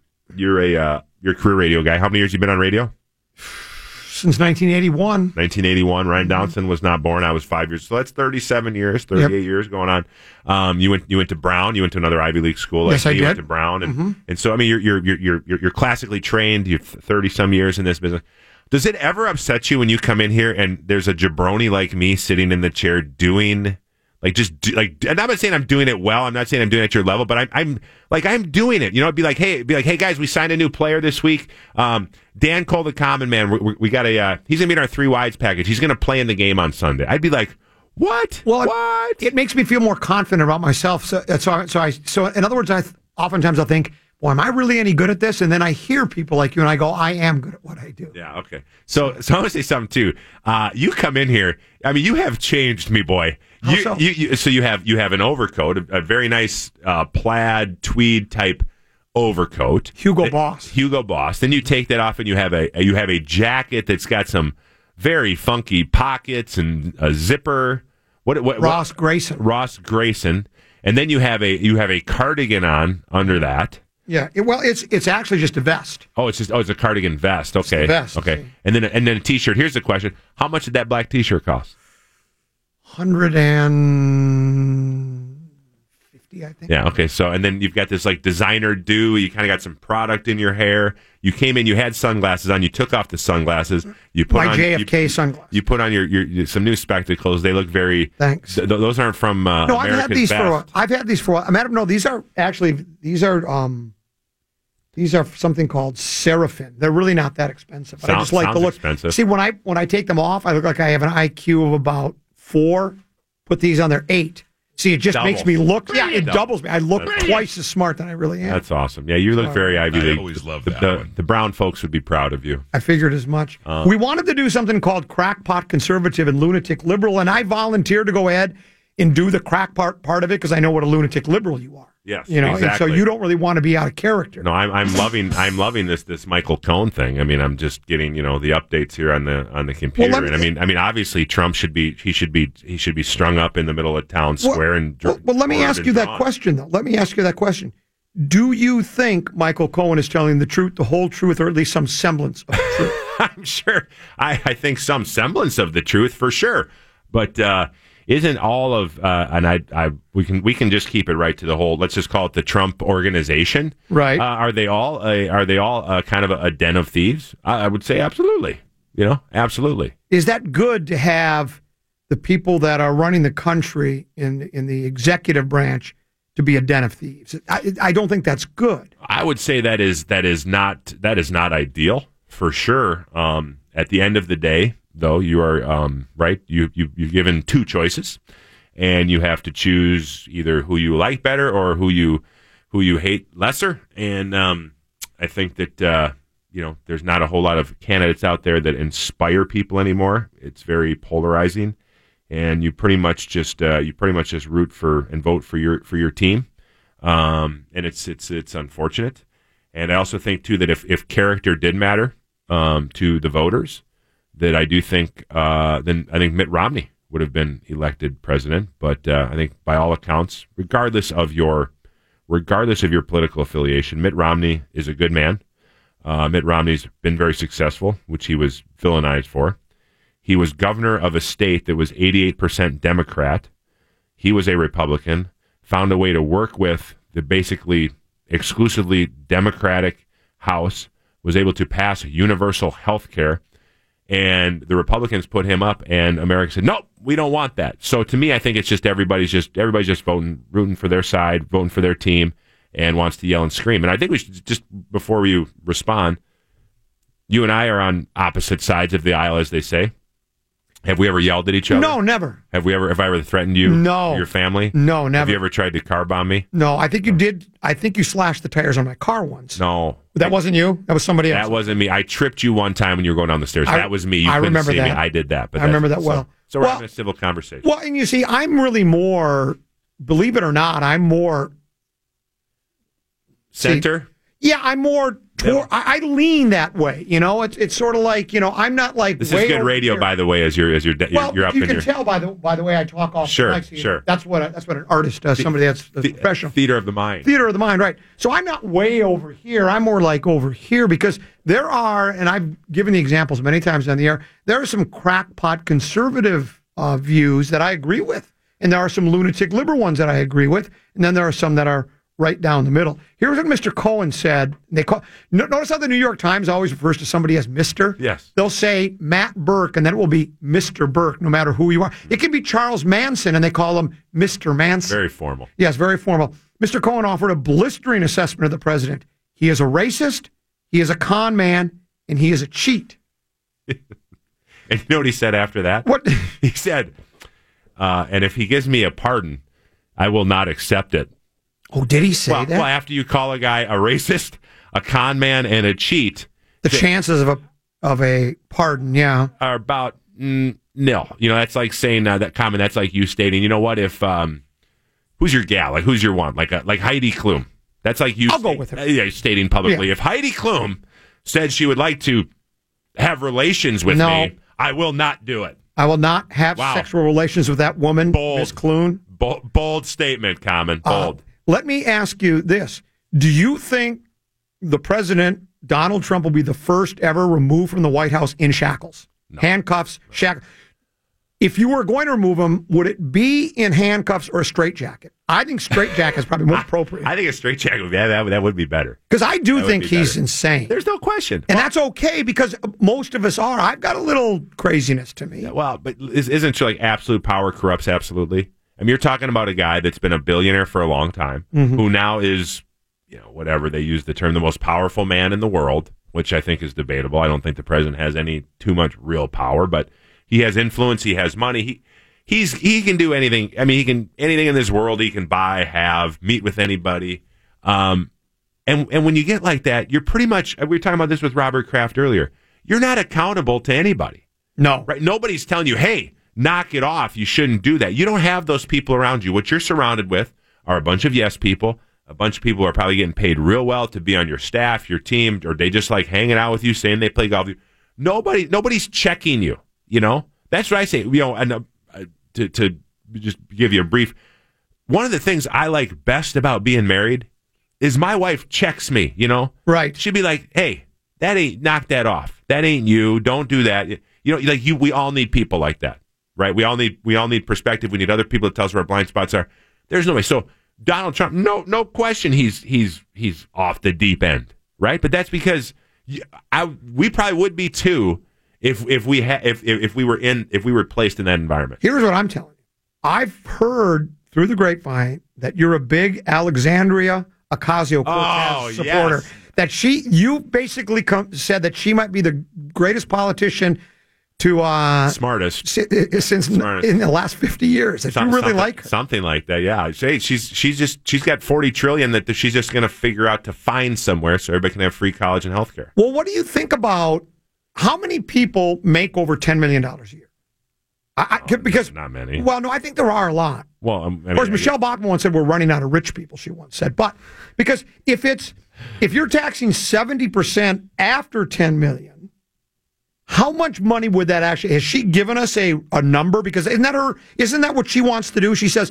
a career radio guy. How many years have you been on radio? Since 1981. 1981. Ryan Downson was not born. I was 5 years. So that's 37 years, 38 years going on. You went to Brown. You went to another Ivy League school. Yes, I did. You went to Brown, and so I mean you're classically trained. You're 30 some years in this business. Does it ever upset you when you come in here and there's a jabroni like me sitting in the chair doing? And I'm not saying I'm doing it well. I'm not saying I'm doing it at your level, but I'm doing it. It'd be like, hey guys, we signed a new player this week. Dan Cole, the common man. We got he's gonna be in our 3 wides package. He's gonna play in the game on Sunday. I'd be like, what? Well, what? It makes me feel more confident about myself. So in other words, oftentimes I'll think, well, am I really any good at this? And then I hear people like you, and I go, I am good at what I do. Yeah, okay. So I want to say something, too. You come in here. I mean, you have changed me, boy. So you have an overcoat, a very nice plaid tweed type overcoat. Hugo Boss. Then you take that off, and you have a jacket that's got some very funky pockets and a zipper. Ross Grayson. And then you have a cardigan on under that. Yeah, it's actually just a vest. Oh, it's a cardigan vest. Okay, vest. Okay, and then a t-shirt. Here's the question: how much did that black t-shirt cost? $150, I think. Yeah. Okay. So, and then you've got this like designer do. You kind of got some product in your hair. You came in. You had sunglasses on. You took off the sunglasses. You put on JFK sunglasses. You put on your some new spectacles. They look very. Thanks. Those aren't from. No, America's I've had these Best. I've had these for. No, these are something called Seraphim. They're really not that expensive. But I just like the look. Expensive. See, when I take them off, I look like I have an IQ of about 4. Put these on, they're 8. See, it just makes me look. Yeah, it doubles me. I look twice as smart than I really am. That's awesome. Yeah, you look very Ivy League. I always love that. The Brown folks would be proud of you. I figured as much. We wanted to do something called Crackpot Conservative and Lunatic Liberal, and I volunteered to go ahead and do the crackpot part of it because I know what a lunatic liberal you are. Yes, exactly. And so you don't really want to be out of character. No, I'm loving this Michael Cohen thing. I mean, I'm just getting the updates here on the computer. Well, and I mean, obviously Trump should be strung up in the middle of town square Well, let me ask you that question though. Let me ask you that question. Do you think Michael Cohen is telling the truth, the whole truth, or at least some semblance of the truth? I'm sure. I think some semblance of the truth for sure, but. Isn't all of and we can just keep it right to the whole. Let's just call it the Trump organization. Right? Are they all kind of a den of thieves? I would say absolutely. Absolutely. Is that good to have the people that are running the country in the executive branch to be a den of thieves? I don't think that's good. I would say that is not ideal for sure. At the end of the day. Though you are right, you've given 2 choices, and you have to choose either who you like better or who you hate lesser. And I think that there's not a whole lot of candidates out there that inspire people anymore. It's very polarizing, and you pretty much just root for and vote for your team. And it's unfortunate. And I also think too that if character did matter to the voters. That I do think, then I think Mitt Romney would have been elected president. But I think by all accounts, regardless of your political affiliation, Mitt Romney is a good man. Mitt Romney's been very successful, which he was villainized for. He was governor of a state that was 88% Democrat. He was a Republican, found a way to work with the basically exclusively Democratic House, was able to pass universal health care. And the Republicans put him up, and America said, "No, we don't want that." So to me, I think it's just everybody's just voting, rooting for their side, voting for their team, and wants to yell and scream. And I think we should just before you respond, you and I are on opposite sides of the aisle, as they say. Have we ever yelled at each other? No, never. Have I ever threatened you? No. Or your family? No, never. Have you ever tried to car bomb me? No, I think you did. I think you slashed the tires on my car once. No. That wasn't you? That was somebody else? That wasn't me. I tripped you one time when you were going down the stairs. That was me. You couldn't remember see that. me. I did that. But I remember that well. So we're having a civil conversation. Well, and you see, I'm really more, believe it or not, I'm more... Center? Yeah, I'm more I lean that way. It's sort of like, I'm not like this is good radio, by the way, as you're up you in your... You can tell by the way I talk off sure, the mic. Sure. That's what an artist does. Somebody that's professional. Theater of the mind. Theater of the mind, right. So I'm not way over here. I'm more like over here because there are, and I've given the examples many times on the air, there are some crackpot conservative views that I agree with. And there are some lunatic liberal ones that I agree with. And then there are some that are right down the middle. Here's what Mr. Cohen said. Notice how the New York Times always refers to somebody as Mr.? Yes. They'll say Matt Burke, and then it will be Mr. Burke, no matter who you are. It can be Charles Manson, and they call him Mr. Manson. Very formal. Yes, very formal. Mr. Cohen offered a blistering assessment of the president. He is a racist, he is a con man, and he is a cheat. And you know what he said after that? What? He said, and if he gives me a pardon, I will not accept it. Oh, did he say that? Well, after you call a guy a racist, a con man, and a cheat, the chances of a pardon, are about nil. That's like saying that comment. That's like you stating, you know what? If who's your gal? Like who's your one? Like Heidi Klum. That's like you. I'll go with her. Stating publicly. Yeah. If Heidi Klum said she would like to have relations with me, I will not do it. I will not have sexual relations with that woman, Ms. Klum. Bold statement, Common. Bold. Let me ask you this. Do you think the president, Donald Trump, will be the first ever removed from the White House in shackles? No. Handcuffs, shackles. If you were going to remove him, would it be in handcuffs or a straitjacket? I think straitjacket is probably more appropriate. I think a straitjacket, that would be better. Because I do think he's insane. There's no question. And that's okay because most of us are. I've got a little craziness to me. Yeah, well, but isn't it like absolute power corrupts absolutely? I mean, you're talking about a guy that's been a billionaire for a long time, who now is, whatever they use the term, the most powerful man in the world, which I think is debatable. I don't think the president has too much real power, but he has influence. He has money. He can do anything. I mean, he can anything in this world. He can buy, have, meet with anybody. And when you get like that, you're pretty much. We were talking about this with Robert Kraft earlier. You're not accountable to anybody. No, right? Nobody's telling you, hey, knock it off. You shouldn't do that. You don't have those people around you. What you're surrounded with are a bunch of yes people. A bunch of people who are probably getting paid real well to be on your staff, your team, or they just like hanging out with you, saying they play golf with you. Nobody's checking you. That's what I say. And to just give you a brief, one of the things I like best about being married is my wife checks me. Right? She'd be like, "Hey, knock that off. That ain't you. Don't do that." We all need people like that, right? We all need perspective. We need other people to tell us where our blind spots are. There's no way. So Donald Trump, no question, he's off the deep end, right? But that's because we probably would be too. If we were placed in that environment. Here's what I'm telling you. I've heard through the grapevine that you're a big Alexandria Ocasio-Cortez supporter. Yes. That you basically said that she might be the greatest politician to smartest since in the last 50 years. If you really like her. Something like that, yeah. She's got $40 trillion that she's just going to figure out to find somewhere so everybody can have free college and health care. Well, what do you think about? How many people make over $10 million a year? Because not many. Well, no, I think there are a lot. Well, of course, Michelle Bachmann once said we're running out of rich people. She once said, but because if you're taxing 70% after $10 million, how much money would that actually? Has she given us a number? Because isn't that what she wants to do? She says,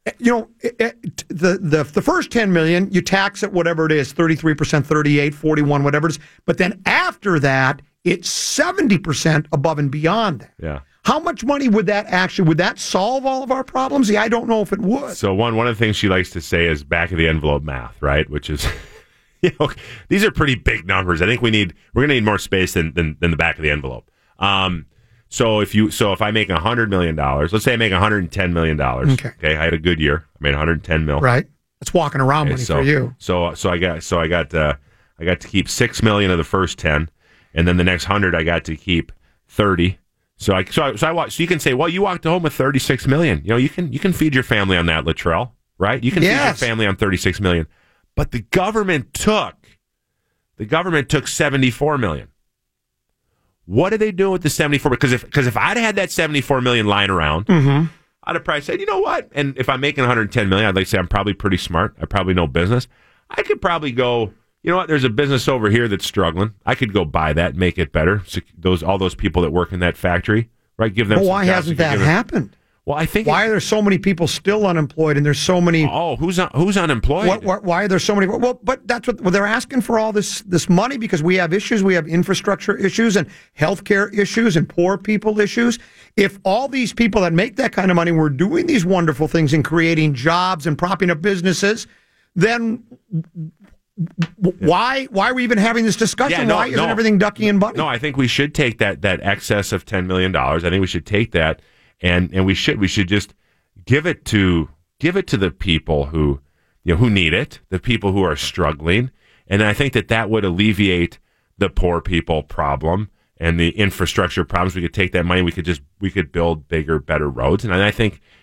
the first 10 million you tax at whatever it is, 33%, 38, 41, whatever it is, but then after that. It's 70% above and beyond that. Yeah. How much money would that solve all of our problems? Yeah, I don't know if it would. So one of the things she likes to say is back of the envelope math, right? Which is, these are pretty big numbers. I think we're going to need more space than the back of the envelope. So if I make $100 million, let's say I make $110 million. Okay. I had a good year. I made $110 million. Right. That's walking around money for you. So I got to keep $6 million of the first 10. And then the next 100, I got to keep 30. So you can say, well, you walked home with $36 million. You can feed your family on that, Luttrell, right? You can feed your family on $36 million. But the government took $74 million. What are they doing with the 74? Because if I'd had that $74 million lying around, I'd have probably said, you know what? And if I'm making $110 million, I'd like to say I'm probably pretty smart. I probably know business. I could probably go. You know what? There's a business over here that's struggling. I could go buy that, make it better. All those people that work in that factory, right? Give them. Well, why hasn't that happened? Well, I think. Why are there so many people still unemployed, and there's so many? Oh, who's unemployed? Why are there so many? Well, but that's what they're asking for all this money because we have issues. We have infrastructure issues and healthcare issues and poor people issues. If all these people that make that kind of money were doing these wonderful things and creating jobs and propping up businesses, then. Why are we even having this discussion? Why isn't everything ducky and bunny? No, I think we should take that excess of $10 million. I think we should take that and we should just give it to the people who need it, the people who are struggling, and I think that would alleviate the poor people problem and the infrastructure problems. We could take that money, we could build bigger, better roads, and I think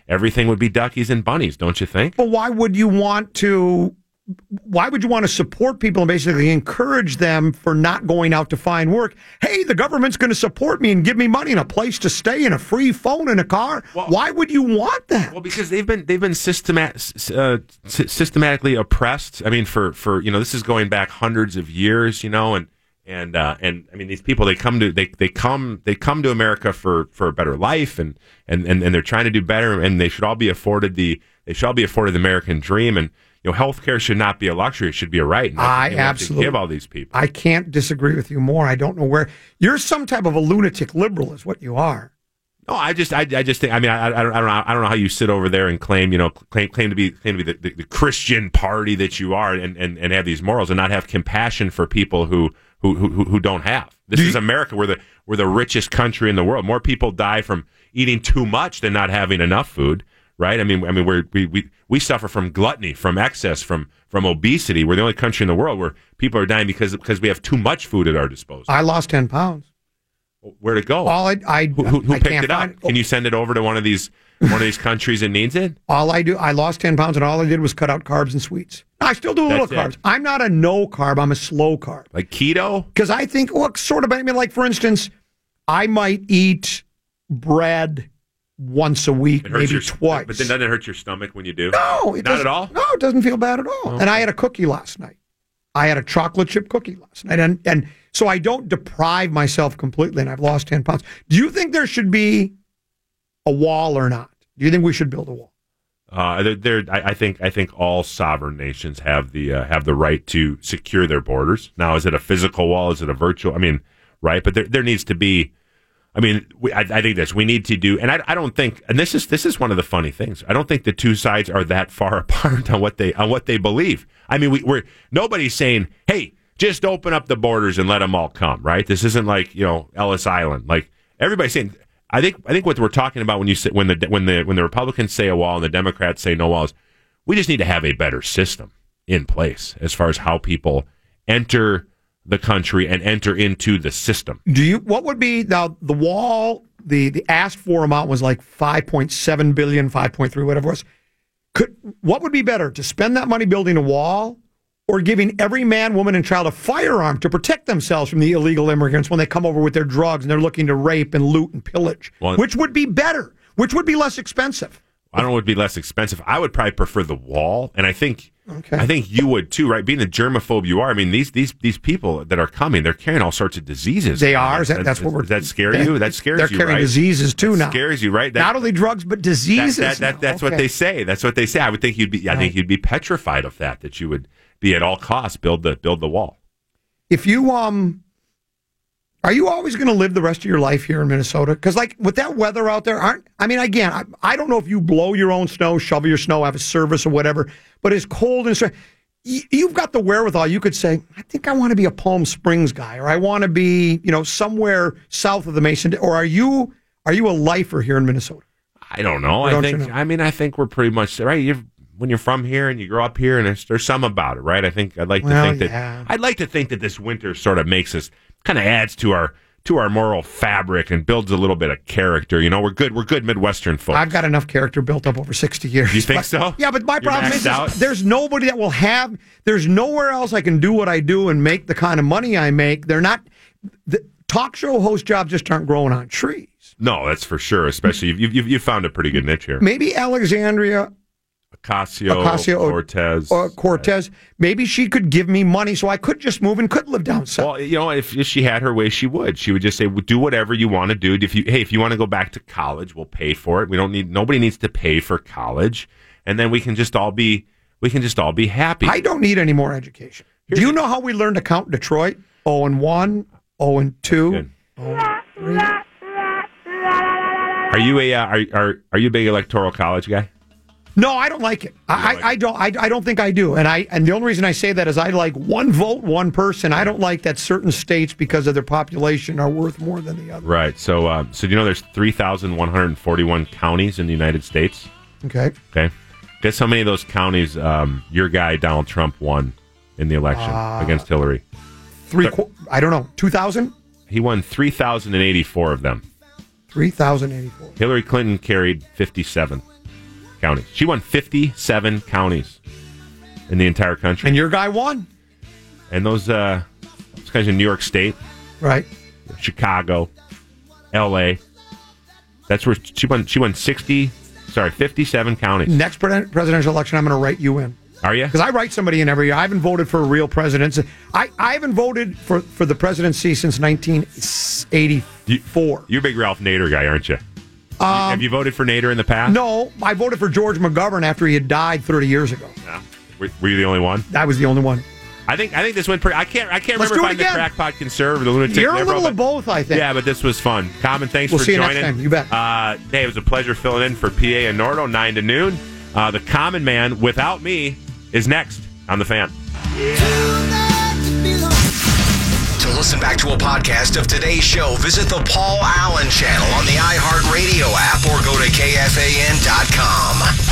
everything would be duckies and bunnies, don't you think? But why would you want to support people and basically encourage them for not going out to find work? Hey, the government's going to support me and give me money and a place to stay and a free phone and a car. Well, why would you want that? Well, because they've been systematically oppressed. I mean, for this is going back hundreds of years, and I mean, these people, they come to America for a better life, and they're trying to do better, and they should all be afforded the American dream. And healthcare should not be a luxury; it should be a right. And I absolutely give all these people. I can't disagree with you more. I don't know where you're some type of a lunatic liberal, is what you are. No, I just think. I mean, I don't know how you sit over there and claim to be the Christian party that you are, and have these morals and not have compassion for people who don't have. This is America. We're the richest country in the world. More people die from eating too much than not having enough food. Right? I mean, we suffer from gluttony, from excess, from obesity. We're the only country in the world where people are dying because we have too much food at our disposal. I lost 10 pounds. Where'd it go? Who picked it up? Can you send it over to one of these countries that needs it? I lost 10 pounds, and all I did was cut out carbs and sweets. I still do a little carbs. I'm not a no carb. I'm a slow carb. Like keto? Because I think, sort of. I mean, like for instance, I might eat bread once a week, maybe twice. But then doesn't it hurt your stomach when you do? No, not at all. No, it doesn't feel bad at all. Okay. And I had a cookie last night. I had a chocolate chip cookie last night, and so I don't deprive myself completely. And I've lost 10 pounds. Do you think there should be a wall or not? Do you think we should build a wall? I think all sovereign nations have the right to secure their borders. Now, is it a physical wall? Is it a virtual? I mean, right? But there needs to be. I mean, I think we need to do, and I don't think, and this is one of the funny things. I don't think the two sides are that far apart on what they believe. I mean, nobody's saying, hey, just open up the borders and let them all come, right? This isn't like Ellis Island. Like everybody's saying. I think what we're talking about when the Republicans say a wall and the Democrats say no walls, we just need to have a better system in place as far as how people enter the country and enter into the system. What would be now the wall? The asked for amount was like 5.7 billion, 5.3, whatever it was. What would be better, to spend that money building a wall, or giving every man, woman, and child a firearm to protect themselves from the illegal immigrants when they come over with their drugs and they're looking to rape and loot and pillage? Which would be better? Which would be less expensive? I don't know what would be less expensive. I would probably prefer the wall, and I think you would too, right? Being the germaphobe you are, I mean, these people that are coming, they're carrying all sorts of diseases. They are. That's what we're. That scare you? That scares you, right? They're carrying diseases too now. Scares you, right? Not only drugs, but diseases. That's what they say. That's what they say. I would think you'd be. I think you'd be petrified of that. That you would be at all costs build the wall. If you are you always going to live the rest of your life here in Minnesota? Because like with that weather out there, I don't know if you blow your own snow, shovel your snow, have a service or whatever, but it's cold and you've got the wherewithal. You could say, I think I want to be a Palm Springs guy, or I want to be, somewhere south of the Mason. Or are you a lifer here in Minnesota? I don't know. I think we're pretty much right. When you're from here and you grow up here, and there's some about it, right? I'd like to think that this winter sort of makes us, kind of adds to our moral fabric and builds a little bit of character. We're good Midwestern folks. I've got enough character built up over 60 years. You think so? Yeah, but my problem is there's nobody that will have. There's nowhere else I can do what I do and make the kind of money I make. They're not. The talk show host jobs just aren't growing on trees. No, that's for sure. Especially you've found a pretty good niche here. Maybe Alexandria Cortez. Maybe she could give me money so I could just move and could live down south. Well, if she had her way, she would. She would just say, "Do whatever you want to do. If you want to go back to college, we'll pay for it. Nobody needs to pay for college, and then we can just all be happy." I don't need any more education. Do you know how we learned to count Detroit? 0-1, 0-2, 0-3. Are you a big electoral college guy? No, I don't like it. I don't think I do. And the only reason I say that is I like one vote, one person. I don't like that certain states, because of their population, are worth more than the other. Right. So do you know there's 3,141 counties in the United States? Okay. Guess how many of those counties your guy Donald Trump won in the election against Hillary? I don't know. 2,000? He won 3,084 of them. 3,084. Hillary Clinton carried 57. counties. She won 57 counties in the entire country. And your guy won. And those guys in New York State. Right. Chicago, L.A. That's where she won 57 counties. Next presidential election, I'm going to write you in. Are you? Because I write somebody in every year. I haven't voted for a real president. I haven't voted for the presidency since 1984. You're a big Ralph Nader guy, aren't you? Have you voted for Nader in the past? No, I voted for George McGovern after he had died 30 years ago. Yeah. Were you the only one? I was the only one. I think this went pretty. I can't remember if I'm the crackpot conservative or the lunatic. You're a little of both, I think. Yeah, but this was fun. Common, thanks for joining. We'll see you next time. You bet. Hey, it was a pleasure filling in for PA and Nordo 9 to noon. The Common Man, without me, is next on The Fan. To listen back to a podcast of today's show, visit the Paul Allen channel on the iHeartRadio app or go to KFAN.com.